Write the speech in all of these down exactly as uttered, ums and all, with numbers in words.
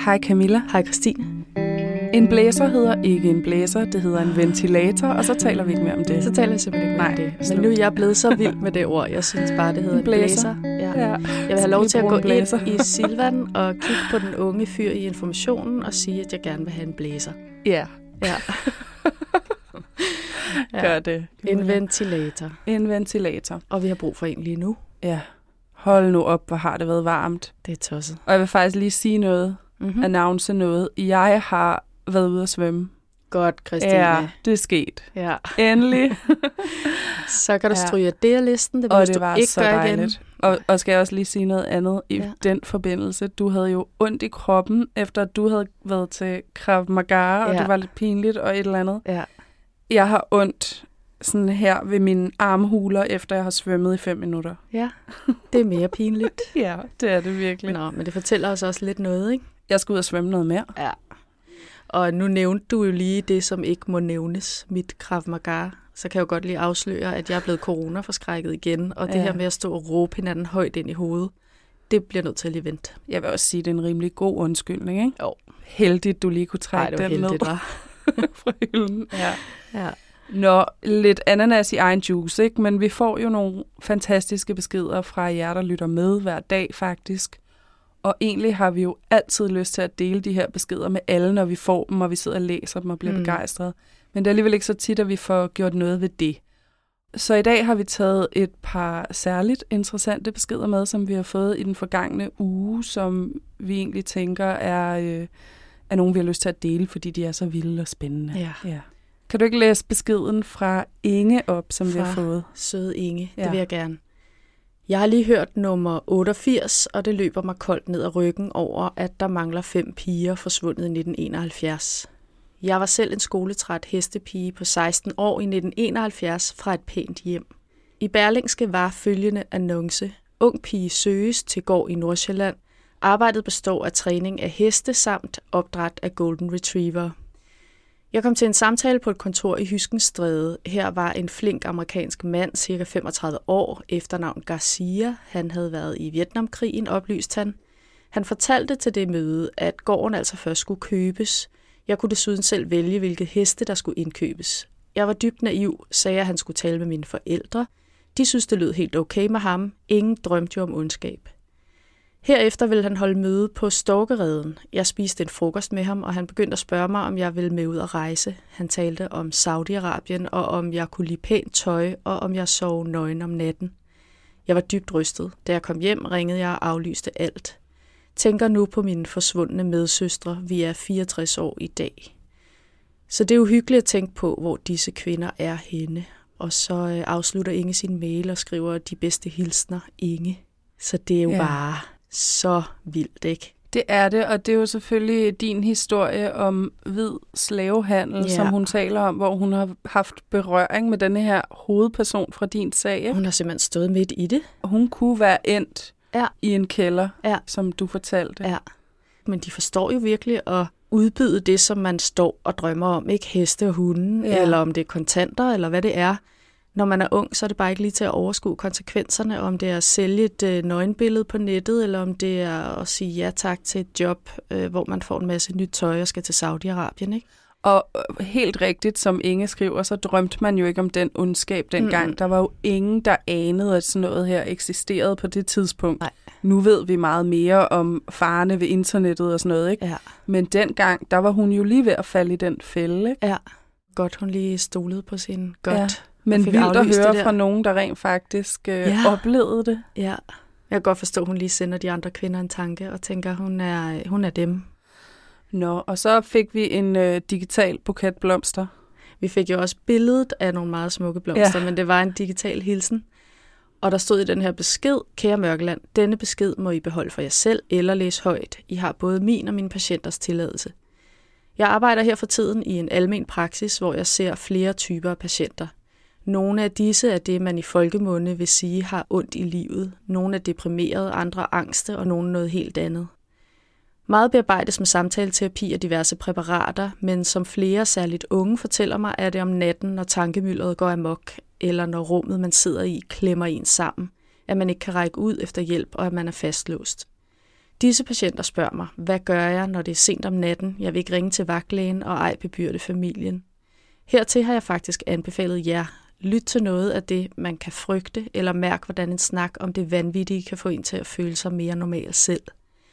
Hej Camilla. Hej Christine. En blæser hedder ikke en blæser, det hedder en ventilator, og så taler vi ikke mere om det. Så taler jeg simpelthen ikke mere om det. Men nu er jeg blevet så vild med det ord. Jeg synes bare, det hedder en blæser. En blæser. Ja. Ja. Jeg vil have lov til at gå ind i Silvan og kigge på den unge fyr i informationen og sige, at jeg gerne vil have en blæser. Ja. Ja. Gør det. En ventilator. En ventilator. Og vi har brug for en lige nu. Ja. Hold nu op, hvor har det været varmt. Det er tosset. Og jeg vil faktisk lige sige noget, mm-hmm. announce noget. Jeg har været ude at svømme. Godt, Christine. Ja, det er sket. Ja. Endelig. Så kan du ja. stryge det af listen. Det, og det du var ikke så gøre dejligt. Igen. Og, og skal jeg også lige sige noget andet i ja. den forbindelse. Du havde jo ondt i kroppen, efter at du havde været til Krav Maga, ja. og det var lidt pinligt og et eller andet. Ja. Jeg har ondt sådan her ved mine armhuler, efter jeg har svømmet i fem minutter. Ja, det er mere pinligt. Ja, det er det virkelig. Nå, men det fortæller os også lidt noget, ikke? Jeg skal ud og svømme noget mere. Ja. Og nu nævnte du jo lige det, som ikke må nævnes, mit Krav Maga. Så kan jeg jo godt lige afsløre, at jeg er blevet coronaforskrækket igen. Og det ja. her med at stå og råbe hinanden højt ind i hovedet, det bliver nødt til at lige vente. Jeg vil også sige, at det er en rimelig god undskyldning, ikke? Jo. Heldigt, du lige kunne trække Ej, det var den heldigt, ned var. fra hylden. Ja. Ja. Nå, lidt ananas i egen juice, ikke? Men vi får jo nogle fantastiske beskeder fra jer, der lytter med hver dag faktisk. Og egentlig har vi jo altid lyst til at dele de her beskeder med alle, når vi får dem, og vi sidder og læser dem og bliver mm. begejstrede. Men det er alligevel ikke så tit, at vi får gjort noget ved det. Så i dag har vi taget et par særligt interessante beskeder med, som vi har fået i den forgangne uge, som vi egentlig tænker er, øh, er nogen, vi har lyst til at dele, fordi de er så vilde og spændende. Ja. Ja. Kan du ikke læse beskeden fra Inge op, som fra vi har fået? Søde Inge, ja. Det vil jeg gerne. Jeg har lige hørt nummer otteogfirs, og det løber mig koldt ned ad ryggen over, at der mangler fem piger forsvundet i nitten enoghalvfjerds. Jeg var selv en skoletræt hestepige på seksten år i nitten enoghalvfjerds fra et pænt hjem. I Berlingske var følgende annonce. Ung pige søges til gård i Nordsjælland. Arbejdet består af træning af heste samt opdræt af golden retriever. Jeg kom til en samtale på et kontor i Hyskenstræde. Her var en flink amerikansk mand, cirka femogtredive år, efternavn Garcia. Han havde været i Vietnamkrigen, oplyste han. Han fortalte til det møde, at gården altså først skulle købes. Jeg kunne desuden selv vælge, hvilke heste, der skulle indkøbes. Jeg var dybt naiv, sagde at han skulle tale med mine forældre. De synes, det lød helt okay med ham. Ingen drømte jo om ondskab. Herefter ville han holde møde på Storkereden. Jeg spiste en frokost med ham, og han begyndte at spørge mig, om jeg ville med ud at rejse. Han talte om Saudi-Arabien, og om jeg kunne lide pænt tøj, og om jeg sov nøgen om natten. Jeg var dybt rystet. Da jeg kom hjem, ringede jeg og aflyste alt. Tænker nu på mine forsvundne medsøstre. Vi er fireogtres år i dag. Så det er uhyggeligt at tænke på, hvor disse kvinder er henne. Og så afslutter Inge sin mail og skriver de bedste hilsner, Inge. Så det er jo ja. bare så vildt, ikke? Det er det, og det er jo selvfølgelig din historie om hvid slavehandel, ja. som hun taler om, hvor hun har haft berøring med denne her hovedperson fra din sag. Hun har simpelthen stået midt i det. Hun kunne være endt ja. i en kælder, ja. som du fortalte. Ja, men de forstår jo virkelig at udbyde det, som man står og drømmer om, ikke heste og hunde, ja. eller om det er kontanter, eller hvad det er. Når man er ung, så er det bare ikke lige til at overskue konsekvenserne, om det er at sælge et øh, nøgenbillede på nettet, eller om det er at sige ja tak til et job, øh, hvor man får en masse nyt tøj og skal til Saudi-Arabien, ikke? Og helt rigtigt, som Inge skriver, så drømte man jo ikke om den ondskab dengang. Mm. Der var jo ingen, der anede, at sådan noget her eksisterede på det tidspunkt. Nej. Nu ved vi meget mere om farerne ved internettet og sådan noget, ikke? Ja. Men dengang, der var hun jo lige ved at falde i den fælde, ikke? Ja, godt hun lige stolede på sin godt. Ja. Men vildt at høre fra nogen, der rent faktisk øh, ja. oplevede det. Ja, jeg kan godt forstå, at hun lige sender de andre kvinder en tanke og tænker, at hun er, hun er dem. Nå, og så fik vi en øh, digital buket blomster. Vi fik jo også billedet af nogle meget smukke blomster, ja. men det var en digital hilsen. Og der stod i den her besked, kære Mørkeland, denne besked må I beholde for jer selv eller læse højt. I har både min og mine patienters tilladelse. Jeg arbejder her for tiden i en almen praksis, hvor jeg ser flere typer af patienter. Nogle af disse er det, man i folkemunde vil sige har ondt i livet. Nogle er deprimerede, andre angste og nogle noget helt andet. Meget bearbejdes med samtaleterapi og diverse præparater, men som flere, særligt unge, fortæller mig, er det om natten, når tankemyldret går amok, eller når rummet, man sidder i, klemmer en sammen, at man ikke kan række ud efter hjælp, og at man er fastlåst. Disse patienter spørger mig, hvad gør jeg, når det er sent om natten? Jeg vil ikke ringe til vagtlægen og ej bebyrde familien. Hertil har jeg faktisk anbefalet jer. Lyt til noget af det, man kan frygte, eller mærk, hvordan en snak om det vanvittige kan få en til at føle sig mere normal selv.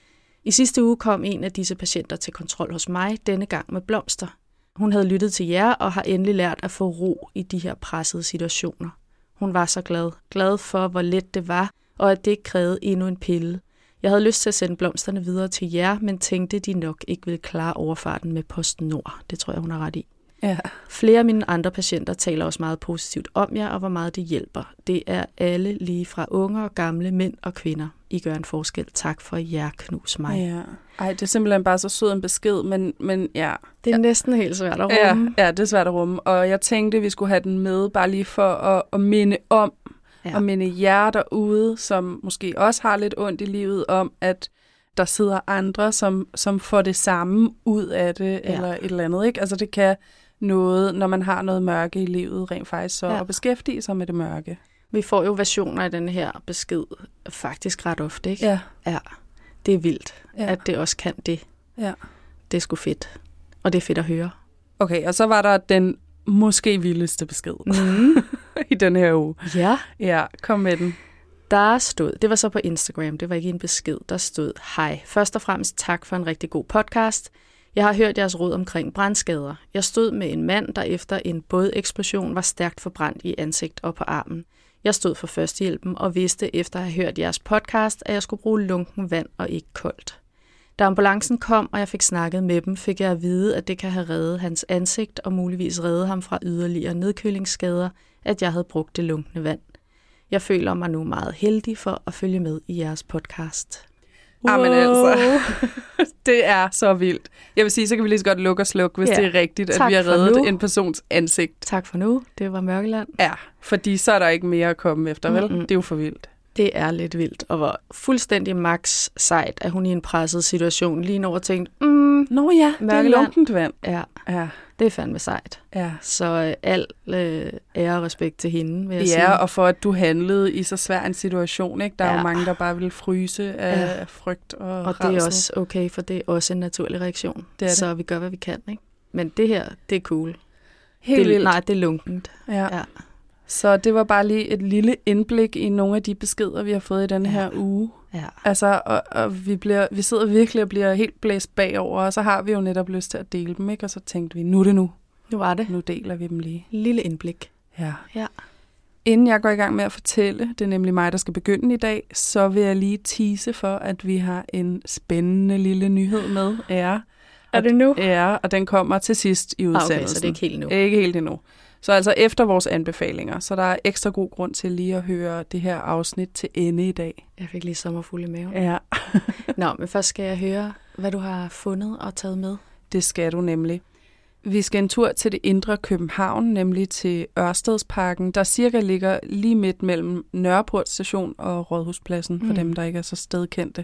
I sidste uge kom en af disse patienter til kontrol hos mig, denne gang med blomster. Hun havde lyttet til jer og har endelig lært at få ro i de her pressede situationer. Hun var så glad. Glad for, hvor let det var, og at det ikke krævede endnu en pille. Jeg havde lyst til at sende blomsterne videre til jer, men tænkte, de nok ikke ville klare overfarten med PostNord. Det tror jeg, hun har ret i. Ja. Flere af mine andre patienter taler også meget positivt om jer, og hvor meget det hjælper. Det er alle lige fra unge og gamle, mænd og kvinder. I gør en forskel. Tak for jer, knus mig. Ja. Ej, det er simpelthen bare så sød en besked, men, men ja. Det er ja. næsten helt svært at rumme. Ja, ja, det er svært at rumme. Og jeg tænkte, vi skulle have den med, bare lige for at, at minde om, ja. og minde jer derude, som måske også har lidt ondt i livet, om at der sidder andre, som, som får det samme ud af det, ja. eller et eller andet. Ikke? Altså det kan noget, når man har noget mørke i livet, rent faktisk så ja. at beskæftige sig med det mørke. Vi får jo versioner af den her besked faktisk ret ofte, ikke? Ja. Ja. Det er vildt, ja. at det også kan det. Ja. Det er sgu fedt. Og det er fedt at høre. Okay, og så var der den måske vildeste besked mm. i den her uge. Ja. Ja, kom med den. Der stod, det var så på Instagram, det var ikke en besked, der stod, hej, først og fremmest tak for en rigtig god podcast. Jeg har hørt jeres råd omkring brandskader. Jeg stod med en mand, der efter en bådeksplosion var stærkt forbrændt i ansigt og på armen. Jeg stod for førstehjælpen og vidste efter at have hørt jeres podcast, at jeg skulle bruge lunken vand og ikke koldt. Da ambulancen kom, og jeg fik snakket med dem, fik jeg at vide, at det kan have reddet hans ansigt og muligvis redde ham fra yderligere nedkølingsskader, at jeg havde brugt det lunkne vand. Jeg føler mig nu meget heldig for at følge med i jeres podcast. Wow. Jamen altså, det er så vildt. Jeg vil sige, så kan vi lige så godt lukke og slukke, hvis ja. det er rigtigt, tak at vi har reddet en persons ansigt. Tak for nu. Det var Mørkeland. Ja, fordi så er der ikke mere at komme efter, vel? Mm-hmm. Det er jo for vildt. Det er lidt vildt, og var fuldstændig max sejt, at hun i en presset situation lige når og tænkte, mm, nå ja, det er lunkent vand. Ja, ja, det er fandme sejt. Ja. Så øh, al øh, ære og respekt til hende, vil jeg ja, sige. Ja, og for at du handlede i så svær en situation, ikke? Der er ja. jo mange, der bare vil fryse af ja. frygt og Og rædsel. det er også okay, for det er også en naturlig reaktion. Det er det. Så vi gør, hvad vi kan, ikke? Men det her, det er cool. Helt det, vildt. Nej, det er lunkent. Ja. ja. Så det var bare lige et lille indblik i nogle af de beskeder, vi har fået i denne ja. her uge. Ja. Altså, og, og vi, bliver, vi sidder virkelig og bliver helt blæst bagover, og så har vi jo netop lyst til at dele dem, ikke? Og så tænkte vi, nu er det nu. Nu var det. Nu deler vi dem lige. Lille indblik. Ja. ja. Inden jeg går i gang med at fortælle, det er nemlig mig, der skal begynde i dag, så vil jeg lige tease for, at vi har en spændende lille nyhed med jer. Er det nu? Ja, og den kommer til sidst i udsendelsen. Okay, så det er ikke helt nu. Ikke helt endnu. Så altså efter vores anbefalinger, så der er ekstra god grund til lige at høre det her afsnit til ende i dag. Jeg fik lige sommerfuld i maven. Ja. Nå, men først skal jeg høre, hvad du har fundet og taget med. Det skal du nemlig. Vi skal en tur til det indre København, nemlig til Ørstedsparken, der cirka ligger lige midt mellem Nørreport station og Rådhuspladsen, for mm. dem, der ikke er så stedkendte.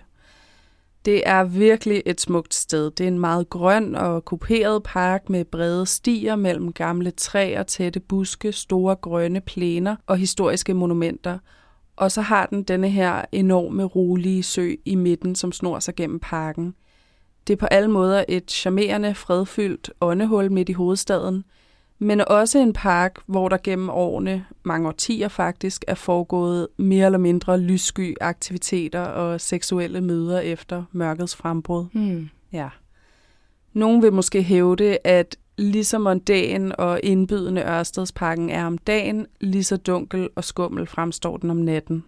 Det er virkelig et smukt sted. Det er en meget grøn og kuperet park med brede stier mellem gamle træer, tætte buske, store grønne plæner og historiske monumenter. Og så har den denne her enorme, rolige sø i midten, som snor sig gennem parken. Det er på alle måder et charmerende, fredfyldt åndehul midt i hovedstaden, men også en park, hvor der gennem årene, mange årtier faktisk, er foregået mere eller mindre lyssky aktiviteter og seksuelle møder efter mørkets frembrud. Hmm. Ja. Nogen vil måske hævde, at ligesom mondæn og indbydende Ørstedsparken er om dagen, lige så dunkel og skummel fremstår den om natten.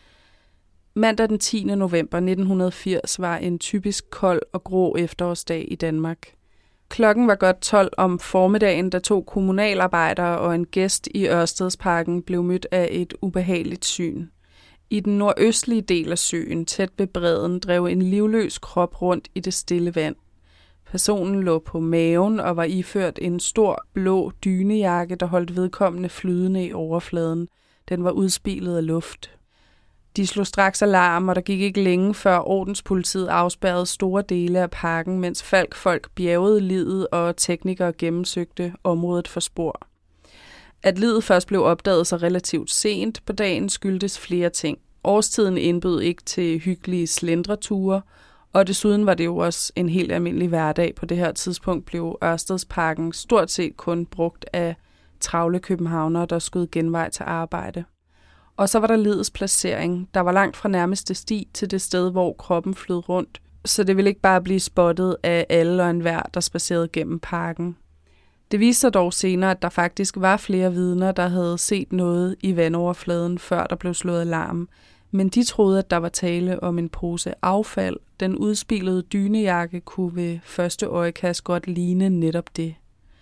Mandag den tiende november nitten firs var en typisk kold og grå efterårsdag i Danmark. Klokken var godt tolv om formiddagen, da to kommunalarbejdere og en gæst i Ørstedsparken blev mødt af et ubehageligt syn. I den nordøstlige del af søen, tæt ved bredden, drev en livløs krop rundt i det stille vand. Personen lå på maven og var iført en stor blå dynejakke, der holdt vedkommende flydende i overfladen. Den var udspilet af luft. De slog straks alarm, og der gik ikke længe før ordenspolitiet afspærrede store dele af parken, mens falkfolk bjergede liget og teknikere gennemsøgte området for spor. At liget først blev opdaget så relativt sent på dagen skyldtes flere ting. Årstiden indbød ikke til hyggelige slendreture, Og desuden var det jo også en helt almindelig hverdag. På det her tidspunkt blev Ørstedsparken stort set kun brugt af travle københavnere, der skød genvej til arbejde. Og så var der lidets placering. Der var langt fra nærmeste sti til det sted, hvor kroppen flød rundt, så det ville ikke bare blive spottet af alle og enhver, der spacerede gennem parken. Det viste sig dog senere, at der faktisk var flere vidner, der havde set noget i vandoverfladen, før der blev slået alarm. Men de troede, at der var tale om en pose affald. Den udspilede dynejakke kunne ved første øjekast godt ligne netop det.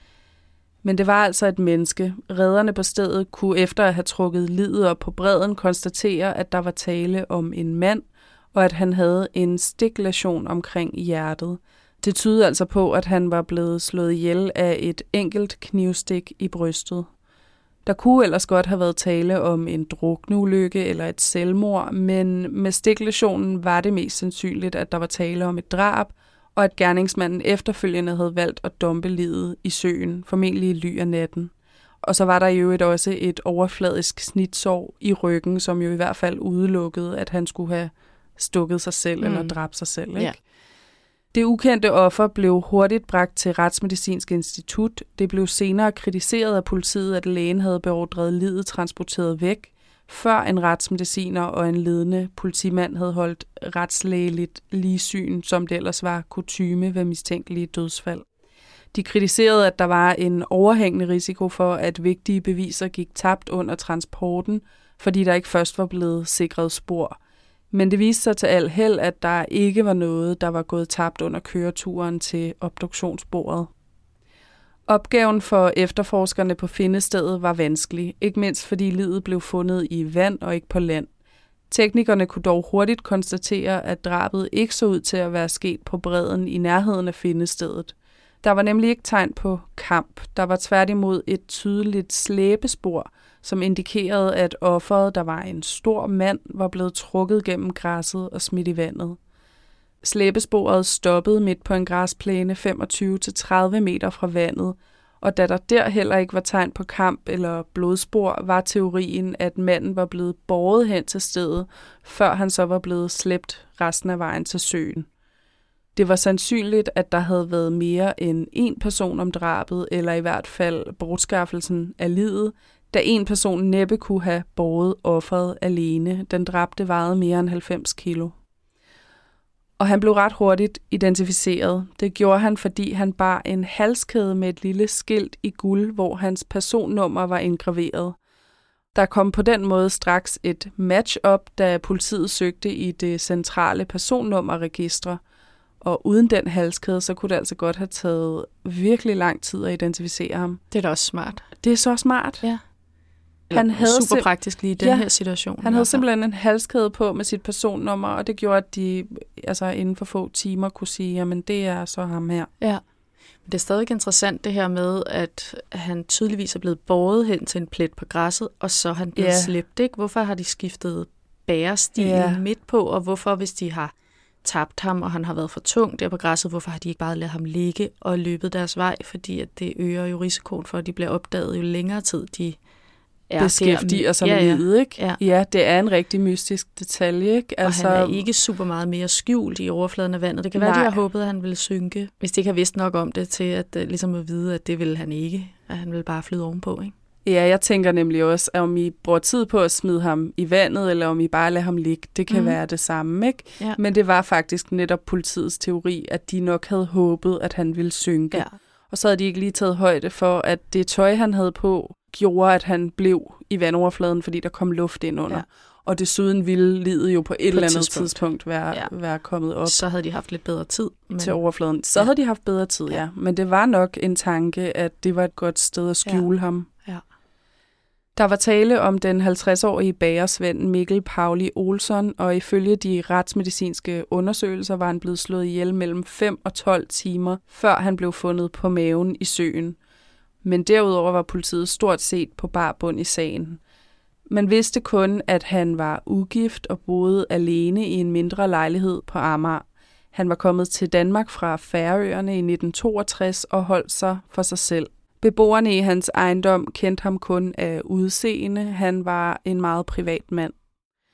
Men det var altså et menneske. Redderne på stedet kunne efter at have trukket liget op på bredden konstatere, at der var tale om en mand, og at han havde en stiklæsion omkring hjertet. Det tydede altså på, at han var blevet slået ihjel af et enkelt knivstik i brystet. Der kunne ellers godt have været tale om en drukneulykke eller et selvmord, men med stiklæsionen var det mest sandsynligt, at der var tale om et drab, og at gerningsmanden efterfølgende havde valgt at dumpe liget i søen, formentlig i ly af natten. Og så var der jo også et overfladisk snitsår i ryggen, som jo i hvert fald udelukkede, at han skulle have stukket sig selv mm. eller dræbt sig selv. Ikke? Ja. Det ukendte offer blev hurtigt bragt til Retsmedicinsk Institut. Det blev senere kritiseret af politiet, at lægen havde beordret liget transporteret væk, før en retsmediciner og en ledende politimand havde holdt retslægeligt ligsyn, som det ellers var kutyme ved mistænkelige dødsfald. De kritiserede, at der var en overhængende risiko for, at vigtige beviser gik tabt under transporten, fordi der ikke først var blevet sikret spor. Men det viste sig til al held, at der ikke var noget, der var gået tabt under køreturen til obduktionsbordet. Opgaven for efterforskerne på findestedet var vanskelig, ikke mindst fordi liget blev fundet i vand og ikke på land. Teknikerne kunne dog hurtigt konstatere, at drabet ikke så ud til at være sket på bredden i nærheden af findestedet. Der var nemlig ikke tegn på kamp. Der var tværtimod et tydeligt slæbespor, som indikerede, at offeret, der var en stor mand, var blevet trukket gennem græsset og smidt i vandet. Slæbesporet stoppede midt på en græsplæne femogtyve til tredive meter fra vandet, og da der der heller ikke var tegn på kamp eller blodspor, var teorien, at manden var blevet båret hen til stedet, før han så var blevet slæbt resten af vejen til søen. Det var sandsynligt, at der havde været mere end en person om drabet, eller i hvert fald bortskaffelsen af liget, da en person næppe kunne have båret offeret alene. Den dræbte vejede mere end halvfems kilo. Og han blev ret hurtigt identificeret. Det gjorde han, fordi han bar en halskæde med et lille skilt i guld, hvor hans personnummer var indgraveret. Der kom på den måde straks et match-up, da politiet søgte i det centrale personnummerregistre. Og uden den halskæde, så kunne det altså godt have taget virkelig lang tid at identificere ham. Det er da også smart. Det er så smart. Ja. Han havde super praktisk lige i den ja, her situation. Han havde simpelthen en halskæde på med sit personnummer, og det gjorde, at de altså inden for få timer kunne sige, jamen det er så ham her. Ja. Men det er stadig interessant det her med, at han tydeligvis er blevet båret hen til en plet på græsset, og så er han blevet ja. slæbt. Ikke? Hvorfor har de skiftet bærestilen ja. midt på, og hvorfor, hvis de har tabt ham, og han har været for tung der på græsset, hvorfor har de ikke bare ladet ham ligge og løbet deres vej? Fordi at det øger jo risikoen for, at de bliver opdaget jo længere tid, de beskæftiger sig med ja, livet, ikke? Ja. ja, det er en rigtig mystisk detalje, ikke? Altså, og han er ikke super meget mere skjult i overfladen af vandet. Det kan Nej. være, de har håbet, at han ville synke, hvis de ikke har vidst nok om det, til at ligesom at vide, at det ville han ikke. At han ville bare flyde ovenpå, ikke? Ja, jeg tænker nemlig også, at om I bruger tid på at smide ham i vandet, eller om I bare lader ham ligge, det kan mm. være det samme, ikke? Ja. Men det var faktisk netop politiets teori, at de nok havde håbet, at han ville synke. Ja. Og så havde de ikke lige taget højde for, at det tøj, han havde på, gjorde, at han blev i vandoverfladen, fordi der kom luft ind under. Ja. Og desuden ville livet jo på et på eller andet tidspunkt, tidspunkt være, ja. være kommet op. Så havde de haft lidt bedre tid. Men... til overfladen. Så ja. havde de haft bedre tid, ja. ja. Men det var nok en tanke, at det var et godt sted at skjule ja. ham. Ja. Der var tale om den halvtreds-årige bagersvend Mikkel Pauli Olsson, og ifølge de retsmedicinske undersøgelser var han blevet slået ihjel mellem fem og tolv timer, før han blev fundet på maven i søen. Men derudover var politiet stort set på bar bund i sagen. Man vidste kun, at han var ugift og boede alene i en mindre lejlighed på Amager. Han var kommet til Danmark fra Færøerne i nitten toogtres og holdt sig for sig selv. Beboerne i hans ejendom kendte ham kun af udseende. Han var en meget privat mand.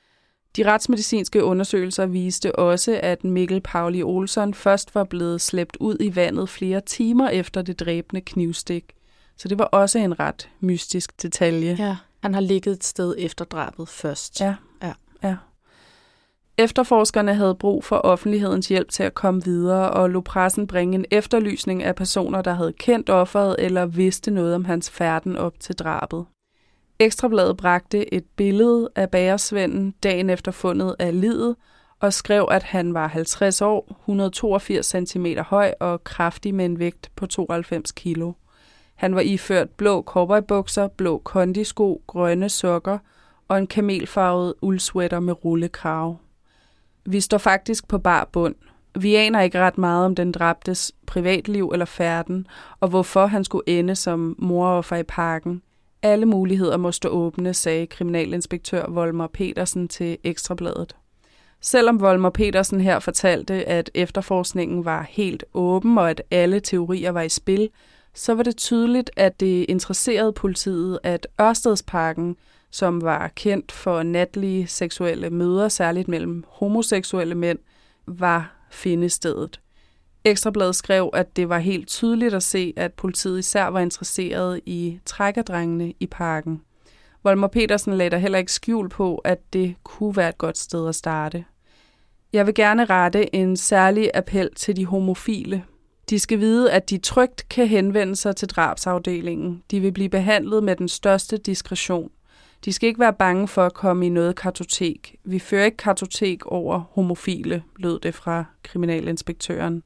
De retsmedicinske undersøgelser viste også, at Mikkel Pauli Olsson først var blevet slæbt ud i vandet flere timer efter det dræbende knivstik. Så det var også en ret mystisk detalje. Ja, han har ligget et sted efter drabet først. Ja, ja. ja. Efterforskerne havde brug for offentlighedens hjælp til at komme videre, og lod pressen bringe en efterlysning af personer, der havde kendt offeret eller vidste noget om hans færden op til drabet. Ekstrabladet bragte et billede af bagersvenden dagen efter fundet af liget og skrev, at han var halvtreds år, et hundrede og toogfirs centimeter høj og kraftig med en vægt på tooghalvfems kilo. Han var iført blå cowboybukser, blå kondisko, grønne sokker og en kamelfarvet uldsweater med rullekrave. Vi står faktisk på bar bund. Vi aner ikke ret meget om den dræbtes privatliv eller færden, og hvorfor han skulle ende som moroffer i parken. Alle muligheder må stå åbne, sagde kriminalinspektør Volmer Petersen til Ekstrabladet. Selvom Volmer Petersen her fortalte, at efterforskningen var helt åben og at alle teorier var i spil, så var det tydeligt, at det interesserede politiet, at Ørstedsparken, som var kendt for natlige seksuelle møder, særligt mellem homoseksuelle mænd, var findestedet. Ekstrabladet skrev, at det var helt tydeligt at se, at politiet især var interesseret i trækkerdrengene i parken. Volmer Petersen lagde der heller ikke skjul på, at det kunne være et godt sted at starte. Jeg vil gerne rette en særlig appel til de homofile. De skal vide, at de trygt kan henvende sig til drabsafdelingen. De vil blive behandlet med den største diskretion. De skal ikke være bange for at komme i noget kartotek. Vi fører ikke kartotek over homofile, lød det fra kriminalinspektøren.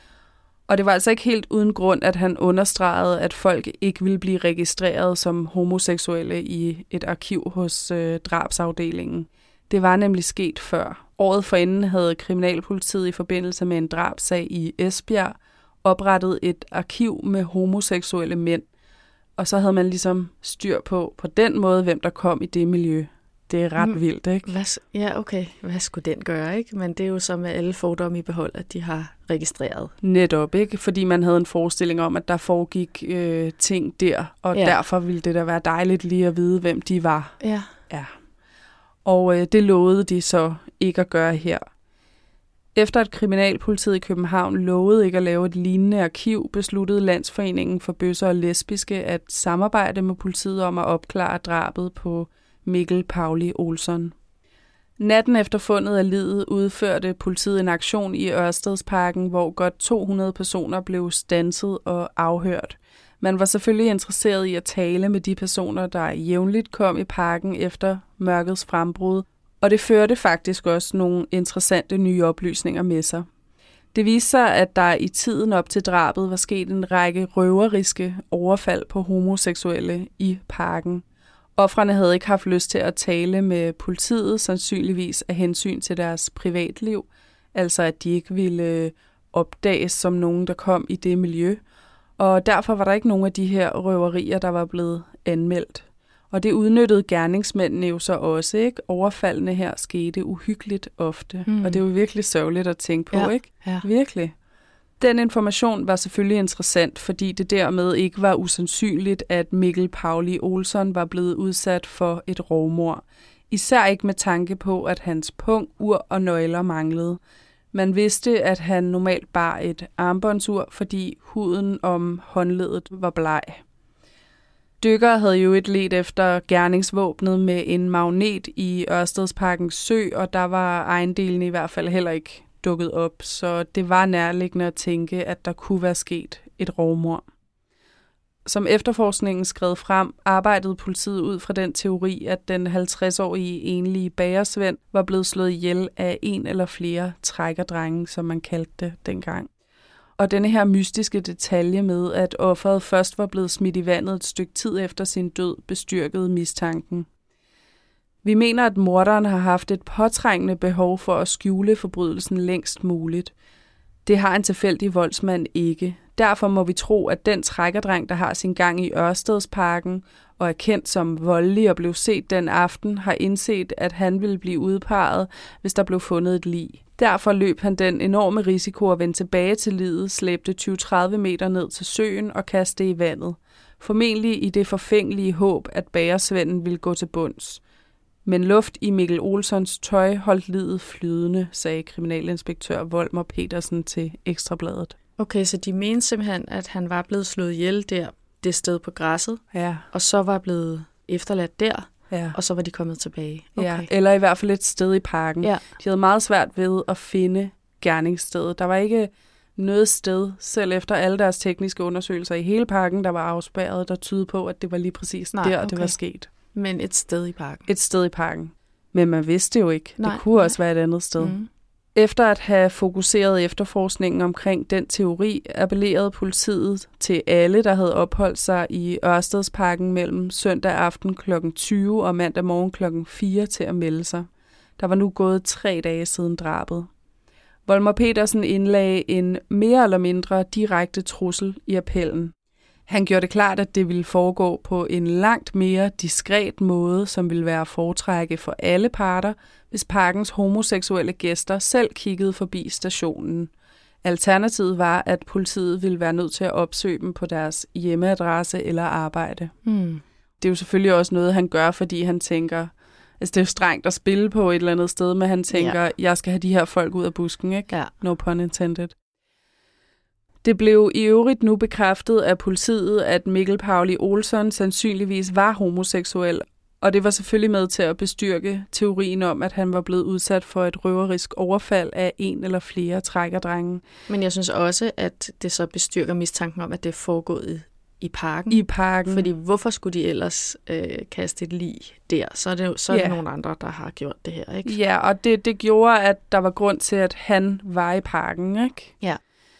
Og det var altså ikke helt uden grund, at han understregede, at folk ikke ville blive registreret som homoseksuelle i et arkiv hos øh, drabsafdelingen. Det var nemlig sket før. Året forinden havde kriminalpolitiet i forbindelse med en drabsag i Esbjerg oprettet et arkiv med homoseksuelle mænd. Og så havde man ligesom styr på, på den måde, hvem der kom i det miljø. Det er ret mm. vildt, ikke? Hvad, ja, okay. Hvad skulle den gøre, ikke? Men det er jo så med alle fordomme i behold, at de har registreret. Netop, ikke? Fordi man havde en forestilling om, at der foregik øh, ting der, og ja. Derfor ville det da være dejligt lige at vide, hvem de var. Ja. Ja. Og øh, det lovede de så ikke at gøre her. Efter at kriminalpolitiet i København lovede ikke at lave et lignende arkiv, besluttede Landsforeningen for Bøsser og Lesbiske at samarbejde med politiet om at opklare drabet på Mikkel Pauli Olsson. Natten efter fundet af liget udførte politiet en aktion i Ørstedsparken, hvor godt to hundrede personer blev standset og afhørt. Man var selvfølgelig interesseret i at tale med de personer, der jævnligt kom i parken efter mørkets frembrud, og det førte faktisk også nogle interessante nye oplysninger med sig. Det viste sig, at der i tiden op til drabet var sket en række røveriske overfald på homoseksuelle i parken. Ofrene havde ikke haft lyst til at tale med politiet, sandsynligvis af hensyn til deres privatliv, altså at de ikke ville opdages som nogen, der kom i det miljø. Og derfor var der ikke nogen af de her røverier, der var blevet anmeldt. Og det udnyttede gerningsmændene jo så også, ikke? Overfaldene her skete uhyggeligt ofte, mm. og det er jo virkelig sørgeligt at tænke på, ja, ikke? Ja. Virkelig. Den information var selvfølgelig interessant, fordi det dermed ikke var usandsynligt, at Mikkel Pauli Olsson var blevet udsat for et rovmord. Især ikke med tanke på, at hans pung, ur og nøgler manglede. Man vidste, at han normalt bar et armbåndsur, fordi huden om håndledet var bleg. Dykkere havde jo et ledt efter gerningsvåbnet med en magnet i Ørstedsparkens sø, og der var ejendelen i hvert fald heller ikke dukket op, så det var nærliggende at tænke, at der kunne være sket et rovmord. Som efterforskningen skred frem, arbejdede politiet ud fra den teori, at den halvtreds-årige enlige bagersvend var blevet slået ihjel af en eller flere trækkerdrenge, som man kaldte det dengang. Og denne her mystiske detalje med, at offeret først var blevet smidt i vandet et stykke tid efter sin død, bestyrkede mistanken. Vi mener, at morderen har haft et påtrængende behov for at skjule forbrydelsen længst muligt. Det har en tilfældig voldsmand ikke. Derfor må vi tro, at den trækkerdreng, der har sin gang i Ørstedsparken og er kendt som voldelig og blev set den aften, har indset, at han ville blive udpeget, hvis der blev fundet et lig. Derfor løb han den enorme risiko at vende tilbage til liget, slæbte tyve til tredive meter ned til søen og kaste i vandet. Formentlig i det forfængelige håb, at bagersvenden ville gå til bunds. Men luft i Mikkel Olsons tøj holdt livet flydende, sagde kriminalinspektør Volmer Petersen til Ekstrabladet. Okay, så de mente simpelthen, at han var blevet slået ihjel der, det sted på græsset, ja. Og så var blevet efterladt der, ja. Og så var de kommet tilbage. Okay. Ja, eller i hvert fald et sted i parken. Ja. De havde meget svært ved at finde gerningsstedet. Der var ikke noget sted, selv efter alle deres tekniske undersøgelser i hele parken, der var afspærret, der tydede på, at det var lige præcis Nej, der, okay. det var sket. Men et sted i parken. Et sted i parken. Men man vidste jo ikke. Nej, det kunne nej. også være et andet sted. Mm. Efter at have fokuseret efterforskningen omkring den teori, appellerede politiet til alle, der havde opholdt sig i Ørstedsparken mellem søndag aften klokken tyve og mandag morgen klokken fire til at melde sig. Der var nu gået tre dage siden drabet. Volmer Petersen indlagde en mere eller mindre direkte trussel i appellen. Han gjorde det klart, at det ville foregå på en langt mere diskret måde, som ville være at foretrække for alle parter, hvis parkens homoseksuelle gæster selv kiggede forbi stationen. Alternativet var, at politiet ville være nødt til at opsøge dem på deres hjemmeadresse eller arbejde. Mm. Det er jo selvfølgelig også noget, han gør, fordi han tænker, altså det er jo strengt at spille på et eller andet sted, men han tænker, ja. jeg skal have de her folk ud af busken, ikke? Ja. No pun intended. Det blev i øvrigt nu bekræftet af politiet, at Mikkel Pauli Olson sandsynligvis var homoseksuel, og det var selvfølgelig med til at bestyrke teorien om, at han var blevet udsat for et røverisk overfald af en eller flere trækkerdrenge. Men jeg synes også, at det så bestyrker mistanken om, at det er foregået i parken. I parken. Fordi hvorfor skulle de ellers øh, kaste et lig der? Så er det, så er det ja. nogle andre, der har gjort det her, ikke? Ja, og det, det gjorde, at der var grund til, at han var i parken, ikke? Ja.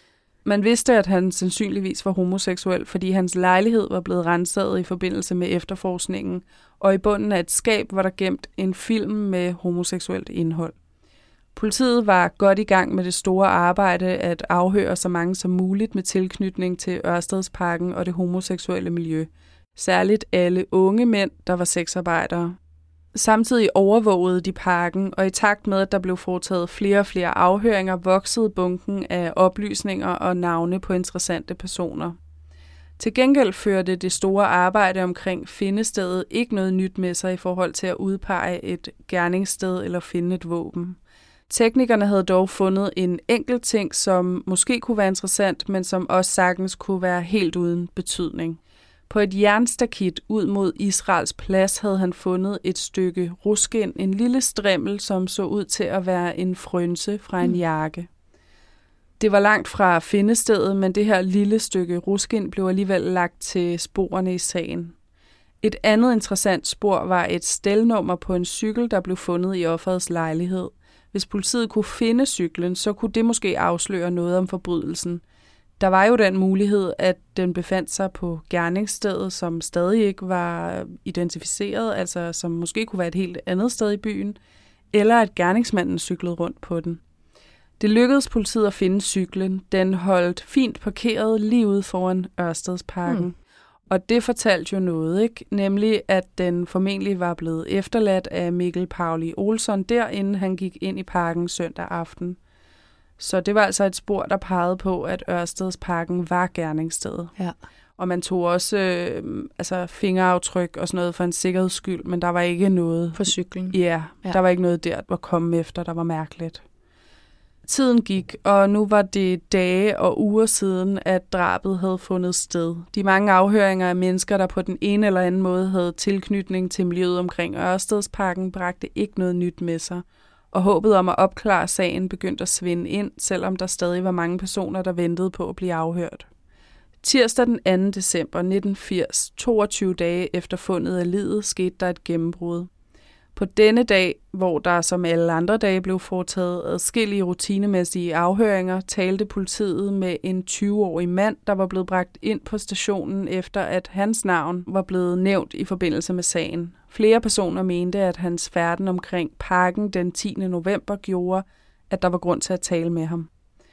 Man vidste, at han sandsynligvis var homoseksuel, fordi hans lejlighed var blevet renset i forbindelse med efterforskningen, og i bunden af et skab var der gemt en film med homoseksuelt indhold. Politiet var godt i gang med det store arbejde at afhøre så mange som muligt med tilknytning til Ørstedsparken og det homoseksuelle miljø. Særligt alle unge mænd, der var sexarbejdere. Samtidig overvågede de parken, og i takt med, at der blev foretaget flere og flere afhøringer, voksede bunken af oplysninger og navne på interessante personer. Til gengæld førte det store arbejde omkring findestedet ikke noget nyt med sig i forhold til at udpege et gerningssted eller finde et våben. Teknikerne havde dog fundet en enkelt ting, som måske kunne være interessant, men som også sagtens kunne være helt uden betydning. På et jernstakit ud mod Israels plads havde han fundet et stykke ruskin, en lille strimmel, som så ud til at være en frønse fra en jakke. Det var langt fra findestedet, men det her lille stykke ruskin blev alligevel lagt til sporene i sagen. Et andet interessant spor var et stelnummer på en cykel, der blev fundet i offerets lejlighed. Hvis politiet kunne finde cyklen, så kunne det måske afsløre noget om forbrydelsen. Der var jo den mulighed, at den befandt sig på gerningsstedet, som stadig ikke var identificeret, altså som måske kunne være et helt andet sted i byen, eller at gerningsmanden cyklede rundt på den. Det lykkedes politiet at finde cyklen. Den holdt fint parkeret lige ude foran Ørstedsparken. Mm. Og det fortalte jo noget, ikke? Nemlig, at den formentlig var blevet efterladt af Mikkel Pauli Olson der, inden han gik ind i parken søndag aften. Så det var altså et spor, der pegede på, at Ørstedsparken var gerningsstedet. Ja. Og man tog også øh, altså fingeraftryk og sådan noget for en sikkerheds skyld, men der var ikke noget... På cyklen? Ja, ja, der var ikke noget der, der var kommet efter, der var mærkeligt. Tiden gik, og nu var det dage og uger siden, at drabet havde fundet sted. De mange afhøringer af mennesker, der på den ene eller anden måde havde tilknytning til miljøet omkring Ørstedsparken, bragte ikke noget nyt med sig. Og håbet om at opklare sagen begyndte at svinde ind, selvom der stadig var mange personer, der ventede på at blive afhørt. Tirsdag den anden december nitten firs, toogtyve dage efter fundet af liget, skete der et gennembrud. På denne dag, hvor der som alle andre dage blev foretaget adskillige rutinemæssige afhøringer, talte politiet med en tyve-årig mand, der var blevet bragt ind på stationen efter, at hans navn var blevet nævnt i forbindelse med sagen. Flere personer mente, at hans færden omkring parken den tiende november gjorde, at der var grund til at tale med ham.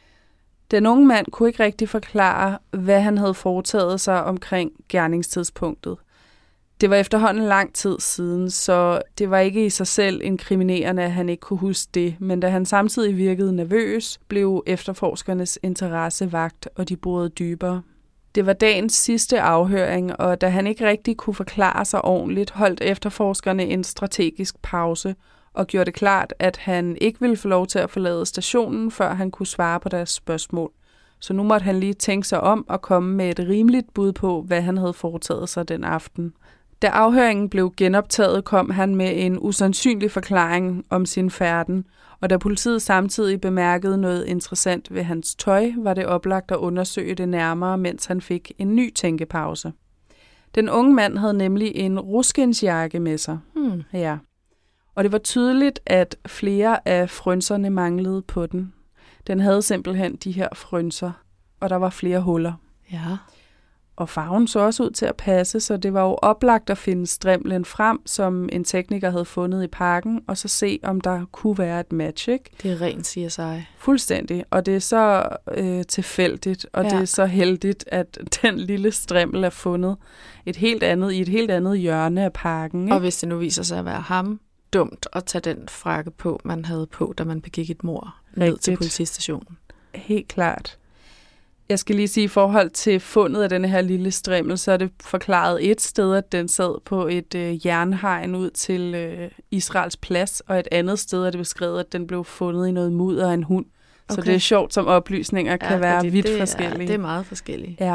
Den unge mand kunne ikke rigtig forklare, hvad han havde foretaget sig omkring gerningstidspunktet. Det var efterhånden lang tid siden, så det var ikke i sig selv inkriminerende, at han ikke kunne huske det, men da han samtidig virkede nervøs, blev efterforskernes interesse vakt, og de borede dybere. Det var dagens sidste afhøring, og da han ikke rigtig kunne forklare sig ordentligt, holdt efterforskerne en strategisk pause og gjorde det klart, at han ikke ville få lov til at forlade stationen, før han kunne svare på deres spørgsmål. Så nu måtte han lige tænke sig om og komme med et rimeligt bud på, hvad han havde foretaget sig den aften. Da afhøringen blev genoptaget, kom han med en usandsynlig forklaring om sin færden, og da politiet samtidig bemærkede noget interessant ved hans tøj, var det oplagt at undersøge det nærmere, mens han fik en ny tænkepause. Den unge mand havde nemlig en ruskinsjakke med sig. Hmm. Ja. Og det var tydeligt, at flere af frønserne manglede på den. Den havde simpelthen de her frønser, og der var flere huller. Ja. Og farven så også ud til at passe, så det var jo oplagt at finde strimlen frem, som en tekniker havde fundet i parken, og så se, om der kunne være et match, ikke? Det er rent C S I. Fuldstændig. Og det er så øh, tilfældigt, og ja. Det er så heldigt, at den lille strimmel er fundet et helt andet, i et helt andet hjørne af parken, ikke? Og hvis det nu viser sig at være ham, dumt at tage den frakke på, man havde på, da man begik et mord ned til politistationen. Helt klart. Jeg skal lige sige, i forhold til fundet af denne her lille strimmel, så er det forklaret et sted, at den sad på et øh, jernhegn ud til øh, Israels plads, og et andet sted er det beskrevet, at den blev fundet i noget mudder af en hund. Okay. Så det er sjovt, som oplysninger kan ja, være vidt det, forskellige. Ja, det er meget forskellige. Ja.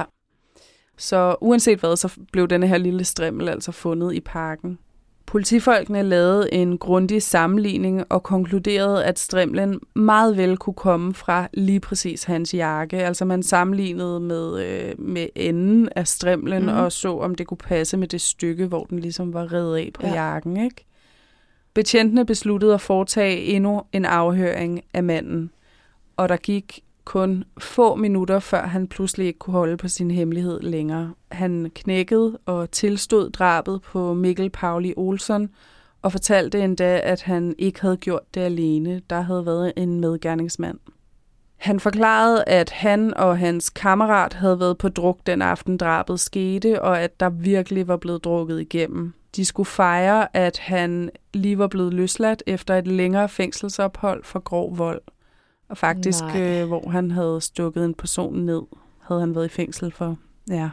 Så uanset hvad, så blev denne her lille strimmel altså fundet i parken. Politifolkene lavede en grundig sammenligning og konkluderede, at strimlen meget vel kunne komme fra lige præcis hans jakke. Altså man sammenlignede med, øh, med enden af strimlen mm. og så, om det kunne passe med det stykke, hvor den ligesom var revet af på ja. jakken, ikke? Betjentene besluttede at foretage endnu en afhøring af manden, og der gik kun få minutter, før han pludselig ikke kunne holde på sin hemmelighed længere. Han knækkede og tilstod drabet på Mikkel Pauli Olsson og fortalte endda, at han ikke havde gjort det alene. Der havde været en medgerningsmand. Han forklarede, at han og hans kammerat havde været på druk den aften drabet skete, og at der virkelig var blevet drukket igennem. De skulle fejre, at han lige var blevet løsladt efter et længere fængselsophold for grov vold. Og faktisk, øh, hvor han havde stukket en person ned, havde han været i fængsel for. Ja.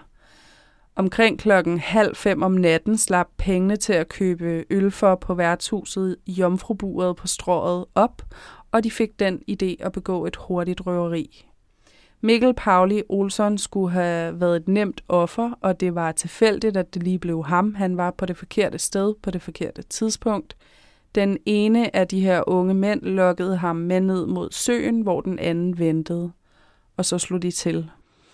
Omkring klokken halv fem om natten slap pengene til at købe øl for på værtshuset Jomfruburet på Strået op, og de fik den idé at begå et hurtigt røveri. Mikkel Pauli Olsson skulle have været et nemt offer, og det var tilfældigt, at det lige blev ham. Han var på det forkerte sted på det forkerte tidspunkt. Den ene af de her unge mænd lokkede ham med ned mod søen, hvor den anden ventede, og så slog de til.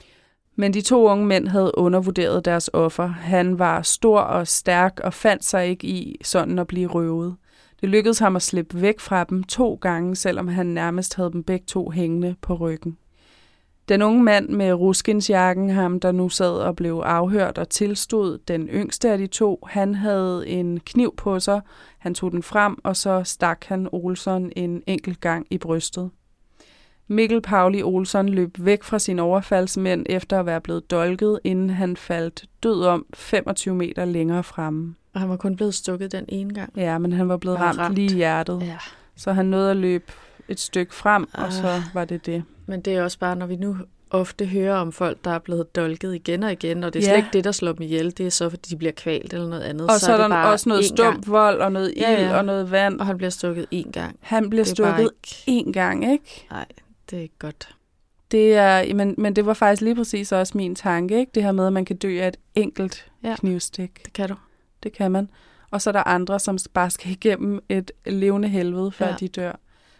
Men de to unge mænd havde undervurderet deres offer. Han var stor og stærk og fandt sig ikke i sådan at blive røvet. Det lykkedes ham at slippe væk fra dem to gange, selvom han nærmest havde dem begge to hængende på ryggen. Den unge mand med ruskinsjakken, ham der nu sad og blev afhørt og tilstod, den yngste af de to, han havde en kniv på sig. Han tog den frem, og så stak han Olsson en enkelt gang i brystet. Mikkel Pauli Olsson løb væk fra sine overfaldsmænd efter at være blevet dolket, inden han faldt død om femogtyve meter længere fremme. Og han var kun blevet stukket den ene gang? Ja, men han var blevet ramt, ramt lige i hjertet. Ja. Så han nåede at løbe et stykke frem, og så var det det. Men det er også bare, når vi nu ofte hører om folk, der er blevet dolket igen og igen, og det er ja. slet ikke det, der slår dem ihjel. Det er så, fordi de bliver kvalt eller noget andet. Og så, så er der bare også noget stump vold og noget ild ja, ja. og noget vand. Og han bliver stukket én gang. Han bliver stukket én gang, ikke? Nej, det er ikke godt. Det er, men, men det var faktisk lige præcis også min tanke, ikke? Det her med, at man kan dø af et enkelt ja, knivstik. Det kan du. Det kan man. Og så er der andre, som bare skal igennem et levende helvede, før ja. de dør.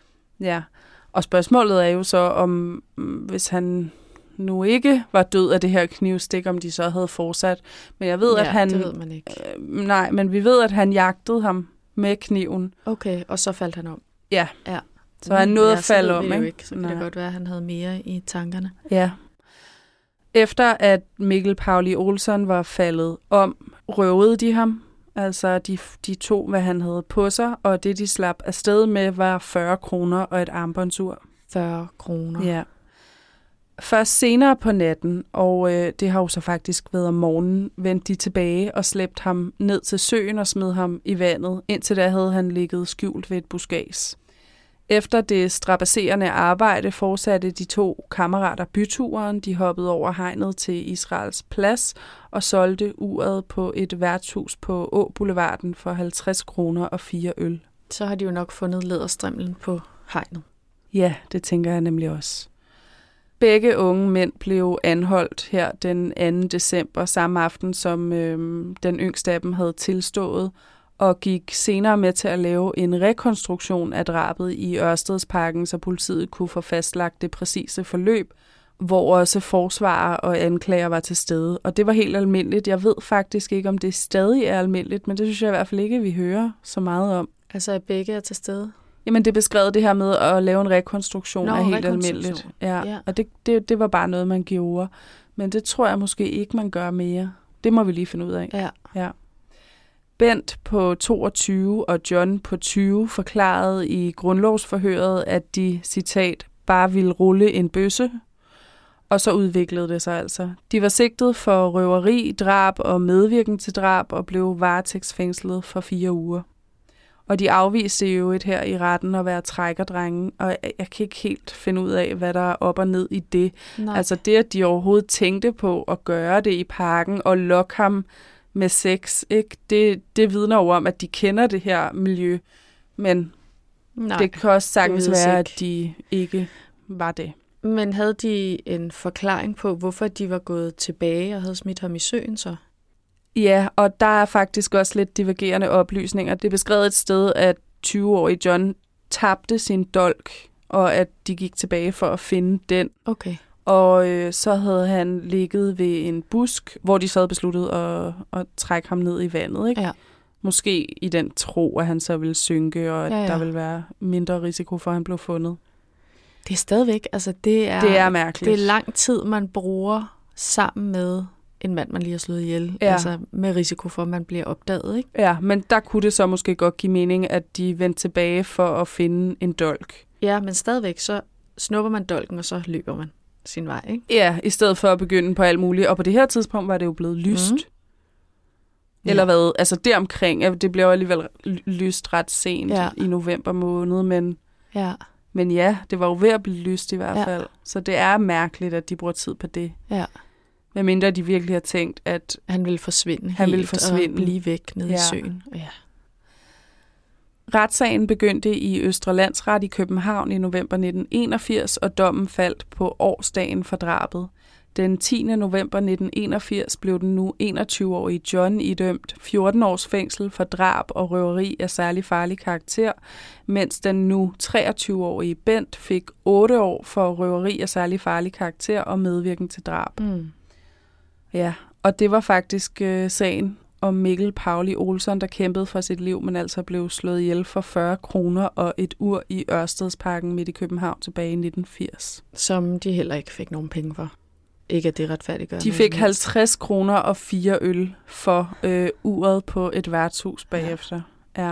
Ja. Og spørgsmålet er jo så, om hvis han nu ikke var død af det her knivstik, om de så havde fortsat. Men jeg ved, ja, at han... det ved man ikke. Øh, nej, men vi ved, at han jagtede ham med kniven. Okay, og så faldt han om. Ja. Ja. Så han nåede ja, at falde om, ikke? ikke? Så kan nej. det godt være, at han havde mere i tankerne. Ja. Efter at Mikkel Pauli Olsson var faldet om, røvede de ham. Altså, de, de tog, hvad han havde på sig, og det, de slap afsted med, var fyrre kroner og et armbåndsur. fyrre kroner? Ja. Først senere på natten, og øh, det har jo så faktisk været om morgenen, vendte de tilbage og slæbte ham ned til søen og smed ham i vandet. Indtil da havde han ligget skjult ved et buskads. Efter det strabasserende arbejde fortsatte de to kammerater byturen. De hoppede over hegnet til Israels Plads og solgte uret på et værtshus på Åboulevarden for halvtreds kroner og fire øl. Så har de jo nok fundet læderstrimlen på hegnet. Ja, det tænker jeg nemlig også. Begge unge mænd blev anholdt her den anden december, samme aften som øh, den yngste af dem havde tilstået, og gik senere med til at lave en rekonstruktion af drabet i Ørstedsparken, så politiet kunne få fastlagt det præcise forløb, hvor også forsvarer og anklager var til stede. Og det var helt almindeligt. Jeg ved faktisk ikke, om det stadig er almindeligt, men det synes jeg i hvert fald ikke, vi hører så meget om. Altså, at begge er til stede? Jamen, det er beskrevet det her med at lave en rekonstruktion Nå, er helt rekonstruktion. almindeligt. Ja, ja. Og det, det, det var bare noget, man gjorde. Men det tror jeg måske ikke, man gør mere. Det må vi lige finde ud af. Ja. Ja. Bent på toogtyve og John på tyve forklarede i grundlovsforhøret, at de, citat, bare ville rulle en bøsse. Og så udviklede det sig altså. De var sigtet for røveri, drab og medvirken til drab og blev varetægtsfængslet for fire uger. Og de afviste jo et her i retten at være trækkerdrenge, og jeg, jeg kan ikke helt finde ud af, hvad der er op og ned i det. Nej. Altså det, at de overhovedet tænkte på at gøre det i parken og lokke ham med sex, ikke? Det, det vidner jo om, at de kender det her miljø, men Nej, det kan også sagtens være, at de ikke var det. Men havde de en forklaring på, hvorfor de var gået tilbage og havde smidt ham i søen så? Ja, og der er faktisk også lidt divergerende oplysninger. Det er beskrevet et sted, at tyve-årige John tabte sin dolk, og at de gik tilbage for at finde den. Okay. Og øh, så havde han ligget ved en busk, hvor de så havde besluttet at, at trække ham ned i vandet, ikke? Ja. Måske i den tro, at han så ville synke, og at ja, ja. der ville være mindre risiko for, at han blev fundet. Det er stadigvæk, altså det er, det er mærkeligt. Det er lang tid, man bruger sammen med en mand, man lige har slået ihjel. Ja. Altså med risiko for, at man bliver opdaget, ikke? Ja, men der kunne det så måske godt give mening, at de vendte tilbage for at finde en dolk. Ja, men stadigvæk, så snupper man dolken, og så løber man sin vej, ikke? Ja, i stedet for at begynde på alt muligt. Og på det her tidspunkt var det jo blevet lyst. Mm. Eller ja. hvad? Altså deromkring. Det blev jo alligevel lyst ret sent ja. i november måned, men... Ja. Men ja, det var jo ved at blive lyst i hvert ja. fald. Så det er mærkeligt, at de bruger tid på det. Ja. Medmindre de virkelig har tænkt, at han ville forsvinde han ville forsvinde. Og blive væk nede ja. i søen. Ja. Retssagen begyndte i Østre Landsret i København i november nitten enogfirs, og dommen faldt på årsdagen for drabet. Den tiende november nitten enogfirs blev den nu enogtyve-årige John idømt fjorten års fængsel for drab og røveri af særlig farlig karakter, mens den nu treogtyve-årige Bent fik otte år for røveri af særlig farlig karakter og medvirken til drab. Mm. Ja, og det var faktisk øh, sagen om Mikkel Pauli Olsson, der kæmpede for sit liv, men altså blev slået ihjel for fyrre kroner og et ur i Ørstedsparken midt i København tilbage i nitten firs. Som de heller ikke fik nogen penge for. Ikke at det retfærdiggør. De fik halvtreds kroner og fire øl for øh, uret på et værtshus bagefter. Ja.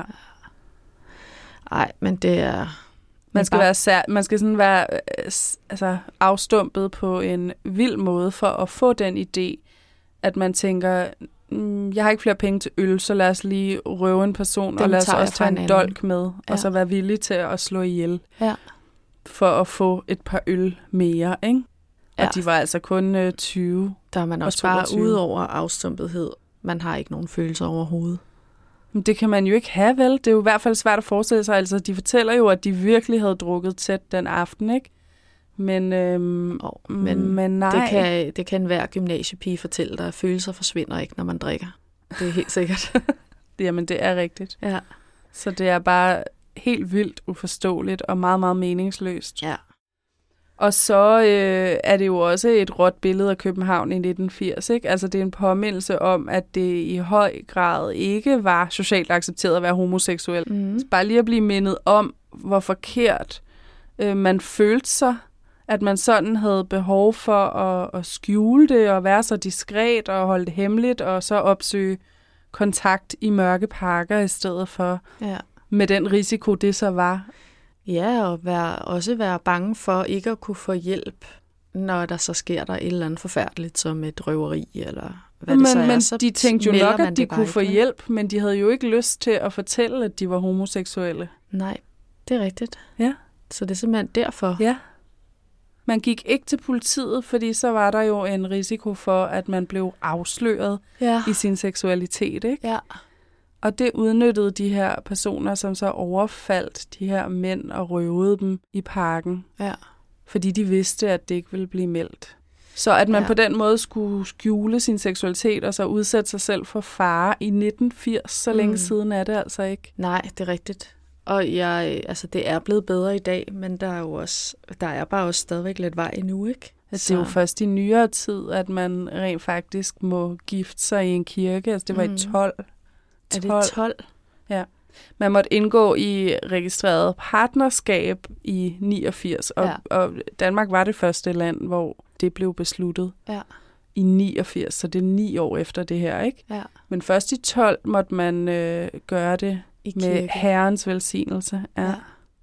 Ej, men det er... Man skal, bare... være sær... Man skal sådan være øh, altså, afstumpet på en vild måde for at få den idé, at man tænker, mm, jeg har ikke flere penge til øl, så lad os lige røve en person, den og lad os også tage en, en dolk med, ja. og så være villig til at slå ihjel, ja. for at få et par øl mere, ikke? Ja. Og de var altså kun øh, tyve. Der er man også bare ude over afstumpethed. Man har ikke nogen følelser overhovedet. Men det kan man jo ikke have, vel? Det er jo i hvert fald svært at forestille sig. Altså, de fortæller jo, at de virkelig havde drukket tæt den aften, ikke? Men, øhm, oh, men, men nej. Det kan, det kan hver gymnasiepige fortælle dig, at følelser forsvinder ikke, når man drikker. Det er helt sikkert. Jamen, det er rigtigt. Ja. Så det er bare helt vildt uforståeligt og meget, meget meningsløst. Ja. Og så øh, er det jo også et råt billede af København i nitten firs, ikke? Altså det er en påmindelse om, at det i høj grad ikke var socialt accepteret at være homoseksuel. Mm. Så bare lige at blive mindet om, hvor forkert øh, man følte sig, at man sådan havde behov for at, at skjule det og være så diskret og holde det hemmeligt og så opsøge kontakt i mørke parker i stedet for ja. med den risiko, det så var. Ja, og være, også være bange for ikke at kunne få hjælp, når der så sker der et eller andet forfærdeligt, som et røveri, eller hvad men, det så er. Men så de tænkte jo nok, at de kunne ikke. få hjælp, men de havde jo ikke lyst til at fortælle, at de var homoseksuelle. Nej, det er rigtigt. Ja. Så det er simpelthen derfor? Ja. Man gik ikke til politiet, fordi så var der jo en risiko for, at man blev afsløret ja. i sin seksualitet, ikke? Ja. Og det udnyttede de her personer, som så overfaldt de her mænd og røvede dem i parken. Ja. Fordi de vidste, at det ikke ville blive meldt. Så at man ja. på den måde skulle skjule sin seksualitet og så udsætte sig selv for fare i nitten firs, så længe mm. siden er det altså ikke. Nej, det er rigtigt. Og jeg, altså, det er blevet bedre i dag, men der er jo også, der er bare også stadigvæk lidt vej endnu, ikke? Altså, det er jo først i nyere tid, at man rent faktisk må gifte sig i en kirke. Altså, det var mm. i tolv. Er det tolv? Ja. Man måtte indgå i registreret partnerskab i niogfirs, og, ja. og Danmark var det første land, hvor det blev besluttet ja. i niogfirs, så det er ni år efter det her, ikke? Ja. Men først i tolv måtte man øh, gøre det I med kirke. Herrens velsignelse. Ja. Ja.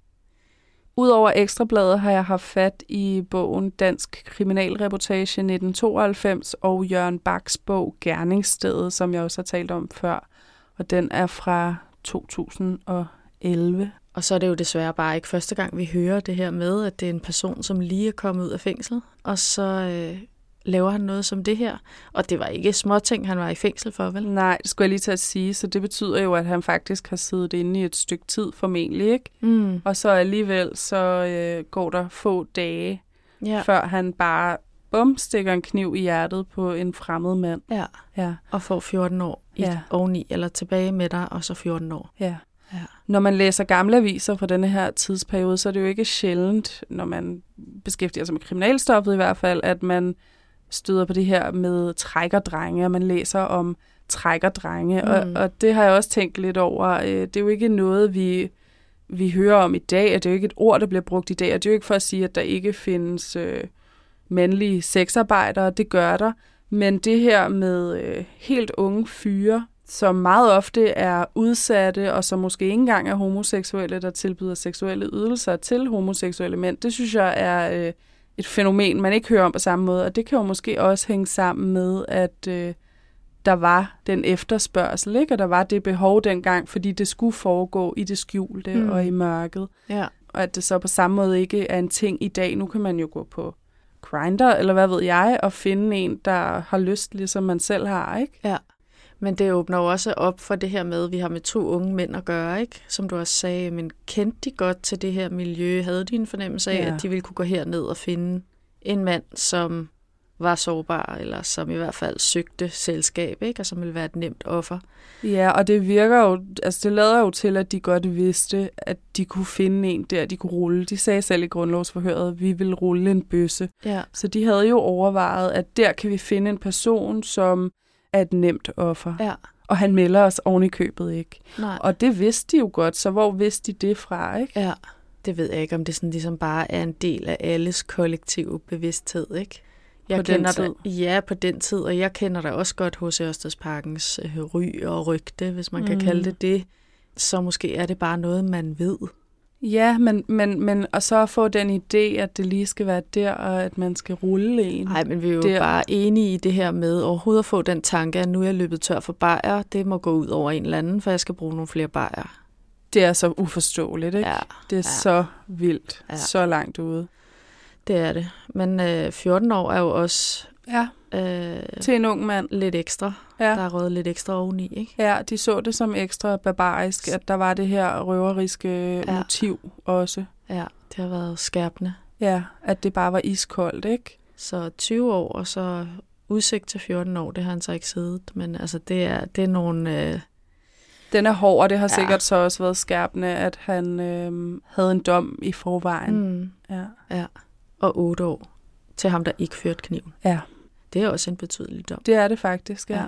Udover Ekstrabladet har jeg haft fat i bogen Dansk Kriminalreportage nitten tooghalvfems og Jørgen Bachs bog Gerningsstedet, som jeg også har talt om før, og den er fra to tusind og elleve. Og så er det jo desværre bare ikke første gang, vi hører det her med, at det er en person, som lige er kommet ud af fængsel, og så øh, laver han noget som det her. Og det var ikke småting, han var i fængsel for, vel? Nej, det skulle jeg lige til at sige, så det betyder jo, at han faktisk har siddet inde i et stykke tid formentlig, ikke? Mm. Og så alligevel så øh, går der få dage, ja. før han bare bum, stikker en kniv i hjertet på en fremmed mand. Ja, ja. Og får fjorten år i ja. oveni, eller tilbage med dig, og så fjorten år. Ja. Ja. Når man læser gamle aviser fra denne her tidsperiode, så er det jo ikke sjældent, når man beskæftiger sig med kriminalstoffet i hvert fald, at man støder på det her med trækkerdrenge, og man læser om trækkerdrenge, mm. og, og det har jeg også tænkt lidt over. Det er jo ikke noget, vi, vi hører om i dag, og det er jo ikke et ord, der bliver brugt i dag, og det er jo ikke for at sige, at der ikke findes øh, mandlige sexarbejdere, det gør der, men det her med øh, helt unge fyre, som meget ofte er udsatte, og som måske ikke engang er homoseksuelle, der tilbyder seksuelle ydelser til homoseksuelle mænd, det synes jeg er øh, et fænomen, man ikke hører om på samme måde, og det kan jo måske også hænge sammen med, at øh, der var den efterspørgsel, ikke? Og der var det behov dengang, fordi det skulle foregå i det skjulte mm. og i mørket. Ja. Og at det så på samme måde ikke er en ting i dag. Nu kan man jo gå på Grindr, eller hvad ved jeg, og finde en, der har lyst, ligesom man selv har, ikke? Ja. Men det åbner jo også op for det her med, at vi har med to unge mænd at gøre, ikke? Som du også sagde, men kendte de godt til det her miljø? Havde de en fornemmelse af, ja. at de ville kunne gå herned og finde en mand, som var sårbar, eller som i hvert fald søgte selskab, ikke? Og som ville være et nemt offer? Ja, og det virker jo, altså det lader jo til, at de godt vidste, at de kunne finde en der, de kunne rulle. De sagde selv i grundlovsforhøret, at vi ville rulle en bøsse. Ja. Så de havde jo overvejet, at der kan vi finde en person, som er et nemt offer. Ja. Og han melder os oven i købet ikke. Nej. Og det vidste de jo godt, så hvor vidste de det fra, ikke? Ja, det ved jeg ikke, om det sådan ligesom bare er en del af alles kollektive bevidsthed, ikke? Jeg på kender den tid? Da, ja, på den tid, og jeg kender da også godt H C Ørstedsparkens øh, ry og rygte, hvis man mm. kan kalde det det. Så måske er det bare noget, man ved. Ja, men, men, men og så at få den idé, at det lige skal være der, og at man skal rulle en. Nej, men vi er jo der. bare enige i det her med overhovedet at få den tanke, at nu er jeg løbet tør for bajer. Det må gå ud over en eller anden, for jeg skal bruge nogle flere bajer. Det er så uforståeligt, ikke? Ja. Det er ja. så vildt, ja. så langt ude. Det er det. Men øh, fjorten år er jo også ja. øh, til en ung mand. Lidt ekstra. Ja. Der er røget lidt ekstra oveni, ikke? Ja, de så det som ekstra barbarisk, at der var det her røveriske ja. motiv også. Ja, det har været skærpende. Ja, at det bare var iskoldt, ikke? Så tyve år, og så udsigt til fjorten år, det har han så ikke siddet. Men altså, det er, det er nogle... Øh... Den er hård, og det har ja. sikkert så også været skærpende, at han øh, havde en dom i forvejen. Mm. Ja. ja. Og otte år til ham, der ikke førte kniven. Ja. Det er også en betydelig dom. Det er det faktisk, ja. ja.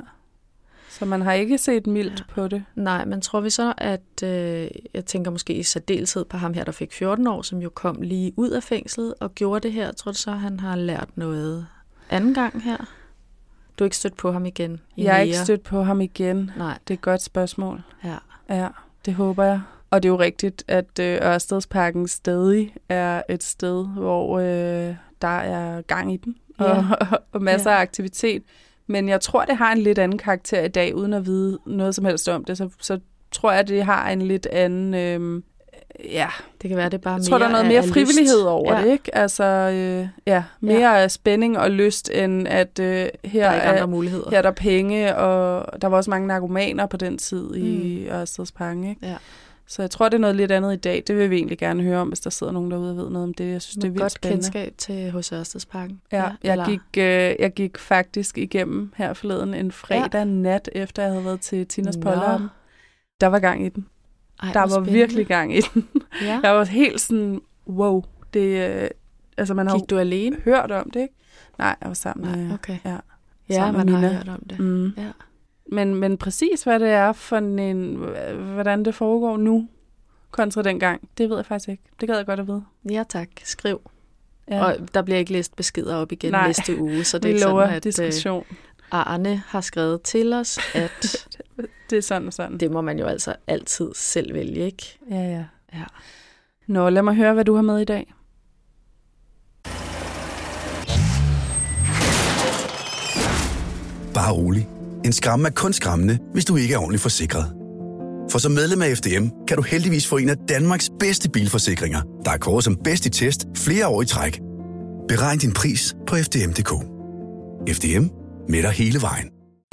Så man har ikke set mildt ja. på det. Nej, men tror vi så, at øh, jeg tænker måske i særdeleshed på ham her, der fik fjorten år, som jo kom lige ud af fængslet og gjorde det her. Tror du så, han har lært noget anden gang her? Du er ikke stødt på ham igen? I jeg er mere? ikke stødt på ham igen. Nej. Det er et godt spørgsmål. Ja. Ja, det håber jeg. Og det er jo rigtigt, at øh, Ørstedsparken stadig er et sted, hvor øh, der er gang i den, og, ja. og, og masser ja. af aktivitet. Men jeg tror, det har en lidt anden karakter i dag, uden at vide noget som helst om det. Så, så tror jeg, det har en lidt anden, øh, ja. Det kan være, det er bare mere Jeg tror, der er noget mere af frivillighed lyst. over Ja. det, ikke? Altså, øh, ja, mere ja. spænding og lyst, end at øh, her, Der er ikke andre er, muligheder. her er der penge, og der var også mange narkomaner på den tid mm. i Ørstedsparken, ikke? Ja. Så jeg tror, det er noget lidt andet i dag. Det vil vi egentlig gerne høre om, hvis der sidder nogen derude og ved noget om det. Jeg synes, det er vildt godt spændende. kendskab til H C Ørstedsparken. Ja, ja jeg, eller... gik, øh, jeg gik faktisk igennem her forleden en fredag ja. nat, efter jeg havde været til Tinas Pollerom. Der var gang i den. Ej, der var spændende. virkelig gang i den. Ja. Jeg var helt sådan, wow. Det, øh, altså, man har Gik du alene? hørt om det, ikke? Nej, jeg var sammen Nej, med... okay. Ja, ja man Mina. har hørt om det. Mm. Ja. Men, men præcis, hvad det er for en... Hvordan det foregår nu, kontra dengang, det ved jeg faktisk ikke. Det gad jeg godt at vide. Ja, tak. Skriv. Ja. Og der bliver ikke læst beskeder op igen Nej. næste uge, så det er Vi ikke lover sådan, at diskussion. Uh, Arne har skrevet til os, at det er sådan og sådan. Det må man jo altså altid selv vælge, ikke? Ja, ja. ja. Nå, lad mig høre, hvad du har med i dag. Bare rolig. En skræmme er kun skræmmende, hvis du ikke er ordentligt forsikret. For som medlem af F D M kan du heldigvis få en af Danmarks bedste bilforsikringer, der er kåret som bedst i test flere år i træk. Beregn din pris på f d m punktum d k. F D M med dig hele vejen.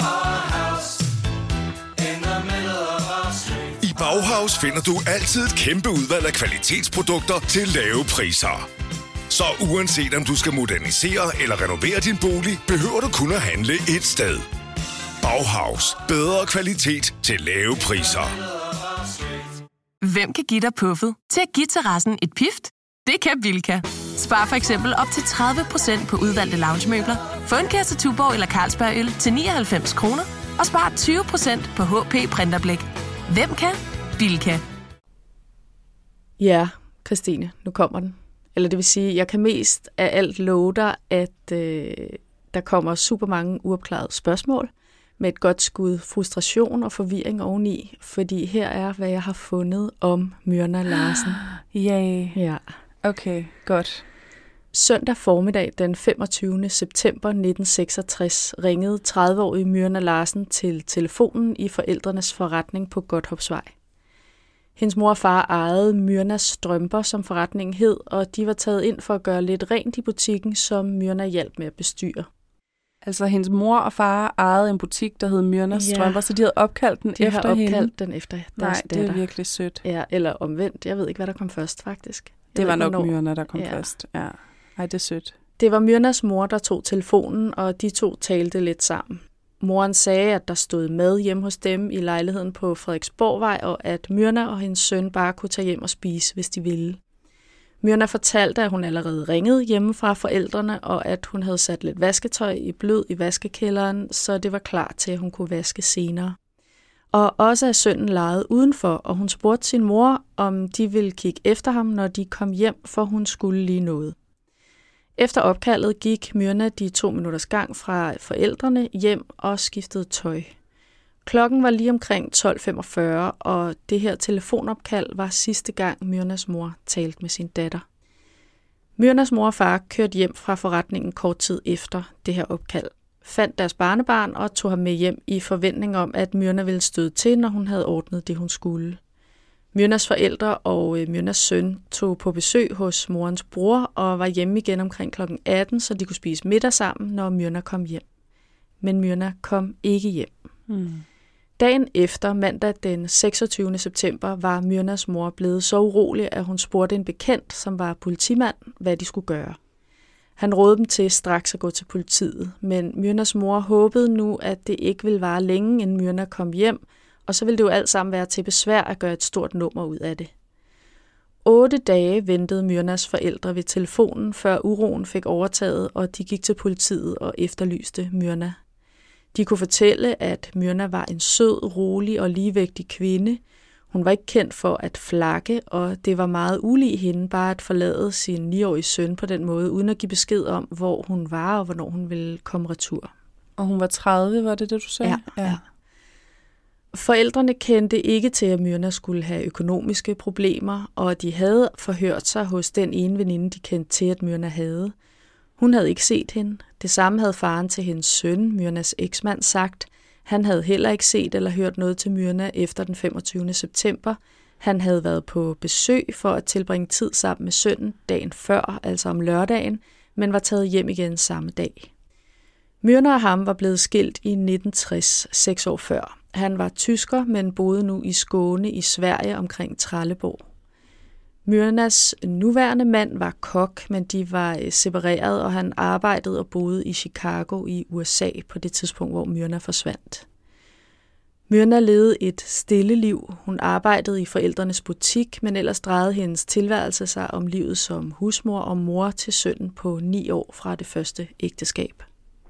I Bauhaus finder du altid et kæmpe udvalg af kvalitetsprodukter til lave priser. Så uanset om du skal modernisere eller renovere din bolig, behøver du kun at handle et sted. Bauhaus. Bedre kvalitet til lave priser. Hvem kan give dig puffet til at give terrassen et pift? Det kan Bilka. Spar for eksempel op til tredive procent på udvalgte loungemøbler. Få en kasse Tuborg eller Carlsberg øl til nioghalvfems kroner. Og spar tyve procent på H P printerblæk. Hvem kan? Bilka. Ja, Christine, nu kommer den. Eller det vil sige, jeg kan mest af alt love dig, at øh, der kommer super mange uopklarede spørgsmål med et godt skud frustration og forvirring oveni, fordi her er, hvad jeg har fundet om Myrna Larsen. Yay. Ja. Okay, godt. Søndag formiddag den femogtyvende september nitten seksogtres ringede tredive-årige Myrna Larsen til telefonen i forældrenes forretning på Godthåbsvej. Hendes mor og far ejede Myrnas strømper, som forretningen hed, og de var taget ind for at gøre lidt rent i butikken, som Myrna hjalp med at bestyre. Altså, hendes mor og far ejede en butik, der hed Myrnas Ja. strømper, så de havde opkaldt den De efter har hende. opkaldt den efter deres Nej, datter. det er virkelig sødt. Ja, eller omvendt. Jeg ved ikke, hvad der kom først, faktisk. Jeg Det ved var ikke, nok hvornår. Myrna, der kom Ja. først. Ja. Ej, det er sødt. Det var Myrnas mor, der tog telefonen, og de to talte lidt sammen. Moren sagde, at der stod mad hjemme hos dem i lejligheden på Frederiksborgvej, og at Myrna og hendes søn bare kunne tage hjem og spise, hvis de ville. Myrna fortalte, at hun allerede ringede hjemme fra forældrene, og at hun havde sat lidt vasketøj i blød i vaskekælderen, så det var klar til, at hun kunne vaske senere. Og også at sønnen legede udenfor, og hun spurgte sin mor, om de ville kigge efter ham, når de kom hjem, for hun skulle lige noget. Efter opkaldet gik Myrna de to minutters gang fra forældrene hjem og skiftede tøj. Klokken var lige omkring tolv femogfyrre, og det her telefonopkald var sidste gang Myrnas mor talte med sin datter. Myrnas mor og far kørte hjem fra forretningen kort tid efter det her opkald, fandt deres barnebarn og tog ham med hjem i forventning om, at Myrna ville støde til, når hun havde ordnet det, hun skulle. Myrnas forældre og Myrnas søn tog på besøg hos morens bror og var hjemme igen omkring klokken atten, så de kunne spise middag sammen, når Myrna kom hjem. Men Myrna kom ikke hjem. Mm. Dagen efter, mandag den seksogtyvende september, var Myrnas mor blevet så urolig, at hun spurgte en bekendt, som var politimand, hvad de skulle gøre. Han rådede dem til straks at gå til politiet, men Myrnas mor håbede nu, at det ikke ville vare længe, inden Myrna kom hjem, og så ville det jo alt sammen være til besvær at gøre et stort nummer ud af det. Otte dage ventede Myrnas forældre ved telefonen, før uroen fik overtaget, og de gik til politiet og efterlyste Myrna. De kunne fortælle, at Myrna var en sød, rolig og ligevægtig kvinde. Hun var ikke kendt for at flakke, og det var meget ulig hende bare at forlade sin niårige søn på den måde, uden at give besked om, hvor hun var og hvornår hun ville komme retur. Og hun var tredive, var det det, du sagde? Ja, ja. Forældrene kendte ikke til, at Myrna skulle have økonomiske problemer, og de havde forhørt sig hos den ene veninde, de kendte til, at Myrna havde. Hun havde ikke set hende. Det samme havde faren til hendes søn, Myrnas eksmand, sagt. Han havde heller ikke set eller hørt noget til Myrna efter den femogtyvende september. Han havde været på besøg for at tilbringe tid sammen med sønnen dagen før, altså om lørdagen, men var taget hjem igen samme dag. Myrna og ham var blevet skilt i nitten tres, seks år før. Han var tysker, men boede nu i Skåne i Sverige omkring Trelleborg. Myrnas nuværende mand var kok, men de var separeret, og han arbejdede og boede i Chicago i U S A på det tidspunkt, hvor Myrna forsvandt. Myrna levede et stille liv. Hun arbejdede i forældrenes butik, men ellers drejede hendes tilværelse sig om livet som husmor og mor til sønnen på ni år fra det første ægteskab.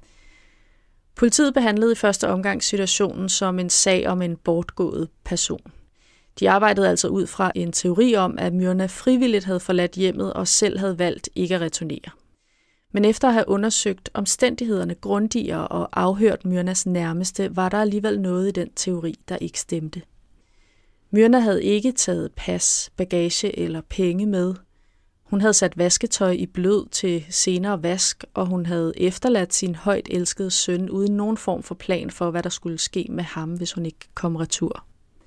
Politiet behandlede i første omgang situationen som en sag om en bortgået person. De arbejdede altså ud fra en teori om, at Myrna frivilligt havde forladt hjemmet og selv havde valgt ikke at returnere. Men efter at have undersøgt omstændighederne grundigere og afhørt Myrnas nærmeste, var der alligevel noget i den teori, der ikke stemte. Myrna havde ikke taget pas, bagage eller penge med. Hun havde sat vasketøj i blød til senere vask, og hun havde efterladt sin højt elskede søn uden nogen form for plan for, hvad der skulle ske med ham, hvis hun ikke kom retur.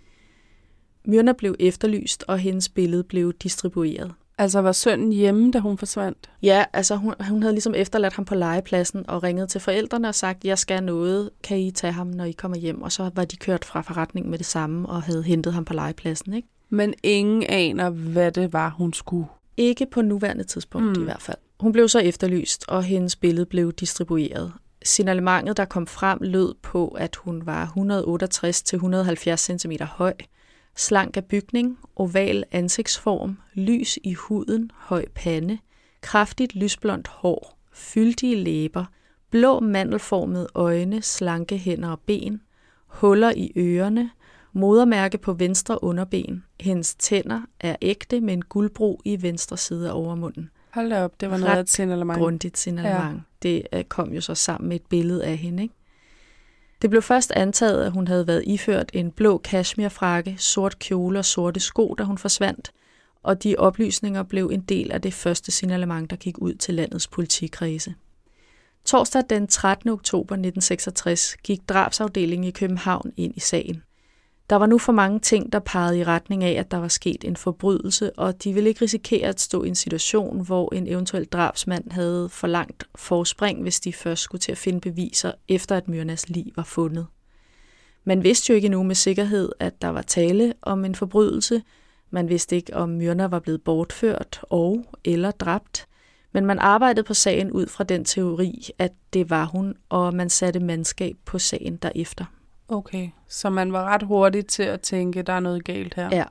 Myrna blev efterlyst, og hendes billede blev distribueret. Altså var sønnen hjemme, da hun forsvandt? Ja, altså hun, hun havde ligesom efterladt ham på legepladsen og ringet til forældrene og sagt, jeg skal noget, kan I tage ham, når I kommer hjem? Og så var de kørt fra forretningen med det samme og havde hentet ham på legepladsen, ikke? Men ingen aner, hvad det var, hun skulle? Ikke på nuværende tidspunkt mm. i hvert fald. Hun blev så efterlyst, og hendes billede blev distribueret. Signalementet, der kom frem, lød på, at hun var et hundrede og otteogtres til et hundrede og halvfjerds centimeter høj, slank af bygning, oval ansigtsform, lys i huden, høj pande, kraftigt lysblondt hår, fyldige læber, blå mandelformede øjne, slanke hænder og ben, huller i ørerne, modermærke på venstre underben. Hendes tænder er ægte med en guldbro i venstre side af overmunden. Hold da op, det var noget af et signalement. Grundigt signalement. Ja. Det kom jo så sammen med et billede af hende, ikke? Det blev først antaget, at hun havde været iført en blå cashmerefrakke, sort kjole og sorte sko, da hun forsvandt, og de oplysninger blev en del af det første signalement, der gik ud til landets politikredse. Torsdag den trettende oktober nitten seksogtres gik drabsafdelingen i København ind i sagen. Der var nu for mange ting, der pegede i retning af, at der var sket en forbrydelse, og de ville ikke risikere at stå i en situation, hvor en eventuel drabsmand havde for langt forspring, hvis de først skulle til at finde beviser, efter at Myrnas lig var fundet. Man vidste jo ikke endnu med sikkerhed, at der var tale om en forbrydelse. Man vidste ikke, om Myrna var blevet bortført og eller dræbt, men man arbejdede på sagen ud fra den teori, at det var hun, og man satte mandskab på sagen derefter. Okay, så man var ret hurtig til at tænke, at der er noget galt her. Ja.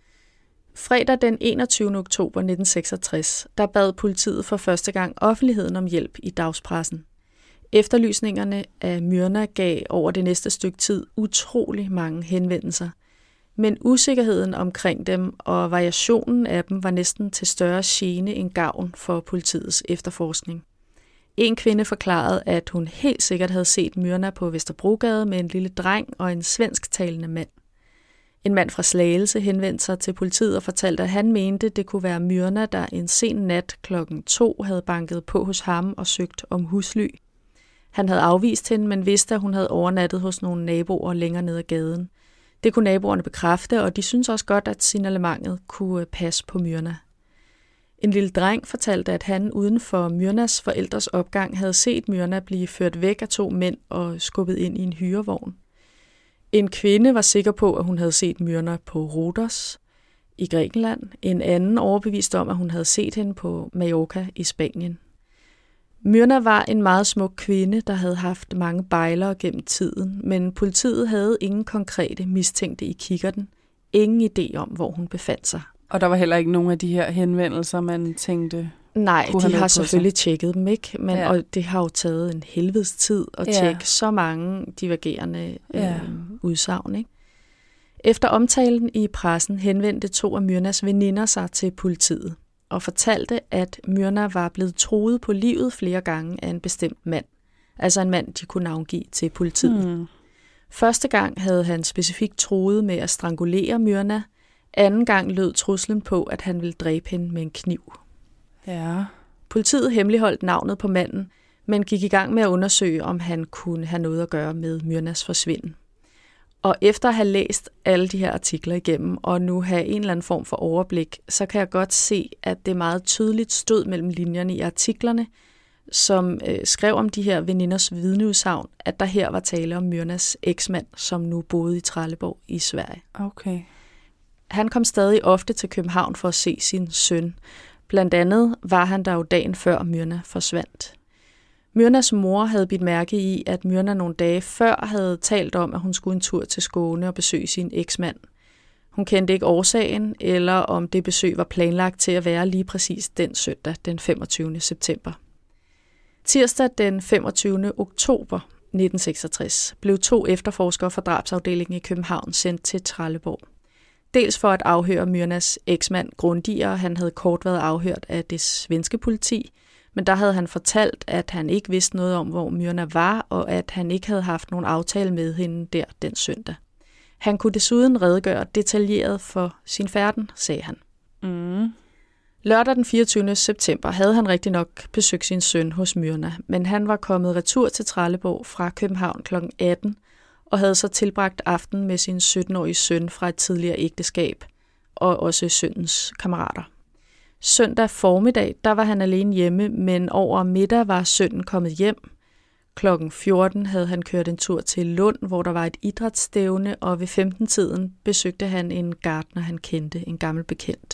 Fredag den enogtyvende oktober nitten seksogtres, der bad politiet for første gang offentligheden om hjælp i dagspressen. Efterlysningerne af Myrna gav over det næste stykke tid utrolig mange henvendelser. Men usikkerheden omkring dem og variationen af dem var næsten til større gene end gavn for politiets efterforskning. En kvinde forklarede, at hun helt sikkert havde set Myrna på Vesterbrogade med en lille dreng og en svensktalende mand. En mand fra Slagelse henvendte sig til politiet og fortalte, at han mente, det kunne være Myrna, der en sen nat klokken to havde banket på hos ham og søgt om husly. Han havde afvist hende, men vidste, at hun havde overnattet hos nogle naboer længere ned ad gaden. Det kunne naboerne bekræfte, og de syntes også godt, at signalementet kunne passe på Myrna. En lille dreng fortalte, at han uden for Myrnas forældres opgang havde set Myrna blive ført væk af to mænd og skubbet ind i en hyrevogn. En kvinde var sikker på, at hun havde set Myrna på Rhodos i Grækenland. En anden overbeviste om, at hun havde set hende på Mallorca i Spanien. Myrna var en meget smuk kvinde, der havde haft mange bejlere gennem tiden, men politiet havde ingen konkrete mistænkte i kikkerten. Ingen idé om, hvor hun befandt sig. Og der var heller ikke nogen af de her henvendelser, man tænkte... Nej, de har selvfølgelig tjekket dem, ikke? Men, ja. Og det har jo taget en helvedes tid at ja. tjekke så mange divergerende ja. øh, udsagn, ikke? Efter omtalen i pressen henvendte to af Myrnas veninder sig til politiet og fortalte, at Myrna var blevet truet på livet flere gange af en bestemt mand. Altså en mand, de kunne navngive til politiet. Hmm. Første gang havde han specifikt truet med at strangulere Myrna. Anden gang lød truslen på, at han ville dræbe hende med en kniv. Ja. Politiet hemmeligholdt navnet på manden, men gik i gang med at undersøge, om han kunne have noget at gøre med Myrnas forsvinden. Og efter at have læst alle de her artikler igennem, og nu have en eller anden form for overblik, så kan jeg godt se, at det meget tydeligt stod mellem linjerne i artiklerne, som øh, skrev om de her veninders vidneudsagn, at der her var tale om Myrnas eksmand, som nu boede i Trelleborg i Sverige. Okay. Han kom stadig ofte til København for at se sin søn. Blandt andet var han der jo dagen før Myrna forsvandt. Myrnas mor havde bidt mærke i, at Myrna nogle dage før havde talt om, at hun skulle en tur til Skåne og besøge sin eksmand. Hun kendte ikke årsagen, eller om det besøg var planlagt til at være lige præcis den søndag, den femogtyvende september. Tirsdag den femogtyvende oktober nitten seksogtres blev to efterforskere fra drabsafdelingen i København sendt til Trelleborg. Dels for at afhøre Myrnas eksmand grundigere. Han havde kort været afhørt af det svenske politi, men der havde han fortalt, at han ikke vidste noget om, hvor Myrna var, og at han ikke havde haft nogen aftale med hende der den søndag. Han kunne desuden redegøre detaljeret for sin færden, sagde han. Mm. Lørdag den fireogtyvende september havde han rigtig nok besøgt sin søn hos Myrna, men han var kommet retur til Trelleborg fra København klokken atten, og havde så tilbragt aftenen med sin sytten-årige søn fra et tidligere ægteskab, og også sønnens kammerater. Søndag formiddag, der var han alene hjemme, men over middag var sønnen kommet hjem. Klokken fjorten havde han kørt en tur til Lund, hvor der var et idrætsstævne, og ved femten-tiden besøgte han en gartner, han kendte, en gammel bekendt.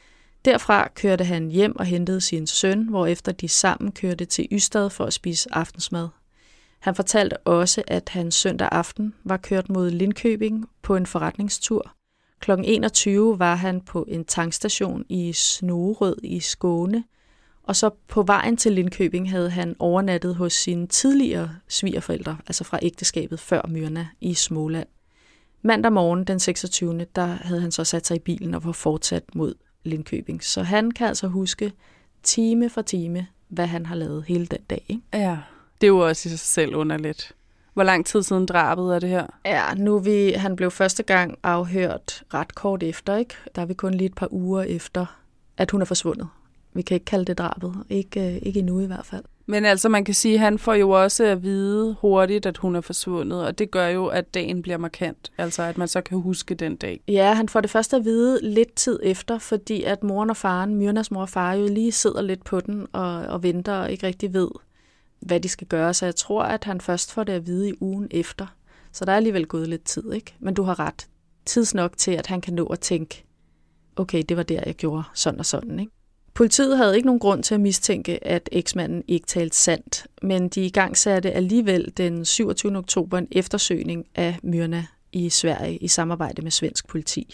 Derfra kørte han hjem og hentede sin søn, hvorefter de sammen kørte til Ystad for at spise aftensmad. Han fortalte også, at han søndag aften var kørt mod Linköping på en forretningstur. klokken enogtyve var han på en tankstation i Snorød i Skåne, og så på vejen til Linköping havde han overnattet hos sine tidligere svigerforældre, altså fra ægteskabet før Myrna i Småland. Mandag morgen den seksogtyvende der havde han så sat sig i bilen og var fortsat mod Linköping. Så han kan altså huske time for time, hvad han har lavet hele den dag. Ikke? Ja, det er jo også i sig selv underligt. Hvor lang tid siden drabet er det her? Ja, nu er vi, han blev første gang afhørt ret kort efter, ikke? Der er vi kun lige et par uger efter, at hun er forsvundet. Vi kan ikke kalde det drabet. Ikke, ikke endnu i hvert fald. Men altså, man kan sige, at han får jo også at vide hurtigt, at hun er forsvundet, og det gør jo, at dagen bliver markant. Altså, at man så kan huske den dag. Ja, han får det først at vide lidt tid efter, fordi at moren og faren, Myrnas mor og far, jo lige sidder lidt på den og, og venter og ikke rigtig ved, hvad de skal gøre. Så jeg tror, at han først får det at vide i ugen efter. Så der er alligevel gået lidt tid, ikke? Men du har ret. Tids nok til, at han kan nå at tænke, okay, det var der, jeg gjorde sådan og sådan, ikke? Politiet havde ikke nogen grund til at mistænke, at eksmanden ikke talte sandt, men de igangsatte alligevel den syvogtyvende oktober en eftersøgning af Myrna i Sverige i samarbejde med svensk politi.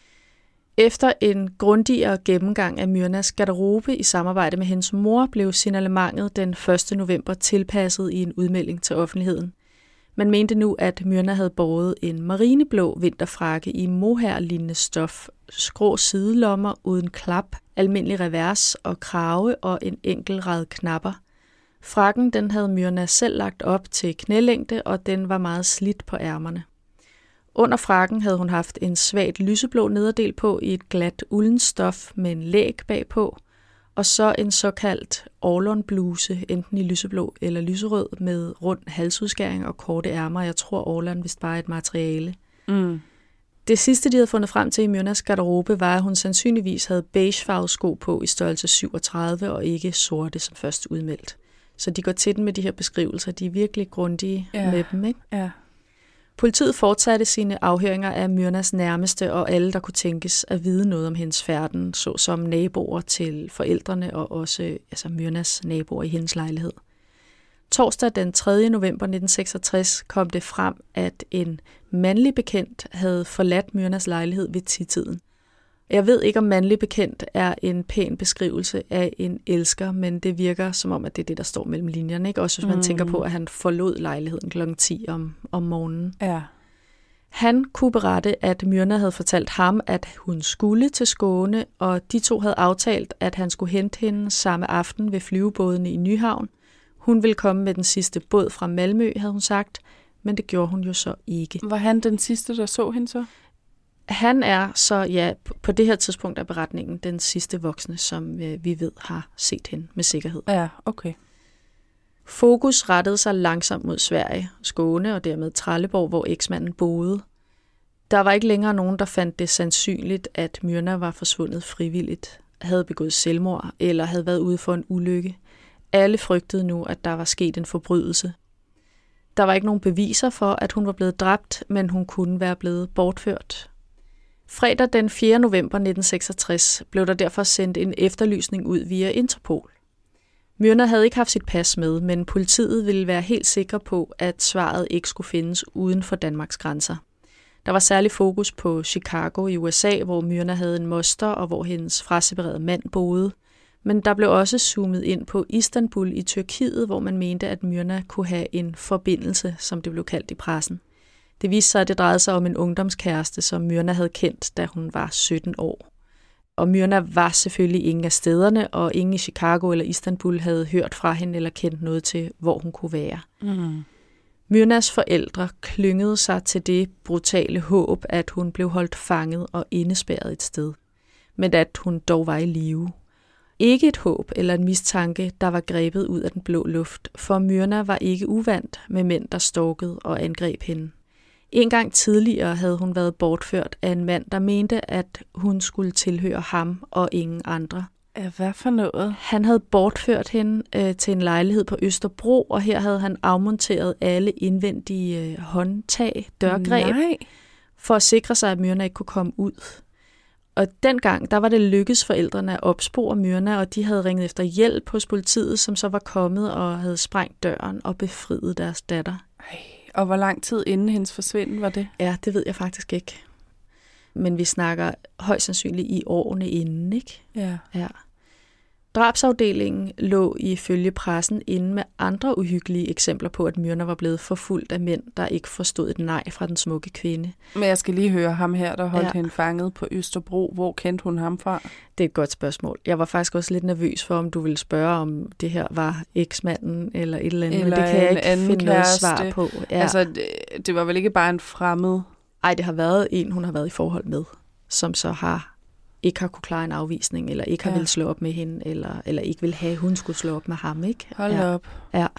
Efter en grundigere gennemgang af Myrnas garderobe i samarbejde med hendes mor, blev signalementet den første november tilpasset i en udmelding til offentligheden. Man mente nu, at Myrna havde båret en marineblå vinterfrakke i mohair-lignende stof, skrå sidelommer uden klap, almindelig revers og krave og en enkelt rad knapper. Frakken den havde Myrna selv lagt op til knælængde, og den var meget slidt på ærmerne. Under frakken havde hun haft en svagt lyseblå nederdel på i et glat uldenstof med en læg bagpå, og så en såkaldt orlonbluse, enten i lyseblå eller lyserød, med rund halsudskæring og korte ærmer. Jeg tror, orlon vist bare er et materiale. Mm. Det sidste, de havde fundet frem til i Myrnas garderobe, var, at hun sandsynligvis havde beigefarvede sko på i størrelse syvogtredive og ikke sorte, som først udmeldt. Så de går til den med de her beskrivelser. De er virkelig grundige ja. med dem, ikke? Ja. Politiet fortsatte sine afhøringer af Myrnas nærmeste og alle, der kunne tænkes at vide noget om hendes færden, såsom naboer til forældrene og også altså Myrnas naboer i hendes lejlighed. Torsdag den tredje november nitten seksogtres kom det frem, at en mandlig bekendt havde forladt Myrnas lejlighed ved ti-tiden. Jeg ved ikke, om mandlig bekendt er en pæn beskrivelse af en elsker, men det virker som om, at det er det, der står mellem linjerne. Ikke? Også hvis man mm. tænker på, at han forlod lejligheden klokken ti om, om morgenen. Ja. Han kunne berette, at Myrna havde fortalt ham, at hun skulle til Skåne, og de to havde aftalt, at han skulle hente hende samme aften ved flyvebådene i Nyhavn. Hun ville komme med den sidste båd fra Malmø, havde hun sagt, men det gjorde hun jo så ikke. Var han den sidste, der så hende så? Han er så, ja, på det her tidspunkt af beretningen, den sidste voksne, som vi ved har set hende med sikkerhed. Ja, okay. Fokus rettede sig langsomt mod Sverige, Skåne og dermed Trelleborg, hvor eksmanden boede. Der var ikke længere nogen, der fandt det sandsynligt, at Myrna var forsvundet frivilligt, havde begået selvmord eller havde været ude for en ulykke. Alle frygtede nu, at der var sket en forbrydelse. Der var ikke nogen beviser for, at hun var blevet dræbt, men hun kunne være blevet bortført. Fredag den fjerde november nitten seksogtres blev der derfor sendt en efterlysning ud via Interpol. Myrna havde ikke haft sit pas med, men politiet ville være helt sikre på, at svaret ikke skulle findes uden for Danmarks grænser. Der var særlig fokus på Chicago i U S A, hvor Myrna havde en moster og hvor hendes fraseparerede mand boede. Men der blev også zoomet ind på Istanbul i Tyrkiet, hvor man mente, at Myrna kunne have en forbindelse, som det blev kaldt i pressen. Det viste sig, at det drejede sig om en ungdomskæreste, som Myrna havde kendt, da hun var sytten år. Og Myrna var selvfølgelig ingen af stederne, og ingen i Chicago eller Istanbul havde hørt fra hende eller kendt noget til, hvor hun kunne være. Mm. Myrnas forældre klyngede sig til det brutale håb, at hun blev holdt fanget og indespærret et sted, men at hun dog var i live. Ikke et håb eller en mistanke, der var grebet ud af den blå luft, for Myrna var ikke uvant med mænd, der stalkede og angreb hende. En gang tidligere havde hun været bortført af en mand, der mente, at hun skulle tilhøre ham og ingen andre. Hvad for noget? Han havde bortført hende øh, til en lejlighed på Østerbro, og her havde han afmonteret alle indvendige øh, håndtag, dørgreb, Nej. for at sikre sig, at Myrna ikke kunne komme ud. Og dengang, der var det lykkedes forældrene at opspore Myrna, og de havde ringet efter hjælp hos politiet, som så var kommet og havde sprængt døren og befriet deres datter. Ej, og hvor lang tid inden hendes forsvinden var det? Ja, det ved jeg faktisk ikke. Men vi snakker højst sandsynligt i årene inden, ikke? Ja. Ja. Drabsafdelingen lå ifølge pressen inde med andre uhyggelige eksempler på, at Myrna var blevet forfulgt af mænd, der ikke forstod et nej fra den smukke kvinde. Men jeg skal lige høre ham her, der holdt Ja. hende fanget på Østerbro. Hvor kendte hun ham fra? Det er et godt spørgsmål. Jeg var faktisk også lidt nervøs for, om du ville spørge, om det her var eksmanden eller et eller andet. Eller men det kan jeg en ikke anden finde noget kæreste. svar på. Ja. Altså, det, det var vel ikke bare en fremmed? Ej, det har været en, hun har været i forhold med, som så har ikke har kunne klare en afvisning, eller ikke har Ja. ville slå op med hende, eller, eller ikke vil have, at hun skulle slå op med ham, ikke? Hold ja. op. Ja.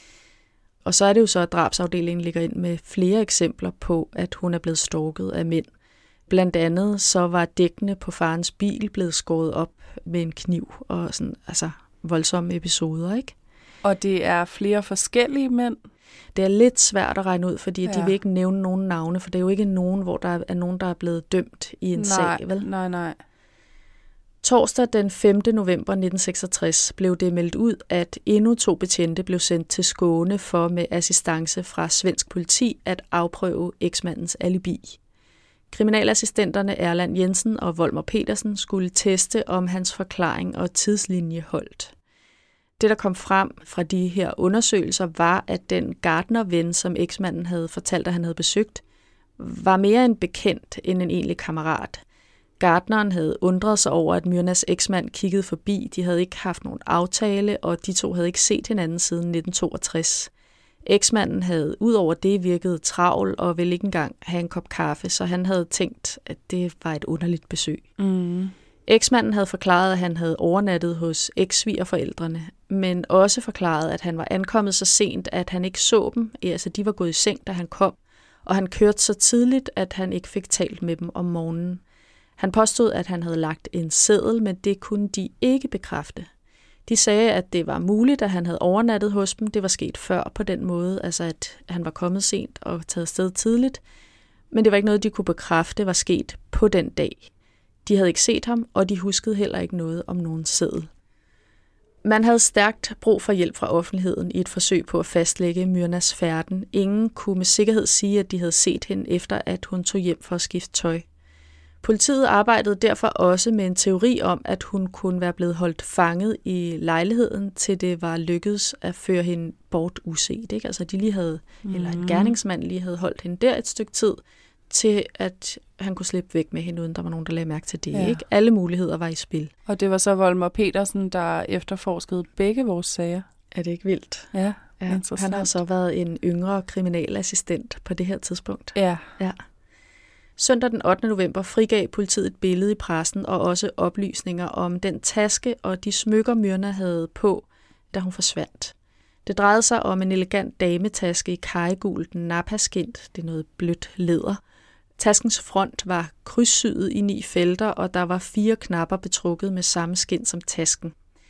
Og så er det jo så, at drabsafdelingen ligger ind med flere eksempler på, at hun er blevet stalket af mænd. Blandt andet så var dækkene på farens bil blevet skåret op med en kniv, og sådan, altså voldsomme episoder, ikke? Og det er flere forskellige mænd? Det er lidt svært at regne ud, fordi ja. Ja. de vil ikke nævne nogen navne, for det er jo ikke nogen, hvor der er nogen, der er blevet dømt i en nej, sag, vel? Nej, nej. Torsdag den femte november nitten seksogtres blev det meldt ud, at endnu to betjente blev sendt til Skåne for med assistance fra svensk politi at afprøve eksmandens alibi. Kriminalassistenterne Erland Jensen og Volmer Petersen skulle teste, om hans forklaring og tidslinje holdt. Det, der kom frem fra de her undersøgelser, var, at den gartnerven, som eksmanden havde fortalt, at han havde besøgt, var mere en bekendt end en egentlig kammerat. Gartneren havde undret sig over, at Myrnas eksmand kiggede forbi. De havde ikke haft nogen aftale, og de to havde ikke set hinanden siden nitten toogtres. Eksmanden havde ud over det virket travl og ville ikke engang have en kop kaffe, så han havde tænkt, at det var et underligt besøg. Mm. Eksmanden havde forklaret, at han havde overnattet hos eks-svigerforældrene, men også forklaret, at han var ankommet så sent, at han ikke så dem. Altså, de var gået i seng, da han kom, og han kørte så tidligt, at han ikke fik talt med dem om morgenen. Han påstod, at han havde lagt en seddel, men det kunne de ikke bekræfte. De sagde, at det var muligt, at han havde overnattet hos dem. Det var sket før på den måde, altså at han var kommet sent og taget sted tidligt. Men det var ikke noget, de kunne bekræfte var sket på den dag. De havde ikke set ham, og de huskede heller ikke noget om nogen seddel. Man havde stærkt brug for hjælp fra offentligheden i et forsøg på at fastlægge Myrnas færden. Ingen kunne med sikkerhed sige, at de havde set hende efter, at hun tog hjem for at skifte tøj. Politiet arbejdede derfor også med en teori om, at hun kunne være blevet holdt fanget i lejligheden, til det var lykkedes at føre hende bort uset. Ikke? Altså de lige havde, mm. eller en gerningsmand lige havde holdt hende der et stykke tid, til at han kunne slippe væk med hende, uden der var nogen, der lagde mærke til det. Ja. Ikke? Alle muligheder var i spil. Og det var så Volmer Petersen, der efterforskede begge vores sager. Er det ikke vildt? Ja, ja. Han har så været en yngre kriminalassistent på det her tidspunkt. Ja. ja. Søndag den ottende november frigav politiet et billede i pressen og også oplysninger om den taske og de smykker, Myrna havde på, da hun forsvandt. Det drejede sig om en elegant dametaske i kajegult nappaskint, det er noget blødt læder. Taskens front var krydssyet i ni felter, og der var fire knapper betrukket med samme skind som tasken.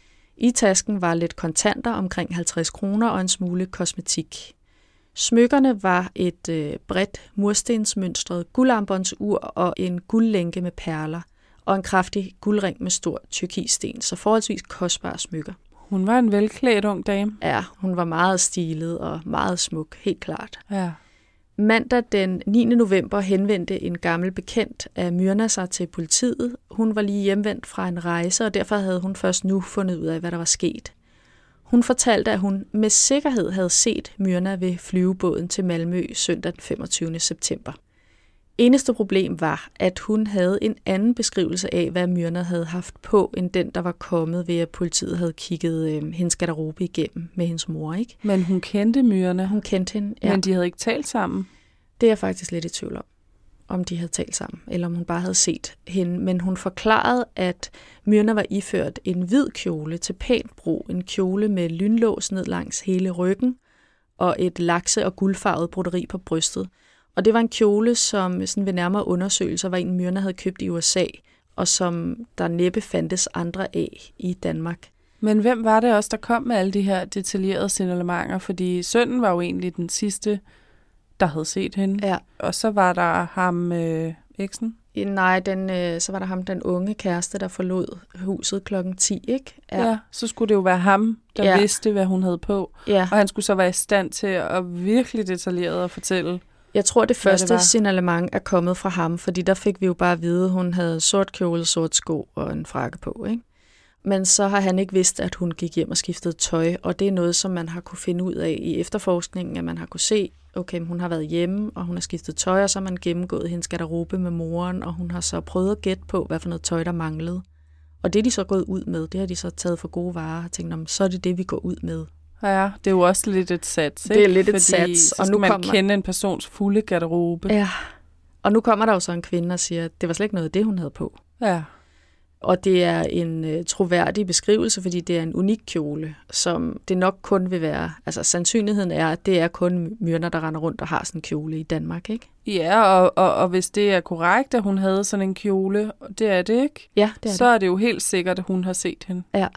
I tasken var lidt kontanter, omkring halvtreds kroner, og en smule kosmetik. Smykkerne var et øh, bredt murstensmønstret guldarmbåndsur og en guldlænke med perler, og en kraftig guldring med stor tyrkissten, så forholdsvis kostbare smykker. Hun var en velklædt ung dame. Ja, hun var meget stilet og meget smuk, helt klart. Ja. Mandag den niende november henvendte en gammel bekendt af Myrna sig til politiet. Hun var lige hjemvendt fra en rejse, og derfor havde hun først nu fundet ud af, hvad der var sket. Hun fortalte, at hun med sikkerhed havde set Myrna ved flyvebåden til Malmø søndag den femogtyvende september. Eneste problem var, at hun havde en anden beskrivelse af, hvad Myrna havde haft på, end den, der var kommet ved, at politiet havde kigget øh, hendes garderobe igennem med hendes mor, ikke? Men hun kendte Myrna. Hun kendte hende, ja. Men de havde ikke talt sammen. Det er jeg faktisk lidt i tvivl om, om de havde talt sammen, eller om hun bare havde set hende. Men hun forklarede, at Myrna var iført en hvid kjole til pænt brug, en kjole med lynlås ned langs hele ryggen, og et lakse- og guldfarvet broderi på brystet. Og det var en kjole, som sådan ved nærmere undersøgelser var en, Myrna havde købt i U S A, og som der næppe fandtes andre af i Danmark. Men hvem var det også, der kom med alle de her detaljerede signalementer? Fordi sønnen var jo egentlig den sidste, der havde set hende. Ja. Og så var der ham, øh, eksen? Nej, den, øh, så var der ham, den unge kæreste, der forlod huset klokken ti, ikke? Ja. ja, så skulle det jo være ham, der ja. vidste, hvad hun havde på. Ja. Og han skulle så være i stand til at virkelig detaljeret at fortælle. Jeg tror, det første det signalement er kommet fra ham, fordi der fik vi jo bare at vide, at hun havde sort kjole, sort sko og en frakke på, ikke? Men så har han ikke vidst, at hun gik hjem og skiftede tøj, og det er noget, som man har kunne finde ud af i efterforskningen, at man har kunne se, okay, hun har været hjemme, og hun har skiftet tøj, og så har man gennemgået hendes garderobe med moren, og hun har så prøvet at gætte på, hvad for noget tøj, der manglede. Og det er de så gået ud med, det har de så taget for gode varer, og tænkt, så er det det, vi går ud med. Ja, det er jo også lidt et sats, ikke? Det er lidt et Fordi sats. Og nu man kommer... kende en persons fulde garderobe. Ja, og nu kommer der jo så en kvinde og siger, at det var slet ikke noget af det, hun havde på. Ja. Og det er en uh, troværdig beskrivelse, fordi det er en unik kjole, som det nok kun vil være. Altså sandsynligheden er, at det er kun Myrna, der render rundt og har sådan en kjole i Danmark, ikke? Ja, og, og, og hvis det er korrekt, at hun havde sådan en kjole, det er det ikke? Ja, det er så det. er det jo helt sikkert, at hun har set hende. Ja.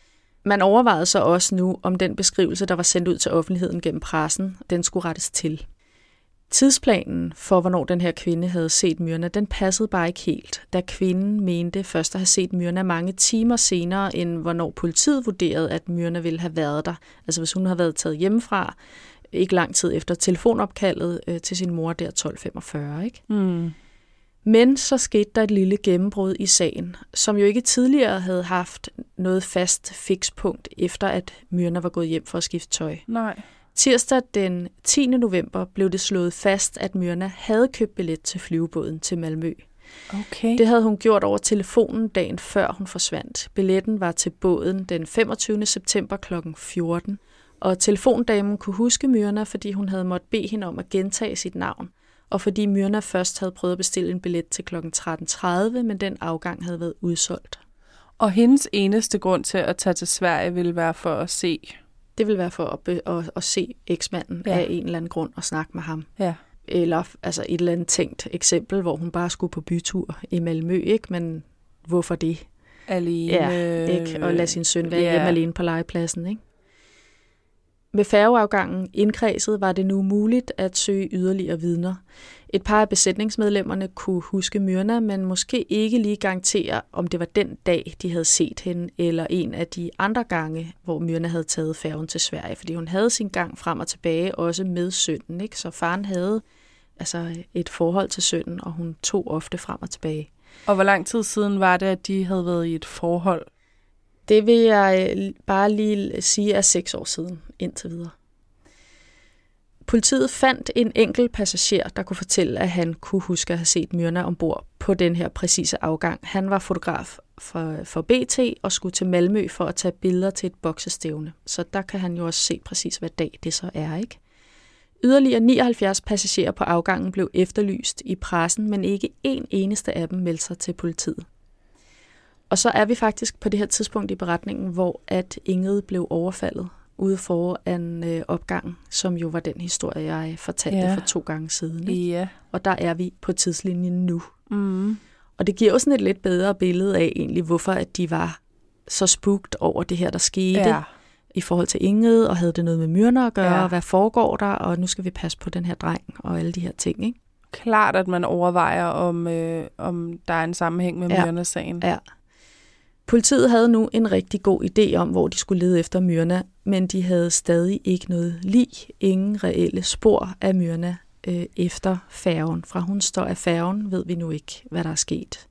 Man overvejede så også nu, om den beskrivelse, der var sendt ud til offentligheden gennem pressen, den skulle rettes til. Tidsplanen for, hvornår den her kvinde havde set Myrna, den passede bare ikke helt, da kvinden mente først at have set Myrna mange timer senere, end hvornår politiet vurderede, at Myrna ville have været der. Altså hvis hun havde været taget hjemmefra, ikke lang tid efter telefonopkaldet øh, til sin mor der tolv femogfyrre, ikke? Mm. Men så skete der et lille gennembrud i sagen, som jo ikke tidligere havde haft noget fast fikspunkt, efter at Myrna var gået hjem for at skifte tøj. Nej. Tirsdag den tiende november blev det slået fast, at Myrna havde købt billet til flyvebåden til Malmø. Okay. Det havde hun gjort over telefonen dagen før hun forsvandt. Billetten var til båden den femogtyvende september klokken fjorten, og telefondamen kunne huske Myrna, fordi hun havde måttet bede hende om at gentage sit navn, og fordi Myrna først havde prøvet at bestille en billet til klokken tretten tredive, men den afgang havde været udsolgt. Og hendes eneste grund til at tage til Sverige ville være for at se... Det ville være for at, be- at, at se eksmanden ja. af en eller anden grund og snakke med ham. Ja. Eller altså et eller andet tænkt eksempel, hvor hun bare skulle på bytur i Malmø, ikke? Men hvorfor det? Alene. Ja, ikke? Og lade sin søn være ja. hjemme alene på legepladsen, ikke? Med færgeafgangen indkredset var det nu muligt at søge yderligere vidner. Et par af besætningsmedlemmerne kunne huske Myrna, men måske ikke lige garantere, om det var den dag, de havde set hende, eller en af de andre gange, hvor Myrna havde taget færgen til Sverige. Fordi hun havde sin gang frem og tilbage, også med sønnen, ikke? Så faren havde altså et forhold til sønnen, og hun tog ofte frem og tilbage. Og hvor lang tid siden var det, at de havde været i et forhold? Det vil jeg bare lige sige er seks år siden indtil videre. Politiet fandt en enkelt passager, der kunne fortælle, at han kunne huske at have set Myrna ombord på den her præcise afgang. Han var fotograf for, for B T og skulle til Malmø for at tage billeder til et boksestævne. Så der kan han jo også se præcis, hvad dag det så er, ikke? Yderligere nioghalvfjerds passagerer på afgangen blev efterlyst i pressen, men ikke en eneste af dem meldte sig til politiet. Og så er vi faktisk på det her tidspunkt i beretningen, hvor at Ingrid blev overfaldet ude foran øh, opgangen, som jo var den historie, jeg fortalte ja. for to gange siden. Ikke? Ja. Og der er vi på tidslinjen nu. Mm. Og det giver jo sådan et lidt bedre billede af egentlig, hvorfor at de var så spugt over det her, der skete Ja. i forhold til Ingrid, og havde det noget med Myrna at gøre, Ja. og hvad foregår der, og nu skal vi passe på den her dreng, og alle de her ting, ikke? Klart, at man overvejer, om, øh, om der er en sammenhæng med Ja. Myrna-sagen. Ja. Politiet havde nu en rigtig god idé om, hvor de skulle lede efter Myrna, men de havde stadig ikke noget lig, ingen reelle spor af Myrna øh, efter færgen. Fra hun står af færgen, ved vi nu ikke, hvad der er sket.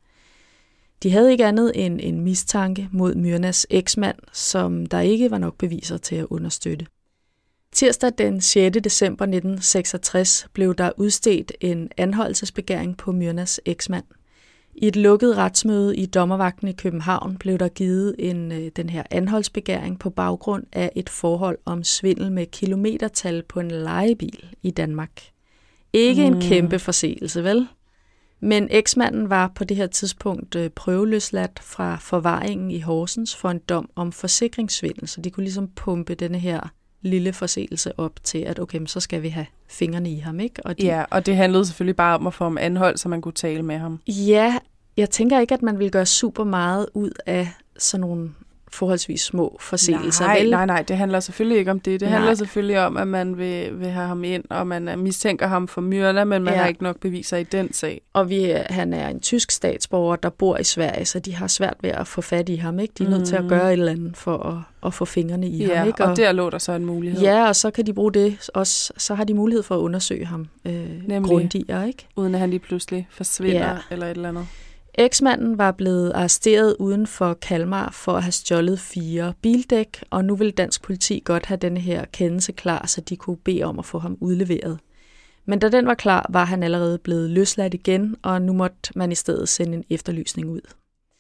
De havde ikke andet end en mistanke mod Myrnas eksmand, som der ikke var nok beviser til at understøtte. Tirsdag den sjette december nitten seksogtres blev der udstedt en anholdelsesbegæring på Myrnas eksmand. I et lukket retsmøde i dommervagten i København blev der givet en, den her anholdsbegæring på baggrund af et forhold om svindel med kilometertal på en lejebil i Danmark. Ikke mm. en kæmpe forseelse, vel? Men eksmanden var på det her tidspunkt prøveløsladt fra forvaringen i Horsens for en dom om forsikringssvindel, så de kunne ligesom pumpe denne her lille forseelse op til, at okay, så skal vi have fingrene i ham, ikke? Og de... Ja, og det handlede selvfølgelig bare om at få ham anholdt, så man kunne tale med ham. Ja, jeg tænker ikke, at man vil gøre super meget ud af sådan nogle forholdsvis små forseelser. Nej, vel? nej, nej, det handler selvfølgelig ikke om det. Det Nej. handler selvfølgelig om, at man vil, vil have ham ind, og man mistænker ham for Myrna, men man Ja. har ikke nok beviser i den sag. Og vi, han er en tysk statsborger, der bor i Sverige, så de har svært ved at få fat i ham, ikke? De er mm. nødt til at gøre et eller andet for at, at få fingrene i ja, ham, ikke? Og, og der lå der så en mulighed. Ja, og så kan de bruge det også. Så har de mulighed for at undersøge ham øh, grundigere, ikke? Uden at han lige pludselig forsvinder Ja. eller et eller andet. Eksmanden var blevet arresteret uden for Kalmar for at have stjålet fire bildæk, og nu ville dansk politi godt have denne her kendelse klar, så de kunne bede om at få ham udleveret. Men da den var klar, var han allerede blevet løsladt igen, og nu måtte man i stedet sende en efterlysning ud.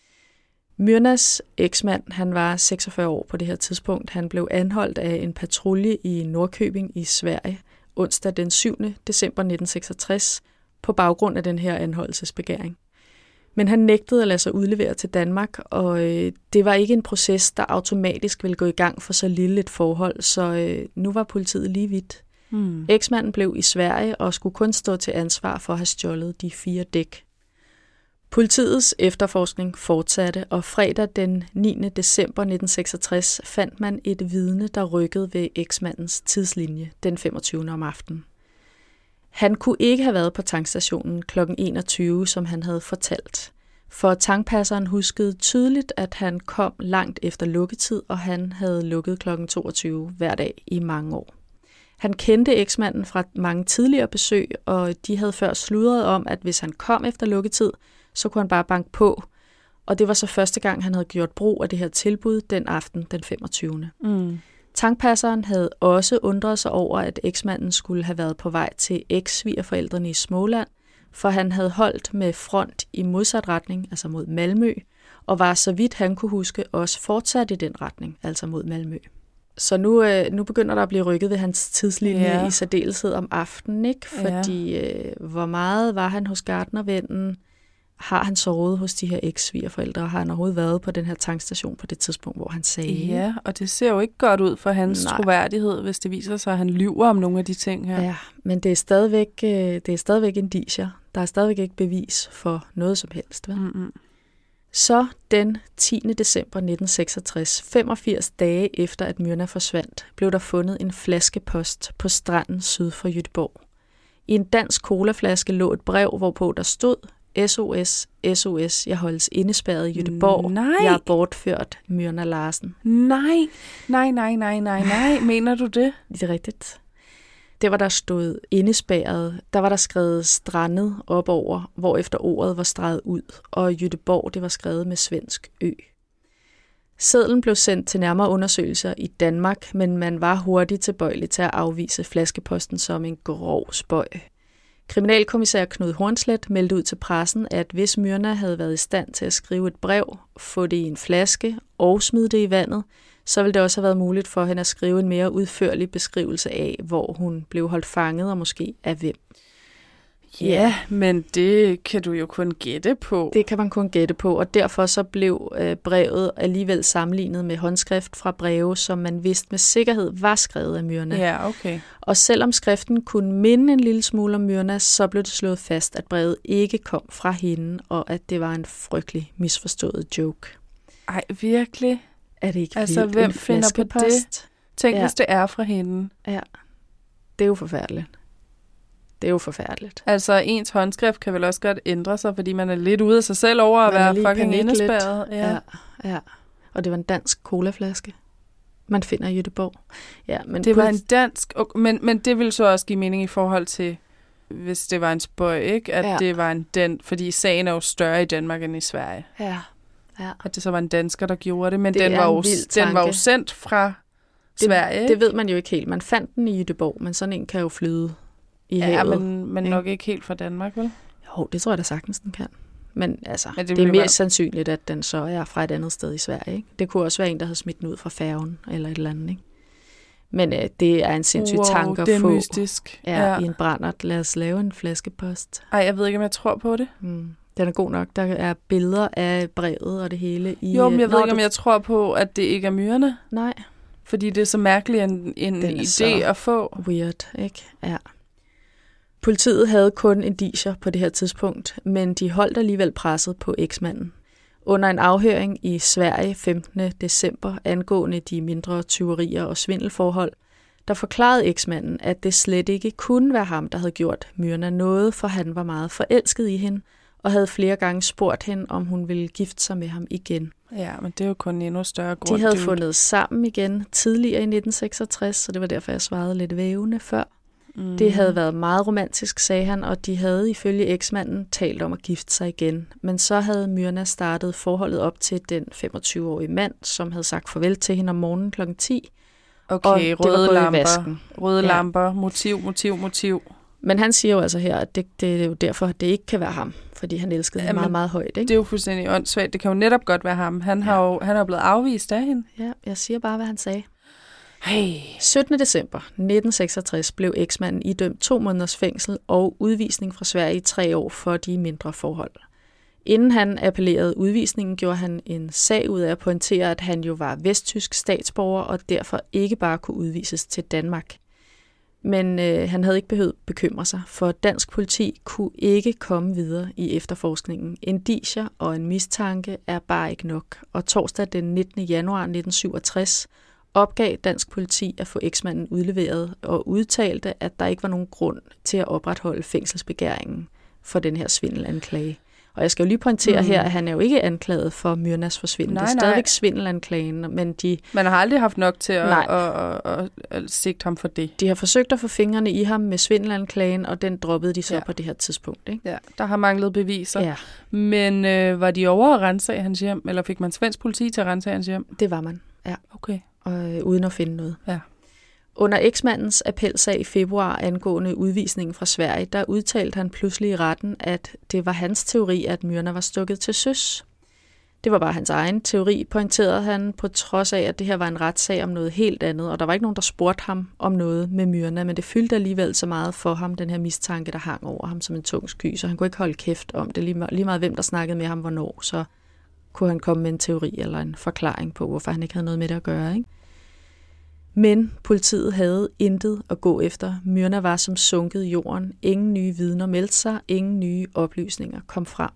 Myrnas eksmand, han var seksogfyrre år på det her tidspunkt. Han blev anholdt af en patrulje i Nordkøbing i Sverige onsdag den syvende december nitten seksogtres på baggrund af den her anholdelsesbegæring. Men han nægtede at lade sig udlevere til Danmark, og øh, det var ikke en proces, der automatisk ville gå i gang for så lille et forhold, så øh, nu var politiet lige vidt. Hmm. Eksmanden blev i Sverige og skulle kun stå til ansvar for at have stjålet de fire dæk. Politiets efterforskning fortsatte, og fredag den niende december nitten seksogtres fandt man et vidne, der rykkede ved eksmandens tidslinje den femogtyvende om aftenen. Han kunne ikke have været på tankstationen klokken enogtyve, som han havde fortalt. For tankpasseren huskede tydeligt, at han kom langt efter lukketid, og han havde lukket klokken toogtyve hver dag i mange år. Han kendte eksmanden fra mange tidligere besøg, og de havde før sludret om, at hvis han kom efter lukketid, så kunne han bare banke på. Og det var så første gang, han havde gjort brug af det her tilbud den aften den femogtyvende Mm. Tankpasseren havde også undret sig over, at eksmanden skulle have været på vej til eks-svigerforældrene i Småland, for han havde holdt med front i modsat retning, altså mod Malmø, og var, så vidt han kunne huske, også fortsat i den retning, altså mod Malmø. Så nu, øh, nu begynder der at blive rykket ved hans tidslinje Ja. i særdeleshed om aftenen, ikke? Fordi øh, hvor meget var han hos gartnervennen? Har han sovet hos de her eks-svigerforældre? Har han overhovedet været på den her tankstation på det tidspunkt, hvor han sagde? Ja, og det ser jo ikke godt ud for hans Nej. troværdighed, hvis det viser sig, at han lyver om nogle af de ting her. Ja, men det er stadigvæk, øh, det er stadigvæk indicier. Der er stadigvæk ikke bevis for noget som helst. Vel? Mm-mm. Så den tiende december nitten seksogtres, femogfirs dage efter at Myrna forsvandt, blev der fundet en flaskepost på stranden syd for Göteborg. I en dansk colaflaske lå et brev, hvorpå der stod: S O S, S O S, jeg holdes indespærret i Göteborg. Nej. Jeg er bortført, Myrna Larsen. Nej, nej, nej, nej, nej, nej. Mener du det? Det er rigtigt. Det var der stod indespærret. Der var der skrevet strandet op over, hvorefter ordet var streget ud, og Göteborg, det var skrevet med svensk ø. Sedlen blev sendt til nærmere undersøgelser i Danmark, men man var hurtigt tilbøjelig til at afvise flaskeposten som en grov spøg. Kriminalkommissær Knud Hornslet meldte ud til pressen, at hvis Myrna havde været i stand til at skrive et brev, få det i en flaske og smide det i vandet, så ville det også have været muligt for hende at skrive en mere udførlig beskrivelse af, hvor hun blev holdt fanget og måske af hvem. Ja, men det kan du jo kun gætte på. Det kan man kun gætte på, og derfor så blev øh, brevet alligevel sammenlignet med håndskrift fra breve, som man vidste med sikkerhed var skrevet af Myrna. Ja, okay. Og selvom skriften kunne minde en lille smule om Myrna, så blev det slået fast, at brevet ikke kom fra hende, og at det var en frygtelig misforstået joke. Ej, virkelig? Er det ikke altså, vildt? hvem En finder på det? Tænk, ja. Hvis det er fra hende. Ja, det er jo forfærdeligt. Det er jo forfærdeligt. Altså, ens håndskrift kan vel også godt ændre sig, fordi man er lidt ude af sig selv over at være fucking indespærret. Ja. ja, ja. Og det var en dansk colaflaske, man finder i Göteborg. Ja, men det var en dansk, men, men det ville så også give mening i forhold til, hvis det var en spøj, ikke? At ja. det var en den, fordi sagen er jo større i Danmark end i Sverige. Ja, ja. At det så var en dansker, der gjorde det, men det den var, jo, den var jo sendt fra det, Sverige. Det ved man jo ikke helt. Man fandt den i Göteborg, men sådan en kan jo flyde i ja, havet. men, men nok ikke helt fra Danmark, vel? Jo, det tror jeg da sagtens, den kan. Men altså, men det, det er mere være... sandsynligt, at den så er fra et andet sted i Sverige. Ikke? Det kunne også være en, der havde smidt den ud fra færgen eller et eller andet. Ikke? Men øh, det er en sindssyg wow, tanke at det er få mystisk. Ja, ja. I en brændert. Lad os lave en flaskepost. Ej, jeg ved ikke, om jeg tror på det. Mm. Den er god nok. Der er billeder af brevet og det hele. I, jo, men jeg ved ikke, du... om jeg tror på, at det ikke er Myrna. Nej. Fordi det er så mærkeligt en, en idé at få. Weird, ikke? Ja. Politiet havde kun indicier på det her tidspunkt, men de holdt alligevel presset på eksmanden. Under en afhøring i Sverige femtende december angående de mindre tyverier og svindelforhold, der forklarede eksmanden, at det slet ikke kunne være ham, der havde gjort Myrna noget, for han var meget forelsket i hende, og havde flere gange spurgt hende, om hun ville gifte sig med ham igen. Ja, men det er jo kun en endnu større grund. De havde fundet sammen igen tidligere i nitten seksogtres, så det var derfor, jeg svarede lidt vævende før. Mm. Det havde været meget romantisk, sagde han, og de havde ifølge eksmanden talt om at gifte sig igen. Men så havde Myrna startet forholdet op til den femogtyve-årige mand, som havde sagt farvel til hende om morgenen klokken ti. Okay, og røde lamper, røde ja. lamper, motiv, motiv, motiv. Men han siger jo altså her, at det, det er jo derfor, at det ikke kan være ham, fordi han elskede hende meget, meget højt. Ikke? Det er jo fuldstændig åndssvagt. Det kan jo netop godt være ham. Han, ja. har jo, han er jo blevet afvist af hende. Ja, jeg siger bare, hvad han sagde. Hey. syttende december nitten seksogtres blev eksmanden idømt to måneders fængsel og udvisning fra Sverige i tre år for de mindre forhold. Inden han appellerede udvisningen, gjorde han en sag ud af at pointere, at han jo var vesttysk statsborger og derfor ikke bare kunne udvises til Danmark. Men øh, han havde ikke behøvet bekymre sig, for dansk politi kunne ikke komme videre i efterforskningen. Indicier og en mistanke er bare ikke nok, og torsdag den nittende januar nitten syvogtres opgav dansk politi at få eksmanden udleveret og udtalte, at der ikke var nogen grund til at opretholde fængselsbegæringen for den her svindelanklage. Og jeg skal jo lige pointere mm. her, at han er jo ikke anklaget for Myrnas forsvinden. Nej, det er stadigvæk svindelanklagen, men de... Man har aldrig haft nok til at, at, at, at, at sigte ham for det. De har forsøgt at få fingrene i ham med svindelanklagen, og den droppede de så ja. på det her tidspunkt. Ikke? Ja, der har manglet beviser. Ja. Men øh, var de over at rense hans hjem, eller fik man svensk politi til at rense hans hjem? Det var man, ja. Okay. Og, øh, uden at finde noget. Ja. Under eksmandens appelsag i februar angående udvisningen fra Sverige, der udtalte han pludselig i retten, at det var hans teori, at Myrna var stukket til søs. Det var bare hans egen teori, pointerede han, på trods af, at det her var en retssag om noget helt andet, og der var ikke nogen, der spurgte ham om noget med Myrna, men det fyldte alligevel så meget for ham, den her mistanke, der hang over ham som en tung sky, så han kunne ikke holde kæft om det. Lige meget, lige meget hvem, der snakkede med ham, hvornår, så kunne han komme med en teori eller en forklaring på, hvorfor han ikke havde noget med det at gøre, ikke? Men politiet havde intet at gå efter. Myrna var som sunket i jorden. Ingen nye vidner meldte sig. Ingen nye oplysninger kom frem.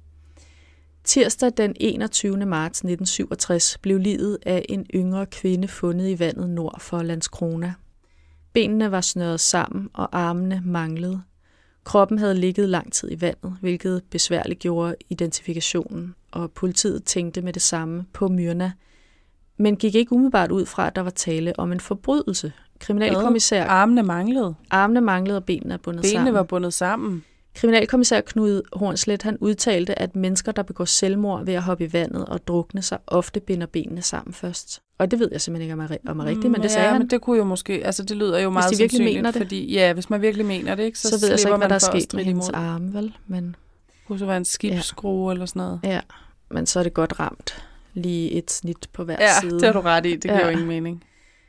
Tirsdag den enogtyvende marts nitten syvogtres blev liget af en yngre kvinde fundet i vandet nord for Landskrona. Benene var snøret sammen, og armene manglede. Kroppen havde ligget lang tid i vandet, hvilket besværliggjorde identifikationen, og politiet tænkte med det samme på Myrna, men gik ikke umiddelbart ud fra, at der var tale om en forbrydelse. Kriminalkommissær... Ja, armene manglede. Armene manglede, og benene er bundet benene sammen. Benene var bundet sammen. Kriminalkommissær Knud Hornslet, han udtalte, at mennesker, der begår selvmord ved at hoppe i vandet og drukne sig, ofte binder benene sammen først. Og det ved jeg simpelthen ikke, om er rigtigt, men det sagde ja, han. men det kunne jo måske... Altså, det lyder jo meget sandsynligt, fordi... Ja, hvis man virkelig mener det, ikke, så, så ved jeg så ikke, hvad der er sket med hendes arme, vel? Men... Det kunne så være en skibsskrue ja. eller sådan noget. Ja, men så er det godt ramt. Lige et snit på hver ja, side. Ja, det har du ret i. Det giver ja. jo ingen mening.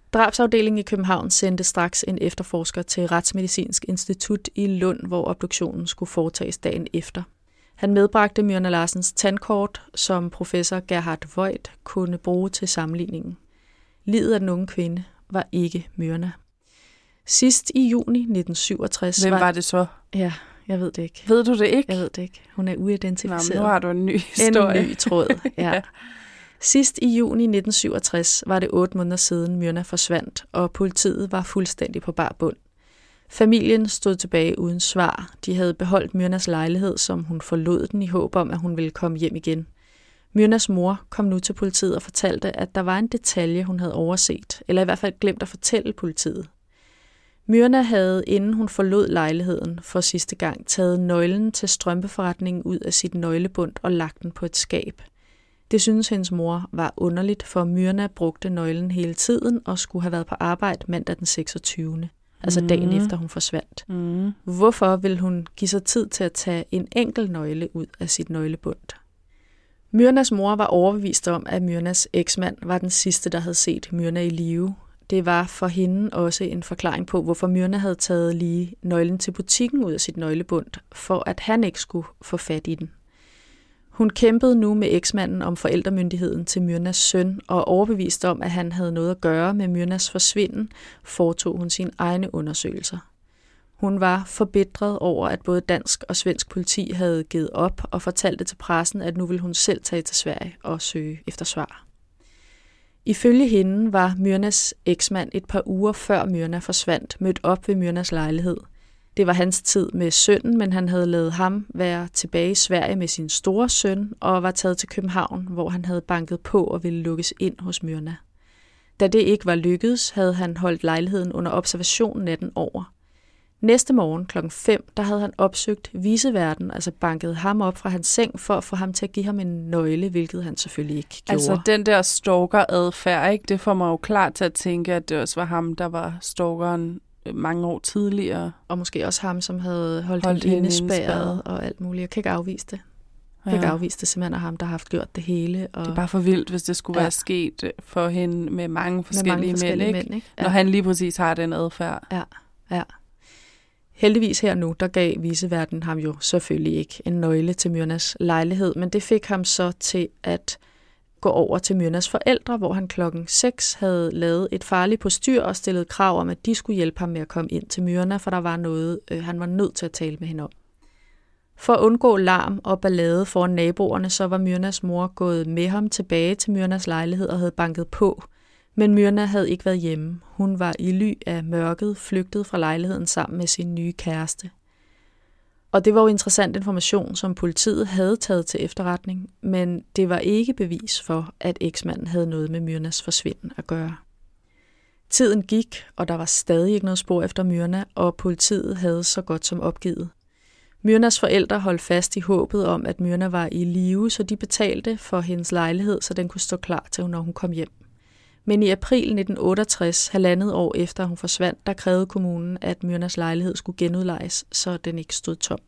Drabsafdelingen i København sendte straks en efterforsker til Retsmedicinsk Institut i Lund, hvor obduktionen skulle foretages dagen efter. Han medbragte Myrna Larsens tandkort, som professor Gerhard Voigt kunne bruge til sammenligningen. Livet af den unge kvinde var ikke Myrna. Sidst i juni nitten syvogtres... Hvem var det så? Ja, jeg ved det ikke. Ved du det ikke? Jeg ved det ikke. Hun er uidentificeret. Nå, nu har du en ny historie. En ny tråd, ja. ja. Sidst i juni nitten syvogtres var det otte måneder siden Myrna forsvandt, og politiet var fuldstændig på bar bund. Familien stod tilbage uden svar. De havde beholdt Myrnas lejlighed, som hun forlod den i håb om, at hun ville komme hjem igen. Myrnas mor kom nu til politiet og fortalte, at der var en detalje, hun havde overset, eller i hvert fald glemt at fortælle politiet. Myrna havde, inden hun forlod lejligheden for sidste gang, taget nøglen til strømpeforretningen ud af sit nøglebund og lagt den på et skab. Det synes hendes mor var underligt, for Myrna brugte nøglen hele tiden og skulle have været på arbejde mandag den seksogtyvende Altså mm. dagen efter hun forsvandt. Mm. Hvorfor ville hun give sig tid til at tage en enkelt nøgle ud af sit nøglebund? Myrnas mor var overbevist om, at Myrnas eksmand var den sidste, der havde set Myrna i live. Det var for hende også en forklaring på, hvorfor Myrna havde taget lige nøglen til butikken ud af sit nøglebund, for at han ikke skulle få fat i den. Hun kæmpede nu med eksmanden om forældremyndigheden til Myrnas søn, og overbevist om, at han havde noget at gøre med Myrnas forsvinden, foretog hun sine egne undersøgelser. Hun var forbitret over, at både dansk og svensk politi havde givet op og fortalte til pressen, at nu ville hun selv tage til Sverige og søge efter svar. Ifølge hende var Myrnas eksmand et par uger før Myrna forsvandt mødt op ved Myrnas lejlighed. Det var hans tid med sønnen, men han havde ladet ham være tilbage i Sverige med sin store søn og var taget til København, hvor han havde banket på og ville lukkes ind hos Myrna. Da det ikke var lykkedes, havde han holdt lejligheden under observation natten over. Næste morgen klokken fem, der havde han opsøgt viceværten, altså banket ham op fra hans seng for at få ham til at give ham en nøgle, hvilket han selvfølgelig ikke gjorde. Altså den der stalker-adfærd, ikke? Det får mig jo klar til at tænke, at det også var ham, der var stalkeren mange år tidligere. Og måske også ham, som havde holdt, holdt hende hende indespærret indespærret. og alt muligt. Jeg kan ikke afvise det. Jeg kan ikke afvise det simpelthen af ham, der har haft gjort det hele. Og det er bare for vildt, hvis det skulle ja. være sket for hende med mange forskellige, med mange forskellige mænd, ikke? mænd, ikke? Ja. Når han lige præcis har den adfærd. Ja, ja. Heldigvis her nu, der gav viceværten ham jo selvfølgelig ikke en nøgle til Myrnas lejlighed, men det fik ham så til at gå over til Myrnas forældre, hvor han klokken seks havde lavet et farligt postyr og stillet krav om, at de skulle hjælpe ham med at komme ind til Myrna, for der var noget, øh, han var nødt til at tale med hende om. For at undgå larm og ballade foran naboerne, så var Myrnas mor gået med ham tilbage til Myrnas lejlighed og havde banket på. Men Myrna havde ikke været hjemme. Hun var i ly af mørket flygtet fra lejligheden sammen med sin nye kæreste. Og det var jo interessant information, som politiet havde taget til efterretning, men det var ikke bevis for, at eksmanden havde noget med Myrnas forsvinden at gøre. Tiden gik, og der var stadig ikke noget spor efter Myrna, og politiet havde så godt som opgivet. Myrnas forældre holdt fast i håbet om, at Myrna var i live, så de betalte for hendes lejlighed, så den kunne stå klar til, når hun kom hjem. Men i april nitten otteogtres, halvandet år efter hun forsvandt, der krævede kommunen, at Myrnas lejlighed skulle genudlejes, så den ikke stod tom.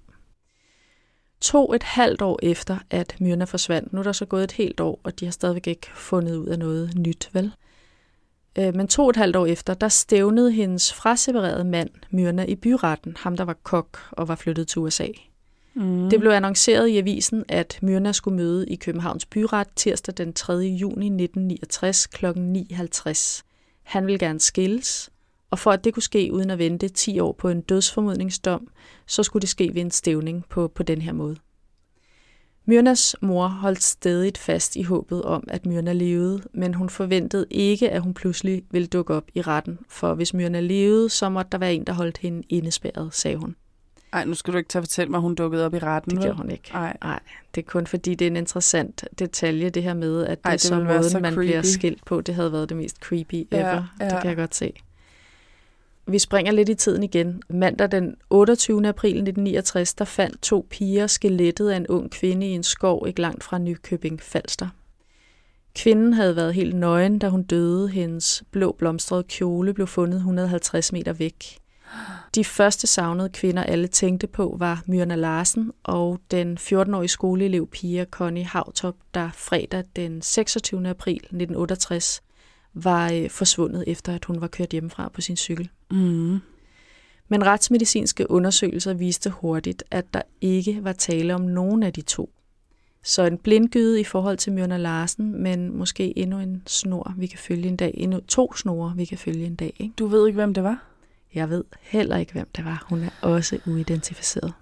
To et halvt år efter, at Myrna forsvandt, nu er der så gået et helt år, og de har stadigvæk ikke fundet ud af noget nyt, vel? Men to et halvt år efter, der stævnede hendes fraseparerede mand, Myrna, i byretten, ham der var kok og var flyttet til U S A. Mm. Det blev annonceret i avisen, at Myrna skulle møde i Københavns byret tirsdag den tredje juni nitten niogtres klokken ni halvtreds. Han ville gerne skilles, og for at det kunne ske uden at vente ti år på en dødsformodningsdom, så skulle det ske ved en stævning på, på den her måde. Myrnas mor holdt stadig fast i håbet om, at Myrna levede, men hun forventede ikke, at hun pludselig ville dukke op i retten, for hvis Myrna levede, så måtte der være en, der holdt hende indespærret, sagde hun. Ej, nu skal du ikke tage at fortælle mig, at hun dukkede op i retten. Det gjorde hun ikke. Ej. Ej, det er kun fordi, det er en interessant detalje, det her med, at det, Ej, er det så ville måden, så man creepy. bliver skilt på. Det havde været det mest creepy ever. Ja, ja. Det kan jeg godt se. Vi springer lidt i tiden igen. Mandag den otteogtyvende april nitten niogtres, der fandt to piger skelettet af en ung kvinde i en skov ikke langt fra Nykøbing Falster. Kvinden havde været helt nøgen, da hun døde. Hendes blå blomstrede kjole blev fundet et hundrede og halvtreds meter væk. De første savnede kvinder, alle tænkte på, var Myrna Larsen og den fjorten-årige skoleelev Pia Connie Hautop, der fredag den seksogtyvende april nitten otteogtres var øh, forsvundet efter, at hun var kørt hjemmefra på sin cykel. Mm. Men retsmedicinske undersøgelser viste hurtigt, at der ikke var tale om nogen af de to. Så en blindgyde i forhold til Myrna Larsen, men måske endnu en snor, vi kan følge en dag. Endnu to snore, vi kan følge en dag. Ikke? Du ved ikke, hvem det var? Jeg ved heller ikke, hvem det var. Hun er også uidentificeret.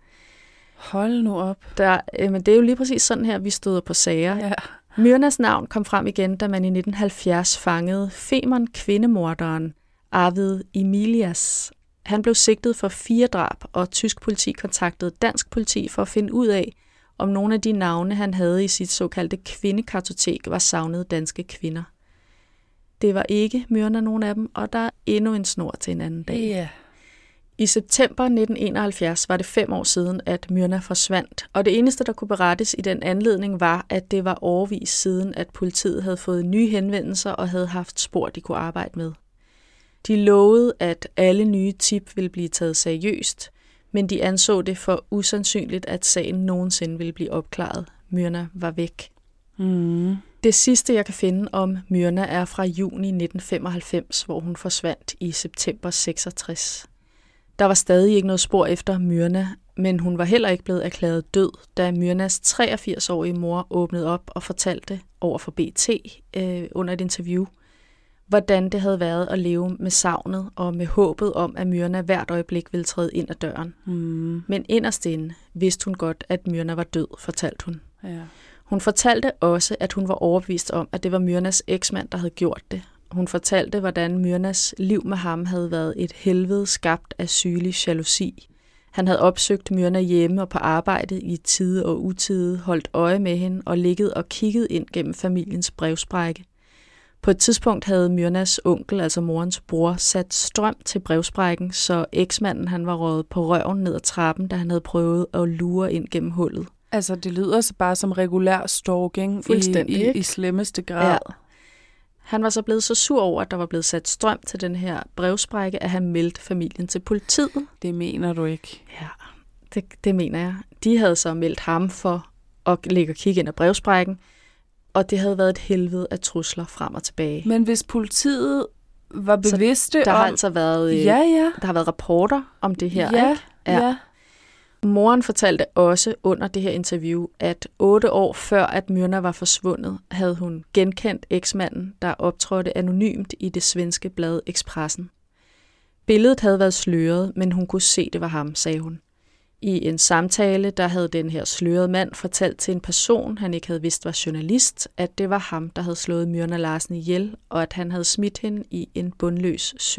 Hold nu op. Der, øh, men det er jo lige præcis sådan her, vi støder på sager. Ja. Myrnas navn kom frem igen, da man i nitten halvfjerds fangede Femern-kvindemorderen Arvid Emilias. Han blev sigtet for fire drab, og tysk politi kontaktede dansk politi for at finde ud af, om nogle af de navne, han havde i sit såkaldte kvindekartotek, var savnede danske kvinder. Det var ikke Myrna nogen af dem, og der er endnu en snor til en anden dag. Yeah. I september nitten enoghalvfjerds var det fem år siden, at Myrna forsvandt, og det eneste, der kunne berettes i den anledning, var, at det var årevis siden, at politiet havde fået nye henvendelser og havde haft spor, de kunne arbejde med. De lovede, at alle nye tip ville blive taget seriøst, men de anså det for usandsynligt, at sagen nogensinde ville blive opklaret. Myrna var væk. Mm. Det sidste, jeg kan finde om Myrna, er fra juni nitten femoghalvfems, hvor hun forsvandt i september seksogtres. Der var stadig ikke noget spor efter Myrna, men hun var heller ikke blevet erklæret død, da Myrnas treogfirs-årige mor åbnede op og fortalte over for B T øh, under et interview, hvordan det havde været at leve med savnet og med håbet om, at Myrna hvert øjeblik ville træde ind ad døren. Mm. Men inderst inde vidste hun godt, at Myrna var død, fortalte hun. Ja. Hun fortalte også, at hun var overbevist om, at det var Myrnas eksmand, der havde gjort det. Hun fortalte, hvordan Myrnas liv med ham havde været et helvede skabt af sygelig jalousi. Han havde opsøgt Myrna hjemme og på arbejdet i tide og utide, holdt øje med hende og ligget og kigget ind gennem familiens brevsprække. På et tidspunkt havde Myrnas onkel, altså morens bror, sat strøm til brevsprækken, så eksmanden han var røget på røven ned ad trappen, da han havde prøvet at lure ind gennem hullet. Altså, det lyder så bare som regulær stalking i, i, i slemmeste grad. Ja. Han var så blevet så sur over, at der var blevet sat strøm til den her brevsprække, at han meldte familien til politiet. Det mener du ikke? Ja, det, det mener jeg. De havde så meldt ham for at ligge og kigge ind ad brevsprækken, og det havde været et helvede af trusler frem og tilbage. Men hvis politiet var bevidste der om... har altså været, ja, ja. Der har været rapporter om det her, ja, ikke? Ja, ja. Moren fortalte også under det her interview, at otte år før, at Myrna var forsvundet, havde hun genkendt eksmanden, der optrådte anonymt i det svenske blad Expressen. Billedet havde været sløret, men hun kunne se, det var ham, sagde hun. I en samtale, der havde den her slørede mand fortalt til en person, han ikke havde vidst var journalist, at det var ham, der havde slået Myrna Larsen ihjel, og at han havde smidt hende i en bundløs sø.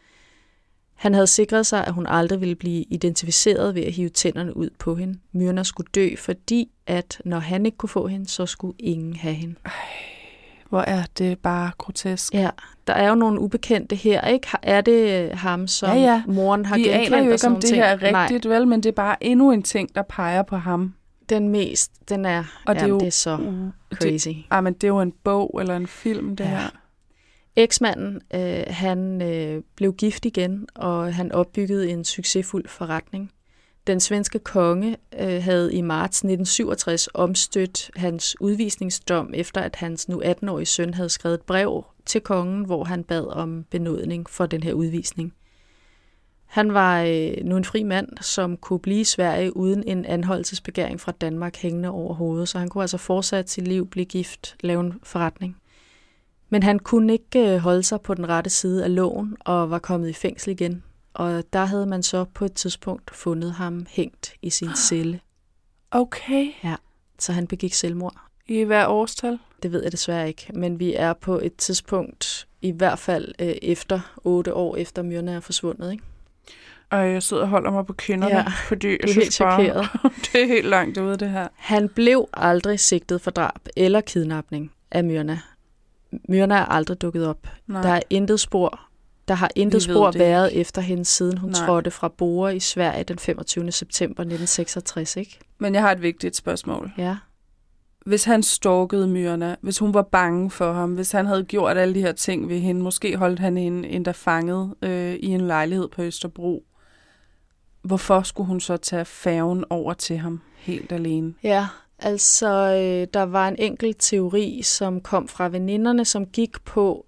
Han havde sikret sig, at hun aldrig ville blive identificeret ved at hive tænderne ud på hende. Myrna skulle dø, fordi at når han ikke kunne få hende, så skulle ingen have hende. Ej, hvor er det bare grotesk. Ja, der er jo nogle ubekendte her, ikke? Er det ham, som ja, ja. moren har Vi genkendt? Vi aner jo ikke, om det ting? her er rigtigt, Nej. vel, men det er bare endnu en ting, der peger på ham. Den mest, den er, og det er, jo, det er så uh, crazy. Det, ah, men det er jo en bog eller en film, det ja. her. Eksmanden, øh, han øh, blev gift igen, og han opbyggede en succesfuld forretning. Den svenske konge øh, havde i marts nitten syvogtres omstødt hans udvisningsdom, efter at hans nu atten-årige søn havde skrevet et brev til kongen, hvor han bad om benådning for den her udvisning. Han var øh, nu en fri mand, som kunne blive i Sverige uden en anholdelsesbegæring fra Danmark hængende over hovedet, så han kunne altså fortsætte sit liv, blive gift, lave en forretning. Men han kunne ikke holde sig på den rette side af loven og var kommet i fængsel igen. Og der havde man så på et tidspunkt fundet ham hængt i sin celle. Okay. Ja, så han begik selvmord. I hvad årstal? Det ved jeg desværre ikke, men vi er på et tidspunkt, i hvert fald øh, efter otte år efter Myrna er forsvundet, ikke? Og jeg sidder og holder mig på kinderne, ja, fordi jeg er synes helt chokeret. Bare, det er helt langt ude, det her. Han blev aldrig sigtet for drab eller kidnapning af Myrna. Myrna er aldrig dukket op. Nej. Der er intet spor. Der har intet spor været ikke. Efter hende, siden hun Nej. trådte fra Bore i Sverige den femogtyvende september nitten seksogtres, ikke? Men jeg har et vigtigt spørgsmål. Ja. Hvis han stalkede Myrna, hvis hun var bange for ham, hvis han havde gjort alle de her ting ved hende, måske holdt han hende endda fanget øh, i en lejlighed på Østerbro, hvorfor skulle hun så tage færgen over til ham helt alene? Ja, altså øh, der var en enkelt teori, som kom fra veninderne, som gik på,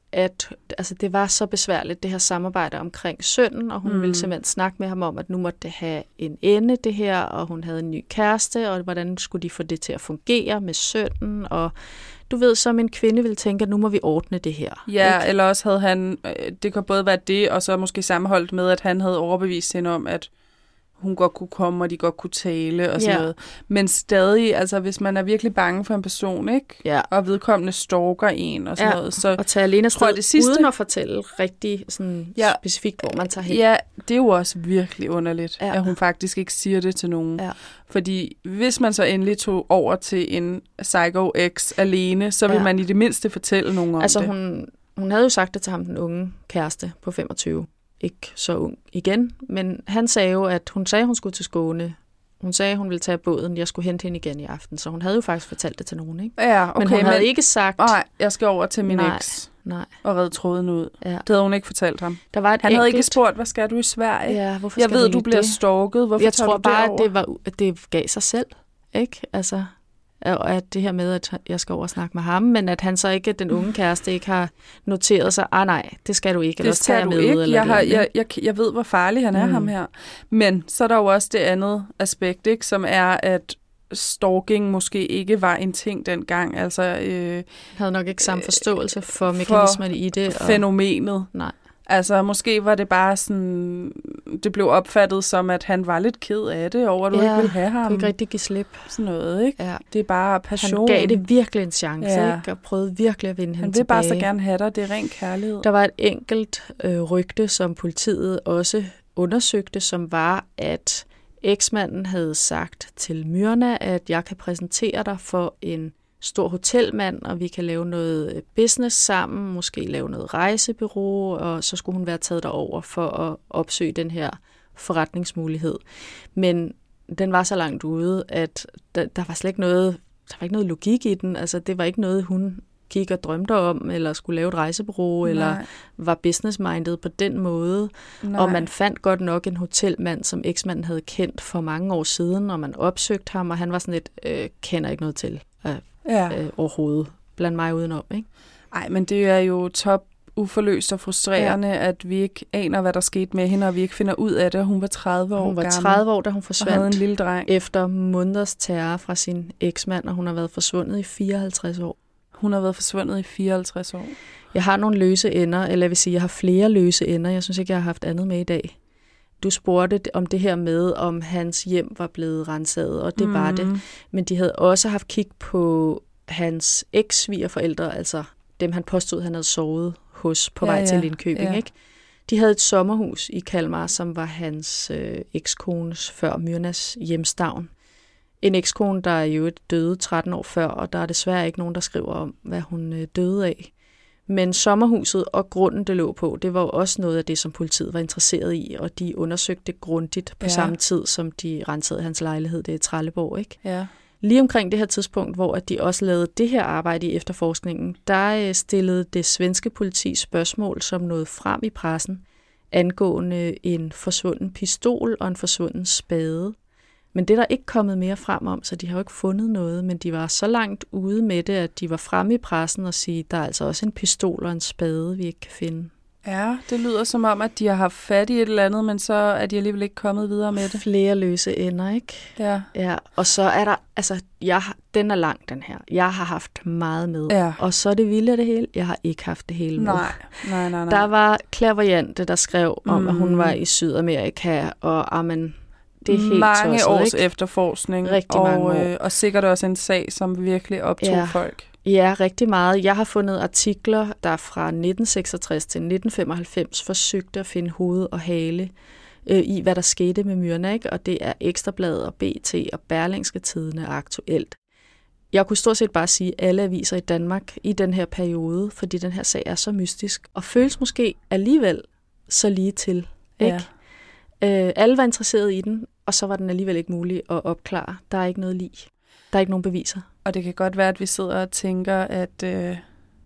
at altså, det var så besværligt, det her samarbejde omkring sønnen, og hun mm. ville simpelthen snakke med ham om, at nu måtte det have en ende, det her, og hun havde en ny kæreste, og hvordan skulle de få det til at fungere med sønnen, og du ved, som en kvinde ville tænke, at nu må vi ordne det her. Ja, ikke? eller også havde han, det kan både være det, og så måske sammenholdt med, at han havde overbevist hende om, at hun godt kunne komme, og de godt kunne tale og sådan Ja. noget. Men stadig, altså hvis man er virkelig bange for en person, ikke? Ja. Og vedkommende stalker en og sådan Ja, noget, så og tage alene tror jeg, afsted, det sidste- uden at fortælle rigtig sådan Ja. specifikt, hvor man tager hen. ja, det er jo også virkelig underligt, Ja. at hun faktisk ikke siger det til nogen. Ja. Fordi hvis man så endelig tog over til en psycho ex alene, så vil Ja. man i det mindste fortælle nogen om Altså det. hun, hun havde jo sagt det til ham, den unge kæreste på femogtyve. Ikke så ung igen, men han sagde jo, at hun sagde, at hun skulle til Skåne. Hun sagde, at hun ville tage båden, jeg skulle hente hende igen i aften. Så hun havde jo faktisk fortalt det til nogen, ikke? Ja, okay, men hun havde ikke sagt... Nej, jeg skal over til min Nej, eks nej. og redde tråden ud. Ja. Det havde hun ikke fortalt ham. Der var et Han havde ikke enkelt- spurgt, hvad skal du i Sverige? Ja, hvorfor jeg skal ved, du du bliver det? stalket. Hvorfor Jeg tager tror du bare, derover? at det, var, at det gav sig selv, ikke? Altså, og at det her med, at jeg skal over og snakke med ham, men at han så ikke, den unge kæreste, ikke har noteret sig, ah nej, det skal du ikke, eller Det også tager skal jeg du med, ikke. eller Jeg, et har, eller jeg, andet, jeg, jeg ved, hvor farlig han er, Mm. ham her. Men så er der jo også det andet aspekt, ikke, som er, at stalking måske ikke var en ting dengang. Altså øh, Han havde nok ikke samme forståelse for mekanismerne i det. Og... fænomenet. Nej. Altså, måske var det bare sådan, det blev opfattet som, at han var lidt ked af det, over at du Ja, ikke ville have ham. kunne ikke rigtig give slip. Sådan noget, ikke? Ja. Det er bare Han passion. gav det virkelig en chance, Ja. ikke? Og prøvede virkelig at vinde Han hende vil tilbage. bare så gerne have dig. Det er ren kærlighed. Der var et enkelt øh, rygte, som politiet også undersøgte, som var, at eksmanden havde sagt til Myrna, at jeg kan præsentere dig for en stor hotelmand, og vi kan lave noget business sammen, måske lave noget rejsebureau, og så skulle hun være taget derover for at opsøge den her forretningsmulighed. Men den var så langt ude, at der, der var slet ikke noget, der var ikke noget logik i den. Altså, det var ikke noget, hun gik og drømte om, eller skulle lave et rejsebureau, Nej. eller var business-minded på den måde. Nej. Og man fandt godt nok en hotelmand, som eksmanden havde kendt for mange år siden, og man opsøgte ham, og han var sådan lidt, øh, kender ikke noget til øh, Ja. øh, overhovedet, blandt mig udenom, ikke? Ej, men det er jo top uforløst og frustrerende, ja. at vi ikke aner, hvad der skete med hende, og vi ikke finder ud af det. Hun var tredive år Hun var gammel. tredive år, da hun og havde forsvandt en lille dreng. efter måneders terror fra sin eksmand, og hun har været forsvundet i fireoghalvtreds år. Hun har været forsvundet i fireoghalvtreds år. Jeg har nogle løse ender, eller jeg vil sige, jeg har flere løse ender. Jeg synes ikke, jeg har haft andet med i dag. Du spurgte om det her med, om hans hjem var blevet renset, og det mm. var det. Men de havde også haft kig på hans eks-svigerforældre, altså dem, han påstod, han havde sovet hos på Ja, vej ja, til Lindköping. ja. Ikke? De havde et sommerhus i Kalmar, som var hans øh, ekskones før Myrnas hjemstavn. En ekskone, der jo døde tretten år før, og der er desværre ikke nogen, der skriver om, hvad hun øh, døde af. Men sommerhuset og grunden, det lå på, det var jo også noget af det, som politiet var interesseret i, og de undersøgte det grundigt på Ja. samme tid, som de rensede hans lejlighed, det er Trelleborg, ikke? Ja. Lige omkring det her tidspunkt, hvor at de også lavede det her arbejde i efterforskningen, der stillede det svenske politi spørgsmål, som nåede frem i pressen, angående en forsvunden pistol og en forsvunden spade. Men det er der ikke kommet mere frem om, så de har jo ikke fundet noget, men de var så langt ude med det, at de var fremme i pressen og sige, der er altså også en pistol og en spade, vi ikke kan finde. Ja, det lyder som om, at de har haft fat i et eller andet, men så er de alligevel ikke kommet videre med det. Flere løse ender, ikke? Ja. Ja, og så er der, altså, jeg, har- den er lang, den her. Jeg har haft meget med, Ja. og så er det vilde af det hele. Jeg har ikke haft det hele med. Nej, nej, nej, nej. Der var Clairvoyante, der skrev om, mm. at hun Mm. var i Sydamerika, og amen, det er helt mange tosset, års ikke? efterforskning. Rigtig og, mange år. Øh, og sikkert også en sag, som virkelig optog Ja. folk. Ja, rigtig meget. Jeg har fundet artikler, der fra nitten seksogtres til nitten femoghalvfems forsøgte at finde hoved og hale øh, i, hvad der skete med Myrna, ikke? Og det er Ekstrabladet og B T og Berlingske Tidende aktuelt. Jeg kunne stort set bare sige alle aviser i Danmark i den her periode, fordi den her sag er så mystisk, og føles måske alligevel så lige til, ikke? Ja. Øh, alle var interesseret i den, og så var den alligevel ikke mulig at opklare. Der er ikke noget lig. Der er ikke nogen beviser. Og det kan godt være, at vi sidder og tænker, at øh,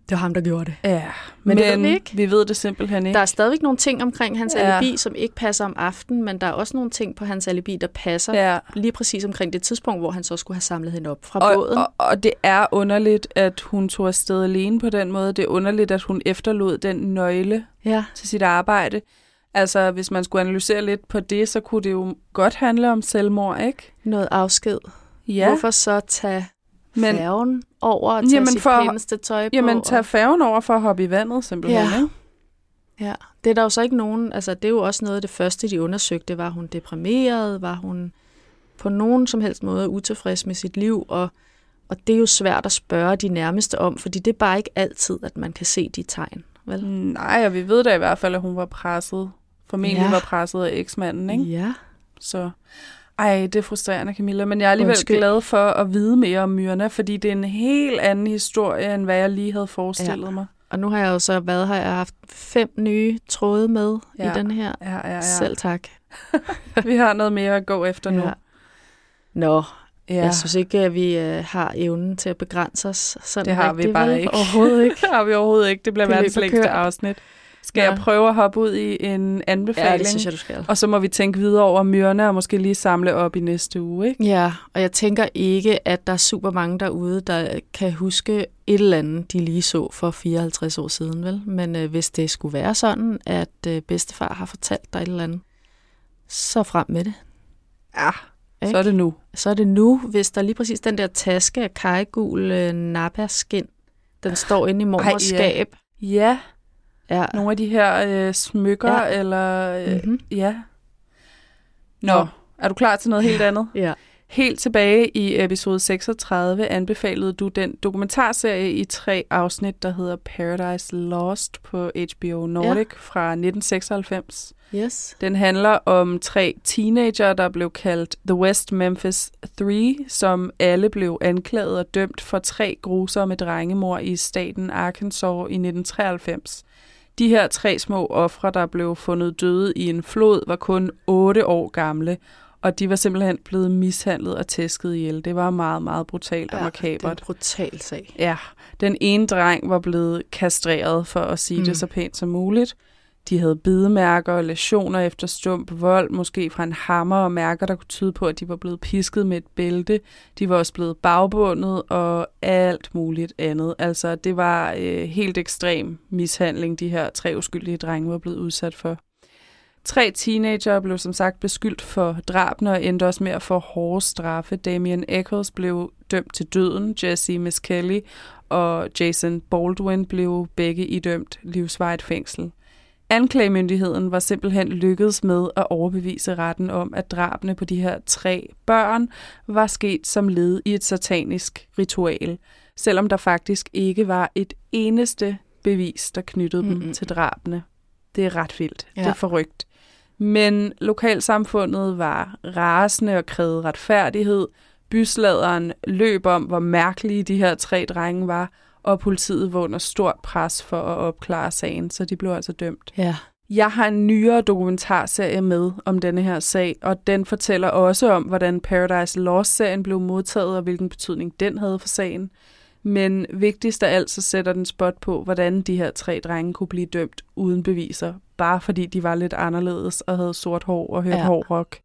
det var ham, der gjorde det. Ja, men, men det ved vi ikke. Vi ved det simpelthen ikke. Der er stadigvæk nogle ting omkring hans ja. alibi, som ikke passer om aftenen, men der er også nogle ting på hans alibi, der passer ja. lige præcis omkring det tidspunkt, hvor han så skulle have samlet hende op fra og, båden. Og, og det er underligt, at hun tog afsted alene på den måde. Det er underligt, at hun efterlod den nøgle ja. til sit arbejde. Altså, hvis man skulle analysere lidt på det, så kunne det jo godt handle om selvmord, ikke? Noget afsked. Ja. Hvorfor så tage men, færgen over og tage jamen sit for, pæneste tøj på? Jamen, tage færgen over for at hoppe i vandet, simpelthen. Ja. Ikke? Ja, det er der jo så ikke nogen, altså det er jo også noget af det første, de undersøgte. Var hun deprimeret? Var hun på nogen som helst måde utilfreds med sit liv? Og, og det er jo svært at spørge de nærmeste om, fordi det er bare ikke altid, at man kan se de tegn. Vel? Nej, og vi ved da i hvert fald, at hun var presset. Formentlig ja. var presset af eksmanden, ikke? Ja. Så, ej, det er frustrerende, Camilla. Men jeg er alligevel Undskyld. glad for at vide mere om Myrna, fordi det er en helt anden historie, end hvad jeg lige havde forestillet ja. mig. Og nu har jeg jo så været her, jeg har haft fem nye tråde med ja. i den her. Ja, ja, ja. Selv tak. Vi har noget mere at gå efter ja. nu. Nå, ja. jeg synes ikke, at vi uh, har evnen til at begrænse os. Sådan det har rigtig, vi bare vel? ikke. Overhovedet ikke. Det har vi overhovedet ikke. Det bliver det verdens længste afsnit. Skal ja. jeg prøve at hoppe ud i en anbefaling? Ja, det synes jeg, du skal. Og så må vi tænke videre over Myrna og måske lige samle op i næste uge, ikke? Ja, og jeg tænker ikke, at der er super mange derude, der kan huske et eller andet, de lige så for fireoghalvtreds år siden, vel? Men øh, hvis det skulle være sådan, at øh, bedstefar har fortalt dig et eller andet, så frem med det. Ja, ikke? Så er det nu. Så er det nu, hvis der lige præcis den der taske af kajgul øh, napperskin, den står inde i mormors Ej, ja. skab. Ja. Ja. Nogle af de her øh, smykker, ja. eller... Øh, mm-hmm. Ja. Nå, Nå, er du klar til noget helt andet? Ja. Helt tilbage i episode seksogtredive anbefalede du den dokumentarserie i tre afsnit, der hedder Paradise Lost på H B O Nordic ja. fra nitten seksoghalvfems. Yes. Den handler om tre teenager, der blev kaldt The West Memphis Three, som alle blev anklaget og dømt for tre grusomme drengemord i staten Arkansas i nitten treoghalvfems. De her tre små ofre, der blev fundet døde i en flod, var kun otte år gamle, og de var simpelthen blevet mishandlet og tæsket ihjel. Det var meget, meget brutalt ja, og makabert. det er en brutal sag. Ja, den ene dreng var blevet kastreret, for at sige mm. det så pænt som muligt. De havde bidemærker og læsioner efter stump vold, måske fra en hammer og mærker, der kunne tyde på, at de var blevet pisket med et bælte. De var også blevet bagbundet og alt muligt andet. Altså, det var øh, helt ekstrem mishandling, de her tre uskyldige drenge var blevet udsat for. Tre teenager blev som sagt beskyldt for drabene og endte også med at få hårde straffe. Damien Echols blev dømt til døden, Jesse Miss Kelly og Jason Baldwin blev begge idømt livsvarigt fængsel. Anklagemyndigheden var simpelthen lykkedes med at overbevise retten om, at drabene på de her tre børn var sket som led i et satanisk ritual, selvom der faktisk ikke var et eneste bevis, der knyttede mm-hmm. dem til drabene. Det er ret vildt. Ja. Det er forrygt. Men lokalsamfundet var rasende og krævede retfærdighed. Bysladeren løb om, hvor mærkelige de her tre drenge var, og politiet var under stort pres for at opklare sagen, så de blev altså dømt. Ja. Jeg har en nyere dokumentarserie med om denne her sag, og den fortæller også om, hvordan Paradise Lost-serien blev modtaget, og hvilken betydning den havde for sagen. Men vigtigst af alt, så sætter den spot på, hvordan de her tre drenge kunne blive dømt uden beviser, bare fordi de var lidt anderledes og havde sort hår og hørte ja. hård rock.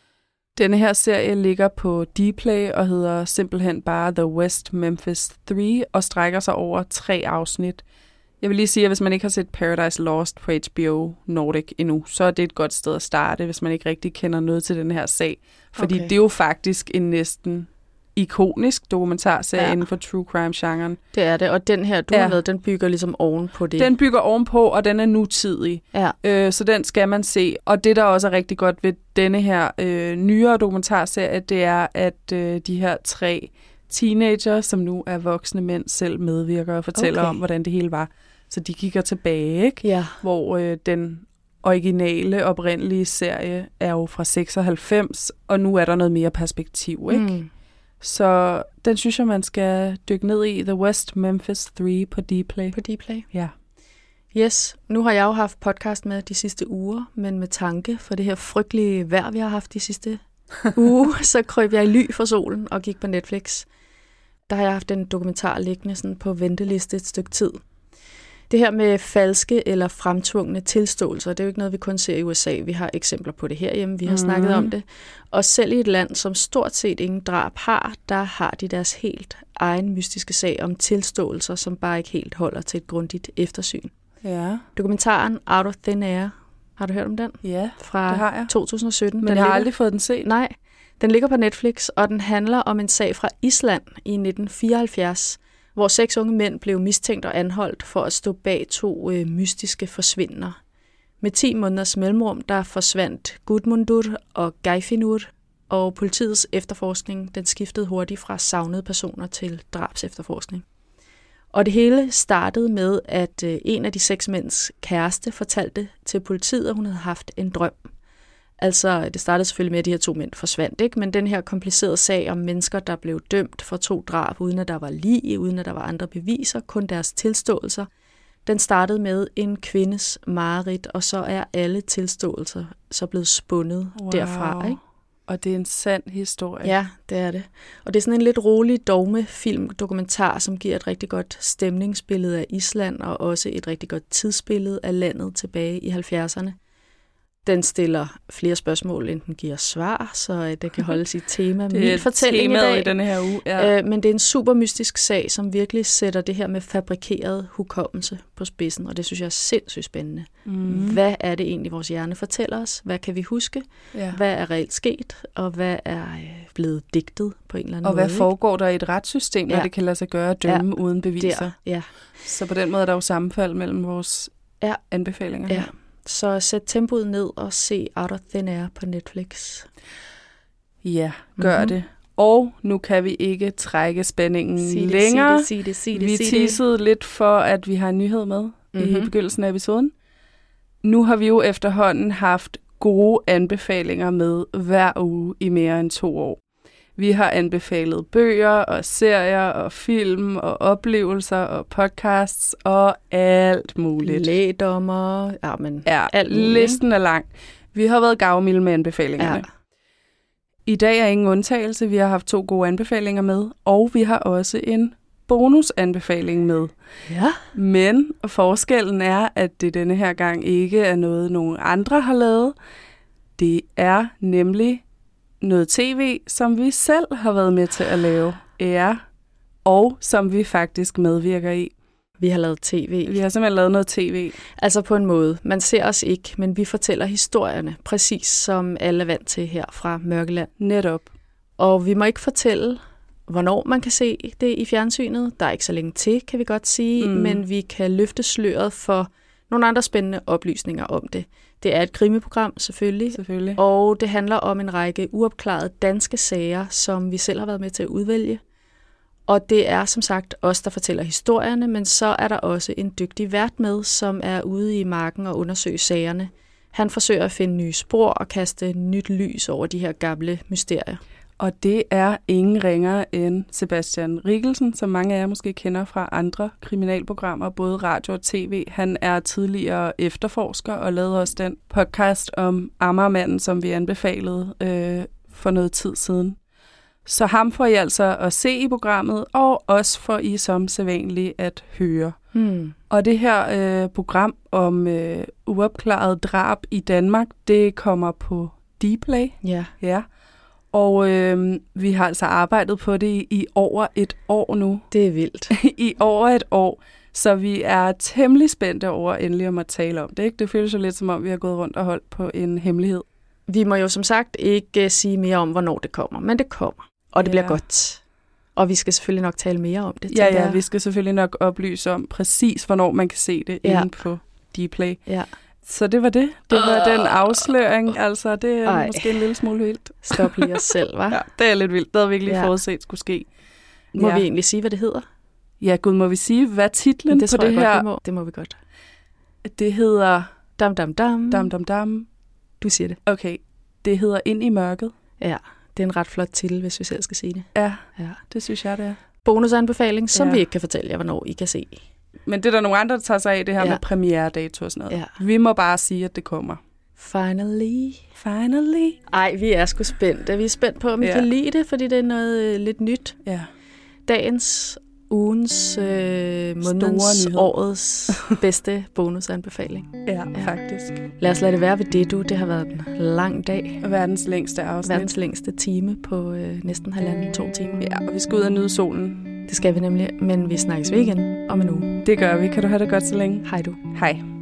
Denne her serie ligger på Dplay og hedder simpelthen bare The West Memphis Three og strækker sig over tre afsnit. Jeg vil lige sige, at hvis man ikke har set Paradise Lost på H B O Nordic endnu, så er det et godt sted at starte, hvis man ikke rigtig kender noget til den her sag. Fordi okay. det er jo faktisk en næsten ikonisk dokumentarserie ja. inden for true crime-genren. Det er det, og den her, du ja. har lavet, den bygger ligesom oven på det. Den bygger ovenpå, og den er nutidig. Ja. Øh, så den skal man se. Og det, der også er rigtig godt ved denne her øh, nyere dokumentarserie, det er, at øh, de her tre teenager, som nu er voksne mænd, selv medvirker og fortæller okay. om, hvordan det hele var. Så de kigger tilbage, ikke? Ja. Hvor øh, den originale, oprindelige serie er jo fra seksoghalvfems, og nu er der noget mere perspektiv, ikke? Mm. Så den synes jeg, man skal dykke ned i. The West Memphis Three på Dplay. På Dplay? Ja. Yes, nu har jeg jo haft podcast med de sidste uger, men med tanke for det her frygtelige vejr, vi har haft de sidste uger, så krøb jeg i ly for solen og gik på Netflix. Der har jeg haft en dokumentar liggende sådan på venteliste et stykke tid. Det her med falske eller fremtvungne tilståelser, det er jo ikke noget, vi kun ser i U S A. Vi har eksempler på det herhjemme, vi har mm. snakket om det. Og selv i et land, som stort set ingen drab har, der har de deres helt egen mystiske sag om tilståelser, som bare ikke helt holder til et grundigt eftersyn. Ja. Dokumentaren Out of Thin Air, har du hørt om den? Ja, fra det har jeg. to tusind og sytten. Men den jeg har ligger... aldrig fået den set. Nej, den ligger på Netflix, og den handler om en sag fra Island i nitten fireoghalvfjerds, hvor seks unge mænd blev mistænkt og anholdt for at stå bag to øh, mystiske forsvinder. Med ti måneders mellemrum, der forsvandt Gudmundur og Geifinur, og politiets efterforskning, den skiftede hurtigt fra savnede personer til drabsefterforskning. Og det hele startede med, at øh, en af de seks mænds kæreste fortalte til politiet, at hun havde haft en drøm. Altså, det startede selvfølgelig med, at de her to mænd forsvandt, ikke? Men den her komplicerede sag om mennesker, der blev dømt for to drab, uden at der var lig, uden at der var andre beviser, kun deres tilståelser, den startede med en kvindes mareridt, og så er alle tilståelser så blevet spundet wow. derfra, ikke? Og det er en sand historie. Ja, det er det. Og det er sådan en lidt rolig dogmefilm-dokumentar, som giver et rigtig godt stemningsbillede af Island, og også et rigtig godt tidsbillede af landet tilbage i halvfjerdserne. Den stiller flere spørgsmål, end den giver svar, så det kan holde sit tema. Det er fortælling i dag. I denne her uge. Ja. Øh, men det er en super mystisk sag, som virkelig sætter det her med fabrikeret hukommelse på spidsen, og det synes jeg er sindssygt spændende. Mm. Hvad er det egentlig, vores hjerne fortæller os? Hvad kan vi huske? Ja. Hvad er reelt sket? Og hvad er blevet digtet på en eller anden og måde? Og hvad foregår der i et retssystem, når ja. det kan lade sig gøre at dømme ja. uden beviser? Der. Ja. Så på den måde er der jo sammenfald mellem vores ja. anbefalinger ja. her. Så sæt tempoet ned og se Out of Thin Air på Netflix. Ja, gør mm-hmm. det. Og nu kan vi ikke trække spændingen sig det, længere. Sig det, sig det, sig det, vi teasede lidt for, at vi har en nyhed med mm-hmm. i begyndelsen af episoden. Nu har vi jo efterhånden haft gode anbefalinger med hver uge i mere end to år. Vi har anbefalet bøger og serier og film og oplevelser og podcasts og alt muligt. Lægdommer, ja, men ja, alt muligt. Listen er lang. Vi har været gavmilde med anbefalingerne. Ja. I dag er ingen undtagelse. Vi har haft to gode anbefalinger med, og vi har også en bonusanbefaling med. Ja. Men forskellen er, at det denne her gang ikke er noget, nogen andre har lavet. Det er nemlig noget tv, som vi selv har været med til at lave, ja, og som vi faktisk medvirker i. Vi har lavet tv. Vi har simpelthen lavet noget tv. Altså på en måde. Man ser os ikke, men vi fortæller historierne, præcis som alle er vant til her fra Mørkeland. Netop. Og vi må ikke fortælle, hvornår man kan se det i fjernsynet. Der er ikke så længe til, kan vi godt sige, mm. men vi kan løfte sløret for nogle andre spændende oplysninger om det. Det er et krimiprogram, selvfølgelig. selvfølgelig. Og det handler om en række uopklarede danske sager, som vi selv har været med til at udvælge. Og det er som sagt os, der fortæller historierne, men så er der også en dygtig vært med, som er ude i marken og undersøger sagerne. Han forsøger at finde nye spor og kaste nyt lys over de her gamle mysterier. Og det er ingen ringere end Sebastian Rikkelsen, som mange af jer måske kender fra andre kriminalprogrammer, både radio og tv. Han er tidligere efterforsker og lavede også den podcast om Amagermanden, som vi anbefalede øh, for noget tid siden. Så ham får I altså at se i programmet, og også får I som sædvanligt at høre. Hmm. Og det her øh, program om øh, uopklaret drab i Danmark, det kommer på Dplay. Ja. Ja. Og øh, vi har altså arbejdet på det i, i over et år nu. Det er vildt. I over et år. Så vi er temmelig spændte over endelig om at tale om det. Ikke? Det føles jo lidt som om, vi har gået rundt og holdt på en hemmelighed. Vi må jo som sagt ikke sige mere om, hvornår det kommer, men det kommer. Og det ja. bliver godt. Og vi skal selvfølgelig nok tale mere om det. Ja, ja, vi skal selvfølgelig nok oplyse om præcis, hvornår man kan se det ja. inde på Dplay. Ja. Så det var det. Det var uh, den afsløring. Altså, det er ej. måske en lille smule vildt. Stop lige os selv, hva'? Ja, det er lidt vildt. Det havde vi ikke lige ja. forudset skulle ske. Må ja. vi egentlig sige, hvad det hedder? Ja, gud, må vi sige, hvad titlen det på det jeg her? Godt, må. Det må vi godt. Det hedder... Dam, dam, dam. Dam, dam, dam. Du siger det. Okay. Det hedder Ind i mørket. Ja, det er en ret flot titel, hvis vi selv skal sige det. Ja, ja. det synes jeg, det er. Bonusanbefaling, som ja. vi ikke kan fortælle jer, hvornår I kan se. Men det er der nogle andre, der tager sig af, det her ja. med premiere-dato og sådan noget. Ja. Vi må bare sige, at det kommer. Finally. Finally. Ej, vi er sgu spændte. Vi er spændt på, om I ja. kan lide det, fordi det er noget øh, lidt nyt. Ja. Dagens ugens, øh, månedens, årets bedste bonusanbefaling. Ja, ja, faktisk. Lad os lade det være ved det, du. Det har været en lang dag. Verdens længste afsnit. Verdens længste time på øh, næsten halvanden, to timer. Ja, og vi skal ud og nyde solen. Det skal vi nemlig, men vi snakkes ved igen om en uge. Det gør vi. Kan du have det godt så længe? Hej du. Hej.